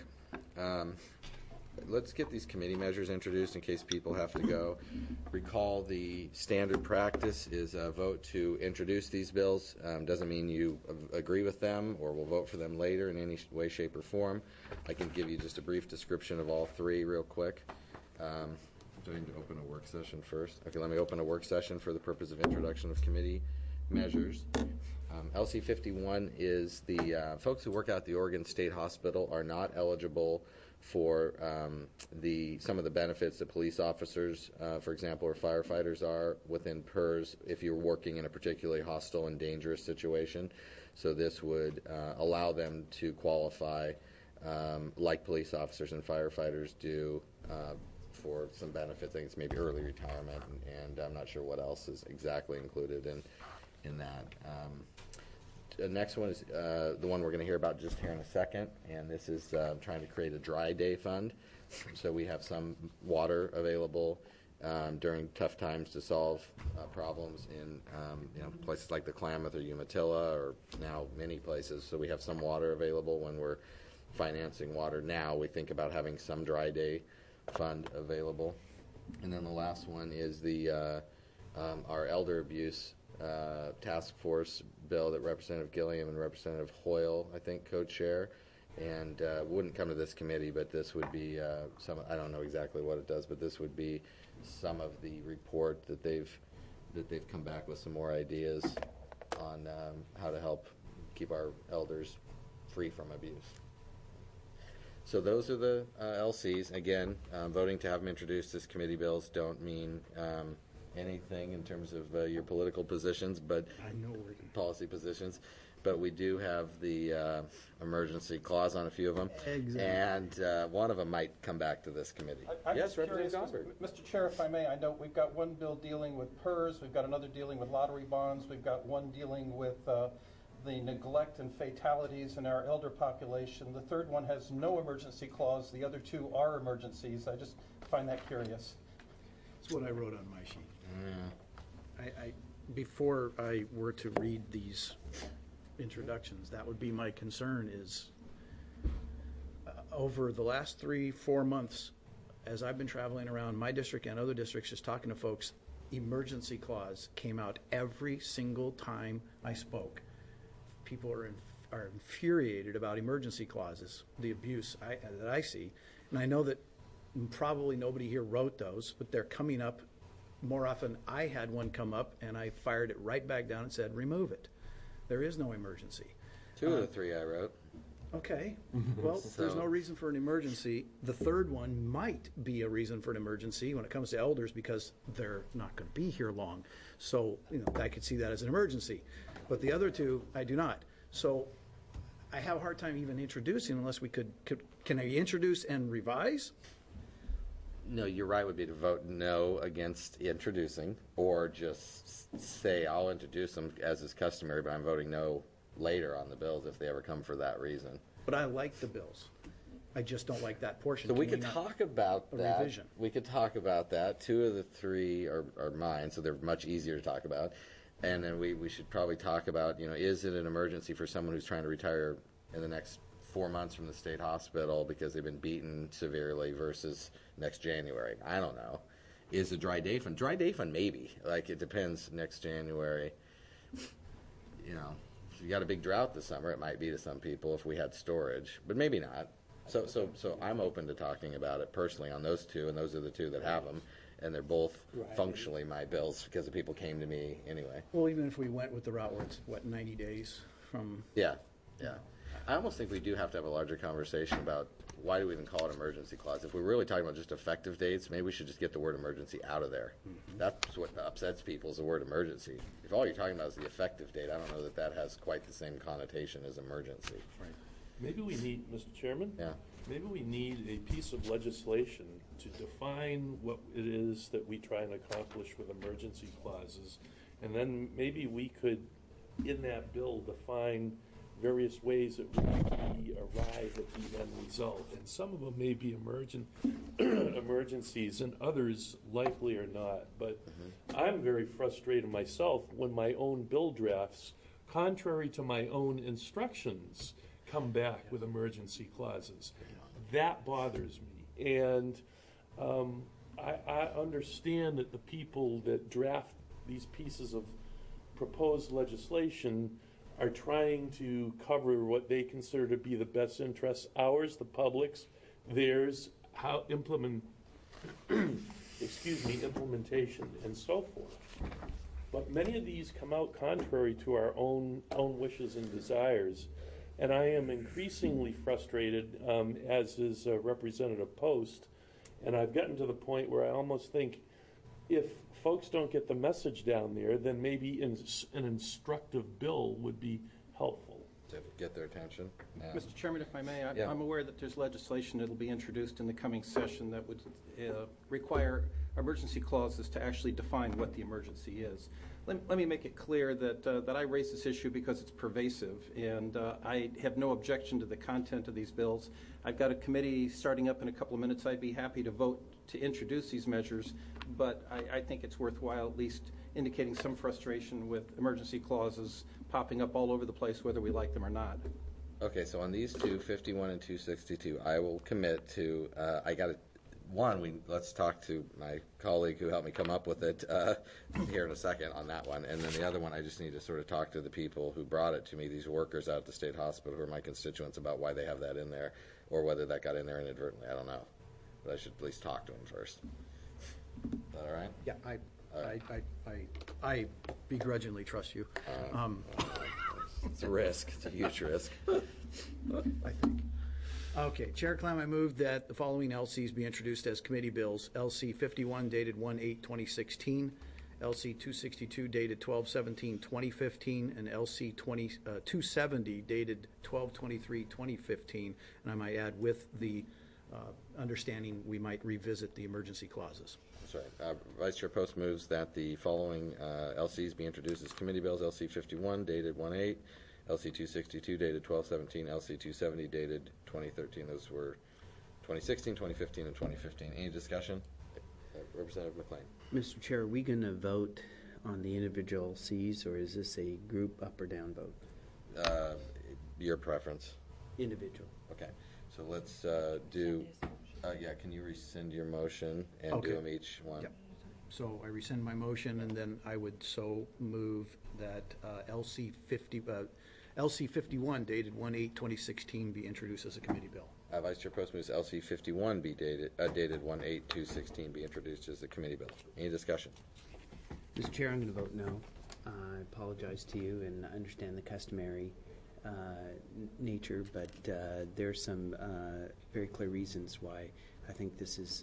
Let's get these committee measures introduced in case people have to go. Recall the standard practice is a vote to introduce these bills. Doesn't mean you agree with them or will vote for them later in any way, shape, or form. I can give you just a brief description of all three real quick. Do I need to open a work session first? Okay, let me open a work session for the purpose of introduction of committee measures. LC 51 is the folks who work out at the Oregon State Hospital are not eligible for some of the benefits that police officers, for example, or firefighters are within PERS if you're working in a particularly hostile and dangerous situation. So this would allow them to qualify like police officers and firefighters do for some benefits. I think it's maybe early retirement, and I'm not sure what else is exactly included in that. The next one is the one we're going to hear about just here in a second, and this is trying to create a dry day fund. So we have some water available during tough times to solve problems in places like the Klamath or Umatilla, or now many places. So we have some water available when we're financing water now. We think about having some dry day fund available. And then the last one is the our elder abuse task force bill that Representative Gilliam and Representative Hoyle, I think, co-chair, and wouldn't come to this committee, but this would be I don't know exactly what it does, but this would be some of the report that they've come back with some more ideas on how to help keep our elders free from abuse. So those are the LCs. Again, voting to have them introduced as committee bills don't mean anything in terms of your political positions, but policy positions. But we do have the emergency clause on a few of them, and one of them might come back to this committee. Yes, Representative Gosberg. Mr. Chair, if I may, I know we've got one bill dealing with PERS, we've got another dealing with lottery bonds, we've got one dealing with the neglect and fatalities in our elder population. The third one has no emergency clause. The other two are emergencies. I just find that curious. That's what I wrote on my sheet. Before I were to read these introductions, that would be my concern is over the last 3-4 months, as I've been traveling around my district and other districts just talking to folks, emergency clause came out every single time I spoke. People are infuriated about emergency clauses, the abuse that I see. And I know that probably nobody here wrote those, but they're coming up more often. I had one come up, and I fired it right back down and said, remove it. There is no emergency. 2 of the 3 I wrote. Okay. Well, there's no reason for an emergency. The third one might be a reason for an emergency when it comes to elders because they're not going to be here long. So, I could see that as an emergency. But the other two, I do not. So I have a hard time even introducing unless we could can I introduce and revise? No, you're right, would be to vote no against introducing, or just say I'll introduce them as is customary, but I'm voting no later on the bills if they ever come for that reason. But I like the bills. I just don't like that portion. So we Can could not- talk about a that. revision? We could talk about that. 2 of the 3 are mine, so they're much easier to talk about. And then we should probably talk about, is it an emergency for someone who's trying to retire in the next 4 months from the state hospital because they've been beaten severely versus next January? I don't know. Is a dry day fund? Dry day fund, maybe. Like, it depends next January. If you got a big drought this summer, it might be to some people if we had storage, but maybe not. So I'm open to talking about it personally on those 2, and those are the 2 that have them, and they're both functionally my bills because the people came to me anyway. Well, even if we went with the route where it's, 90 days from... Yeah. I almost think we do have to have a larger conversation about why do we even call it emergency clause? If we're really talking about just effective dates, maybe we should just get the word emergency out of there. That's what upsets people is the word emergency. If all you're talking about is the effective date, I don't know that has quite the same connotation as emergency. Right. Maybe we need, Mr. Chairman? Yeah. Maybe we need a piece of legislation to define what it is that we try and accomplish with emergency clauses. And then maybe we could, in that bill, define various ways at which we arrive at the end result. And some of them may be emergencies and others likely are not. But I'm very frustrated myself when my own bill drafts, contrary to my own instructions, come back with emergency clauses. That bothers me. And I understand that the people that draft these pieces of proposed legislation are trying to cover what they consider to be the best interests, ours, the public's, theirs, how implementation, and so forth. But many of these come out contrary to our own wishes and desires, and I am increasingly frustrated, as is Representative Post, and I've gotten to the point where I almost think if folks don't get the message down there, then maybe an instructive bill would be helpful. To get their attention. Yeah. Mr. Chairman, if I may, Yeah. I'm aware that there's legislation that will be introduced in the coming session that would require emergency clauses to actually define what the emergency is. Let me make it clear that I raise this issue because it's pervasive, and I have no objection to the content of these bills. I've got a committee starting up in a couple of minutes. I'd be happy to vote to introduce these measures, but I think it's worthwhile at least indicating some frustration with emergency clauses popping up all over the place, whether we like them or not. Okay, so on these 251 and 262, I will commit to, let's talk to my colleague who helped me come up with it here in a second on that one. And then the other one, I just need to sort of talk to the people who brought it to me, these workers out at the state hospital who are my constituents, about why they have that in there or whether that got in there inadvertently. I don't know. But I should at least talk to them first. Is that all right? Yeah, I begrudgingly trust you. It's a risk. It's a huge risk. I think. Okay, Chair Clem, I move that the following LCs be introduced as committee bills. LC 51 dated 1/8/2016, LC 262 dated 12/17/2015, and LC 270 dated 12/23/2015. And I might add, with the understanding we might revisit the emergency clauses. That's right. Vice Chair Post moves that the following LCs be introduced as committee bills. LC 51 dated 1/8, LC 262 dated 12/17, LC 270 dated 2013. Those were 2016, 2015, and 2015. Any discussion? Representative McLean. Mr. Chair, are we going to vote on the individual Cs, or is this a group up or down vote? Your preference. Individual. Okay. So let's do, can you rescind your motion and do them each one? Yep. So I rescind my motion, and then I would so move that LC 51 dated 1/8/2016 be introduced as a committee bill. Vice Chair Post moves LC 51 be dated 1/8/2016 be introduced as a committee bill. Any discussion? Mr. Chair, I'm going to vote no. I apologize to you and understand the customary nature, but there are some very clear reasons why I think this is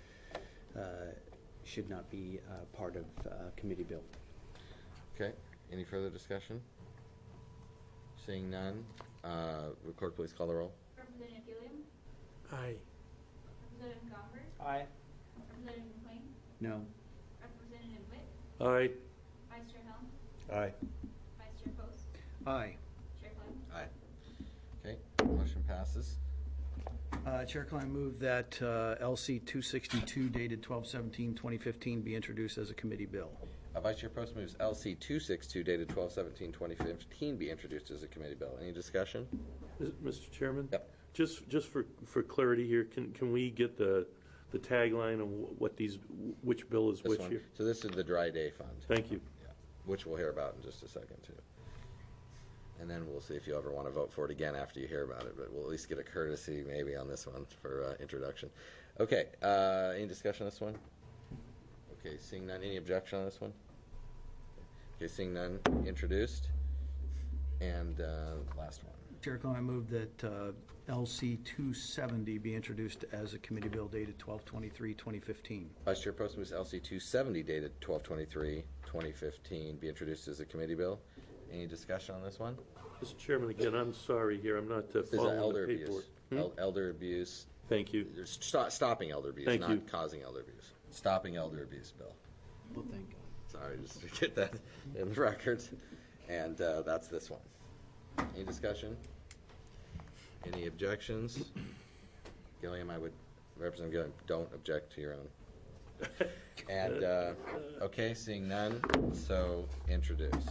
should not be part of committee bill. Okay. Any further discussion? Seeing none, clerk, please call the roll. Representative Gilliam? Aye. Representative Gomberg? Aye. Representative McLean? No. Representative Witt? Aye. Vice Chair Helm? Aye. Vice Chair Post? Aye. Chair Clem? Aye. Okay. Motion passes. Chair Klein, move that LC 262 dated 12/17/2015 be introduced as a committee bill. Vice Chair Post moves LC 262 dated 12/17/2015 be introduced as a committee bill. Any discussion? Mr. Chairman? Yep. Just for clarity here, can we get the tagline of which bill is This which one. here? So this is the Dry Day Fund. Thank you. Yeah. Which we'll hear about in just a second, too. And then we'll see if you ever want to vote for it again after you hear about it, but we'll at least get a courtesy maybe on this one for introduction. Okay, any discussion on this one? Okay, seeing none. Any objection on this one? Okay, seeing none. Introduced. And last one. Chair Klein, I move that LC 270 be introduced as a committee bill dated 12/23/2015. Vice Chair Post moves LC 270 dated 12/23/2015 be introduced as a committee bill. Any discussion on this one? Mr. Chairman, again, I'm sorry here. I'm not This is following elder the paperwork. abuse. Elder abuse. Thank you. Stopping elder abuse, Thank not you. causing elder abuse. Stopping elder abuse bill. Well, thank God. Sorry, just to get that in the record. And that's this one. Any discussion? Any objections? Gilliam, Representative Gilliam, don't object to your own. And, okay, seeing none, so introduced.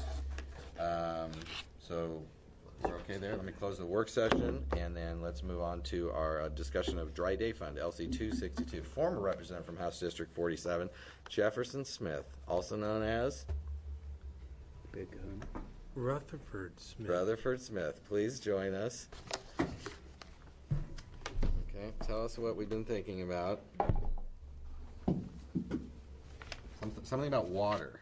So we're okay there. Let me close the work session, and then let's move on to our discussion of Dry Day Fund, LC 262. Former representative from House District 47, Jefferson Smith, also known as Big Gun. Rutherford Smith. Rutherford Smith. Please join us. Okay, tell us what we've been thinking about. Something about water.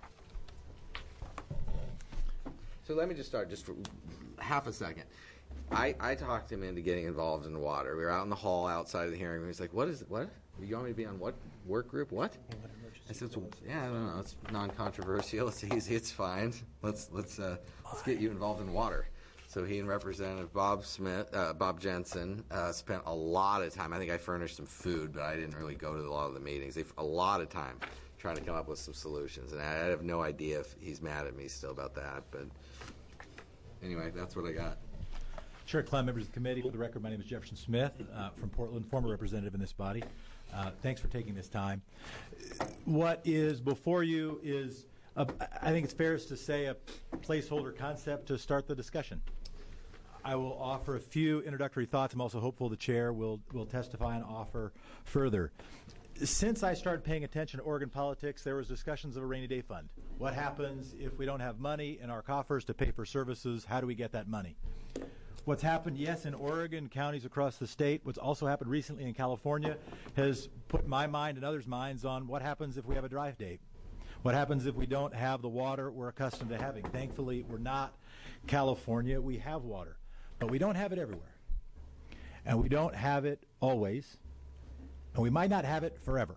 So let me just start just for half a second. I talked him into getting involved in water. We were out in the hall outside of the hearing room. He's like, what? You want me to be on what work group? What? I said, yeah, I don't know. It's non-controversial. It's easy. It's fine. Let's get you involved in water. So he and Representative Bob Jensen spent a lot of time. I think I furnished some food, but I didn't really go to a lot of the meetings. A lot of time trying to come up with some solutions. And I have no idea if he's mad at me still about that. But anyway, that's what I got. Chair Klein, members of the committee, for the record, my name is Jefferson Smith from Portland, former representative in this body. Thanks for taking this time. What is before you is, I think it's fair to say, a placeholder concept to start the discussion. I will offer a few introductory thoughts. I'm also hopeful the chair will testify and offer further. Since I started paying attention to Oregon politics, there was discussions of a rainy day fund. What happens if we don't have money in our coffers to pay for services? How do we get that money? What's happened, yes, in Oregon, counties across the state, what's also happened recently in California has put my mind and others' minds on what happens if we have a dry day. What happens if we don't have the water we're accustomed to having? Thankfully, we're not California. We have water, but we don't have it everywhere. And we don't have it always. And we might not have it forever.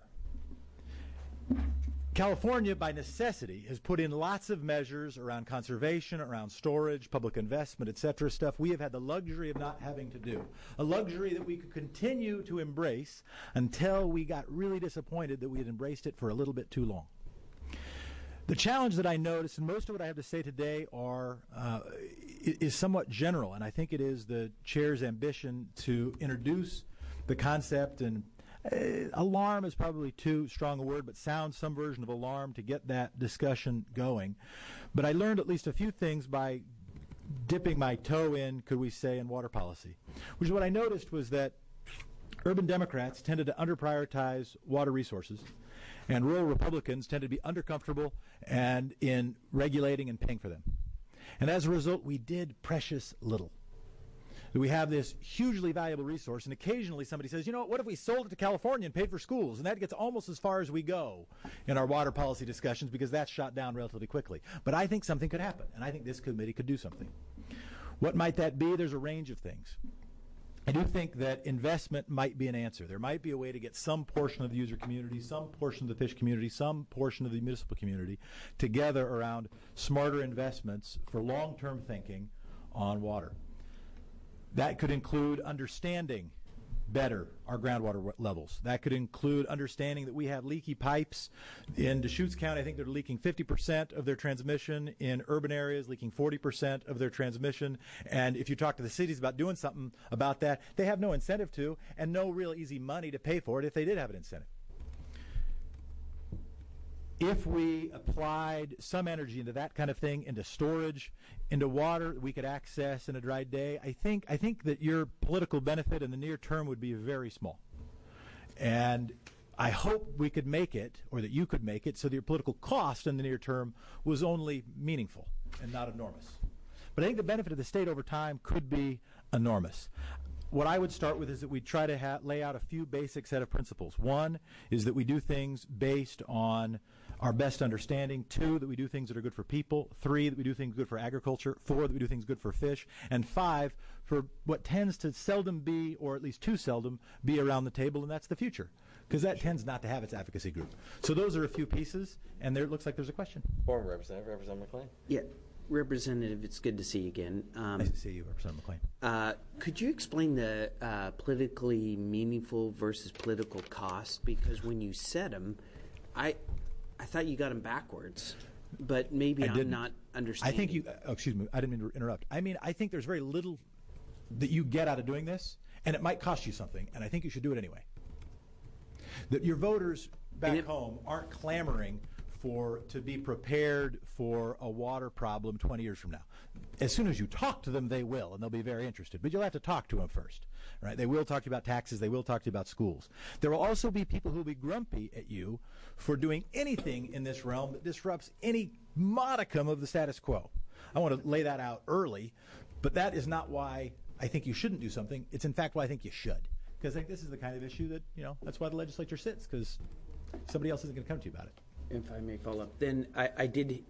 California, by necessity, has put in lots of measures around conservation, around storage, public investment, et cetera, stuff we have had the luxury of not having to do. A luxury that we could continue to embrace until we got really disappointed that we had embraced it for a little bit too long. The challenge that I noticed, and most of what I have to say today is somewhat general, and I think it is the chair's ambition to introduce the concept, and alarm is probably too strong a word, but sound some version of alarm to get that discussion going. But I learned at least a few things by dipping my toe in, could we say, in water policy, which is what I noticed was that urban Democrats tended to under-prioritize water resources, and rural Republicans tended to be undercomfortable and in regulating and paying for them. And as a result, we did precious little. We have this hugely valuable resource, and occasionally somebody says, you know, what if we sold it to California and paid for schools? And that gets almost as far as we go in our water policy discussions because that's shot down relatively quickly. But I think something could happen, and I think this committee could do something. What might that be? There's a range of things. I do think that investment might be an answer. There might be a way to get some portion of the user community, some portion of the fish community, some portion of the municipal community together around smarter investments for long-term thinking on water. That could include understanding better our groundwater levels. That could include understanding that we have leaky pipes in Deschutes County. I think they're leaking 50% of their transmission, in urban areas leaking 40% of their transmission. And if you talk to the cities about doing something about that, they have no incentive to, and no real easy money to pay for it if they did have an incentive. If we applied some energy into that kind of thing, into storage, into water that we could access in a dry day, I think that your political benefit in the near term would be very small. And I hope we could make it, or that you could make it, so that your political cost in the near term was only meaningful and not enormous. But I think the benefit of the state over time could be enormous. What I would start with is that we try to lay out a few basic set of principles. One is that we do things based on our best understanding. 2, that we do things that are good for people. 3, that we do things good for agriculture. 4, that we do things good for fish. And 5, for what tends to seldom be, or at least too seldom, be around the table, and that's the future. Because that tends not to have its advocacy group. So those are a few pieces, and there it looks like there's a question. Former Representative, Representative McLean. Yeah. Representative, it's good to see you again. Nice to see you, Representative McLean. Could you explain the politically meaningful versus political cost? Because when you said them, I thought you got them backwards, but maybe I'm not understanding. I think you, excuse me, I didn't mean to interrupt. I mean, I think there's very little that you get out of doing this, and it might cost you something, and I think you should do it anyway. That your voters back home aren't clamoring to be prepared for a water problem 20 years from now. As soon as you talk to them, they will, and they'll be very interested. But you'll have to talk to them first, right? They will talk to you about taxes. They will talk to you about schools. There will also be people who will be grumpy at you for doing anything in this realm that disrupts any modicum of the status quo. I want to lay that out early, but that is not why I think you shouldn't do something. It's in fact why I think you should. Because I think this is the kind of issue that, that's why the legislature sits, because somebody else isn't going to come to you about it. If I may follow up, then I did.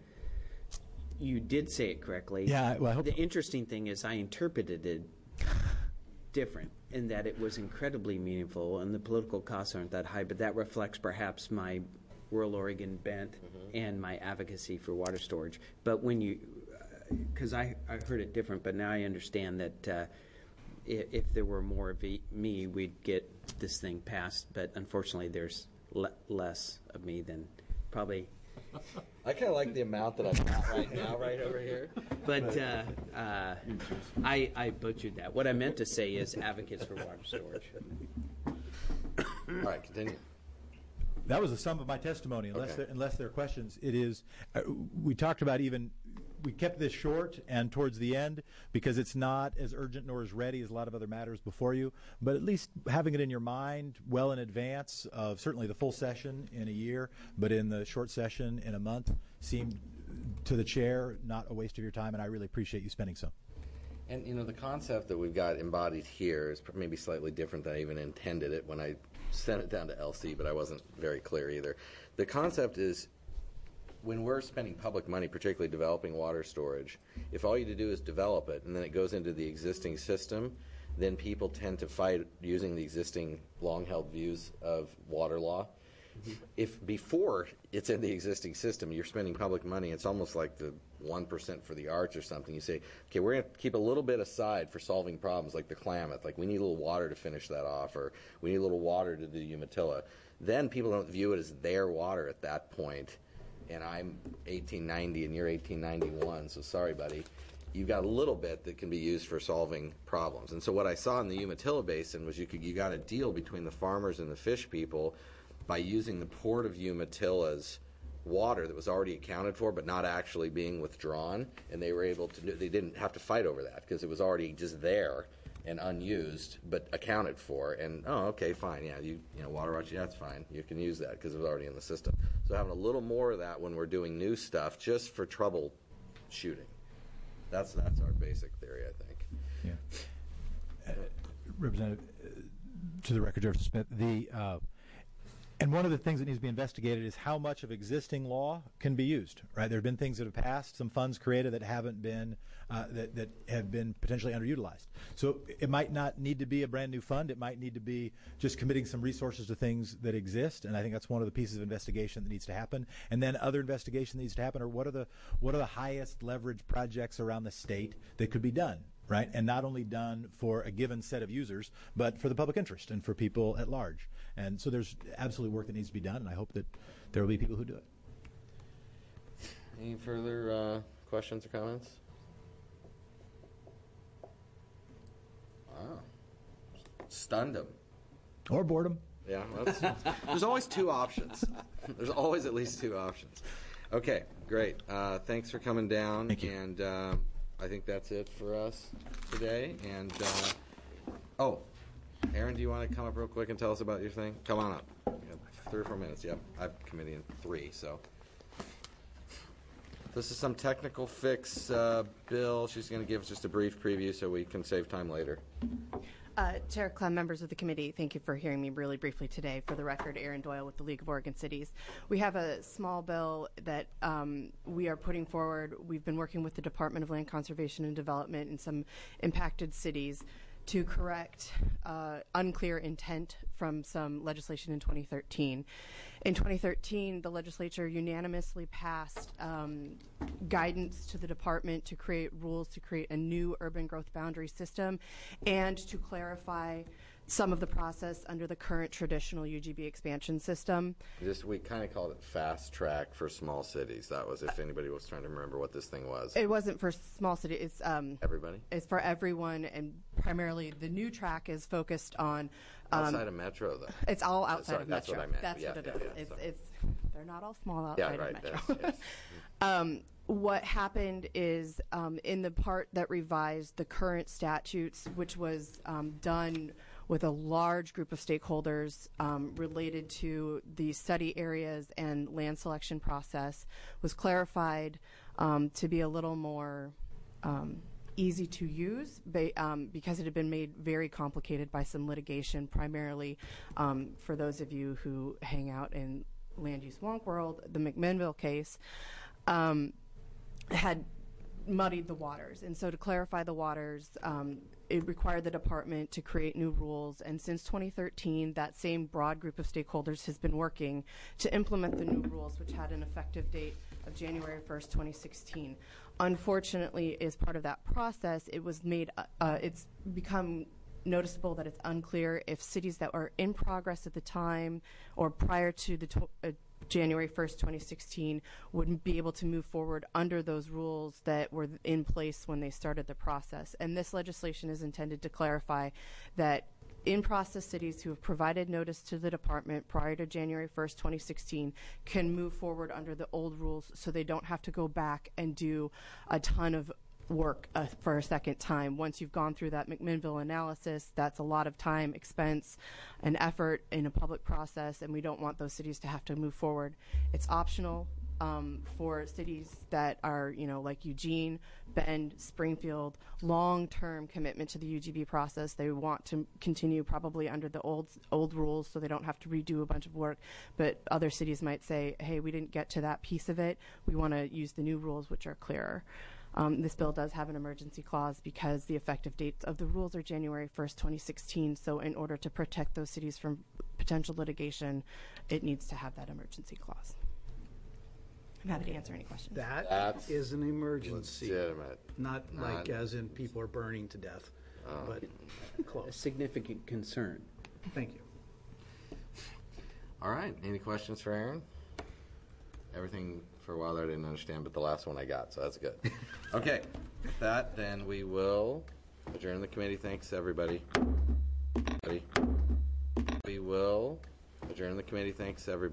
You did say it correctly. Yeah. Well, I hope the interesting thing is I interpreted it different, in that it was incredibly meaningful, and the political costs aren't that high. But that reflects perhaps my rural Oregon bent and my advocacy for water storage. But when you, because I heard it different, but now I understand that if there were more of me, we'd get this thing passed. But unfortunately, there's less of me than probably. I kind of like the amount that I've got right now, right over here. But I butchered that. What I meant to say is advocates for water storage. All right, continue. That was the sum of my testimony. Unless there are questions, it is. We talked about we kept this short and towards the end because it's not as urgent nor as ready as a lot of other matters before you. But at least having it in your mind well in advance of certainly the full session in a year, but in the short session in a month, seemed to the chair not a waste of your time, and I really appreciate you spending some. And the concept that we've got embodied here is maybe slightly different than I even intended it when I sent it down to LC, but I wasn't very clear either. The concept is, when we're spending public money, particularly developing water storage, if all you do is develop it and then it goes into the existing system, then people tend to fight using the existing long-held views of water law. If before it's in the existing system, you're spending public money, it's almost like the 1% for the arts or something. You say, okay, we're going to keep a little bit aside for solving problems like the Klamath, like we need a little water to finish that off, or we need a little water to do Umatilla. Then people don't view it as their water at that point. And I'm 1890 and you're 1891, so sorry, buddy. You've got a little bit that can be used for solving problems. And so what I saw in the Umatilla Basin was you got a deal between the farmers and the fish people by using the Port of Umatilla's water that was already accounted for but not actually being withdrawn, and they were able to they didn't have to fight over that because it was already just there and unused but accounted for. And okay, fine, yeah, water rights, yeah, that's fine, you can use that because it was already in the system. So having a little more of that when we're doing new stuff just for troubleshooting, that's our basic theory, I think. Yeah. Representative, to the record, Jefferson Smith, and one of the things that needs to be investigated is how much of existing law can be used. Right, there have been things that have passed, some funds created that haven't been that have been potentially underutilized. So it might not need to be a brand new fund. It might need to be just committing some resources to things that exist. And I think that's one of the pieces of investigation that needs to happen. And then other investigation that needs to happen are what are the highest leverage projects around the state that could be done. right? And not only done for a given set of users, but for the public interest and for people at large. And so there's absolutely work that needs to be done, and I hope that there will be people who do it. Any further questions or comments? Wow. Stunned them. Or boredom. Yeah, there's always two options. There's always at least two options. Okay, great. Thanks for coming down. Thank you. And I think that's it for us today. And Aaron, do you want to come up real quick and tell us about your thing? Come on up. You have 3 or 4 minutes. Yep, I have committee in 3, so. This is some technical fix bill. She's going to give us just a brief preview so we can save time later. Chair Clem, members of the committee, thank you for hearing me really briefly today. For the record, Aaron Doyle with the League of Oregon Cities. We have a small bill that we are putting forward. We've been working with the Department of Land Conservation and Development in some impacted cities to correct unclear intent from some legislation in 2013. In 2013, the legislature unanimously passed guidance to the department to create rules to create a new urban growth boundary system and to clarify some of the process under the current traditional UGB expansion system. We kind of called it fast track for small cities. That was if anybody was trying to remember what this thing was. It wasn't for small cities. It's everybody. It's for everyone, and primarily the new track is focused on outside of metro, though. It's all outside of metro. That's what I meant. That's what it is. It's they're not all small outside of metro. Yes. What happened is in the part that revised the current statutes, which was done with a large group of stakeholders related to the study areas and land selection process, was clarified to be a little more easy to use because it had been made very complicated by some litigation, primarily for those of you who hang out in land use wonk world. The McMinnville case had muddied the waters, and so to clarify the waters, it required the department to create new rules, and since 2013 that same broad group of stakeholders has been working to implement the new rules, which had an effective date of January 1st, 2016. Unfortunately, as part of that process, it was made it's become noticeable that it's unclear if cities that were in progress at the time or prior to the January 1st, 2016 wouldn't be able to move forward under those rules that were in place when they started the process. And this legislation is intended to clarify that in-process cities who have provided notice to the department prior to January 1st, 2016 can move forward under the old rules so they don't have to go back and do a ton of work for a second time. Once you've gone through that McMinnville analysis, that's a lot of time, expense, and effort in a public process, and we don't want those cities to have to move forward. It's optional for cities that are, like Eugene, Bend, Springfield, long-term commitment to the UGB process. They want to continue probably under the old rules so they don't have to redo a bunch of work, but other cities might say, hey, we didn't get to that piece of it. We want to use the new rules, which are clearer. This bill does have an emergency clause because the effective dates of the rules are January 1st, 2016. So in order to protect those cities from potential litigation, it needs to have that emergency clause. I'm happy to answer any questions. That is an emergency. Legitimate. Not like as in people are burning to death, but close. A significant concern. Thank you. All right. Any questions for Aaron? Everything for a while there I didn't understand, but the last one I got, so that's good. Okay. With that, then we will adjourn the committee. Thanks, everybody. We will adjourn the committee. Thanks, everybody.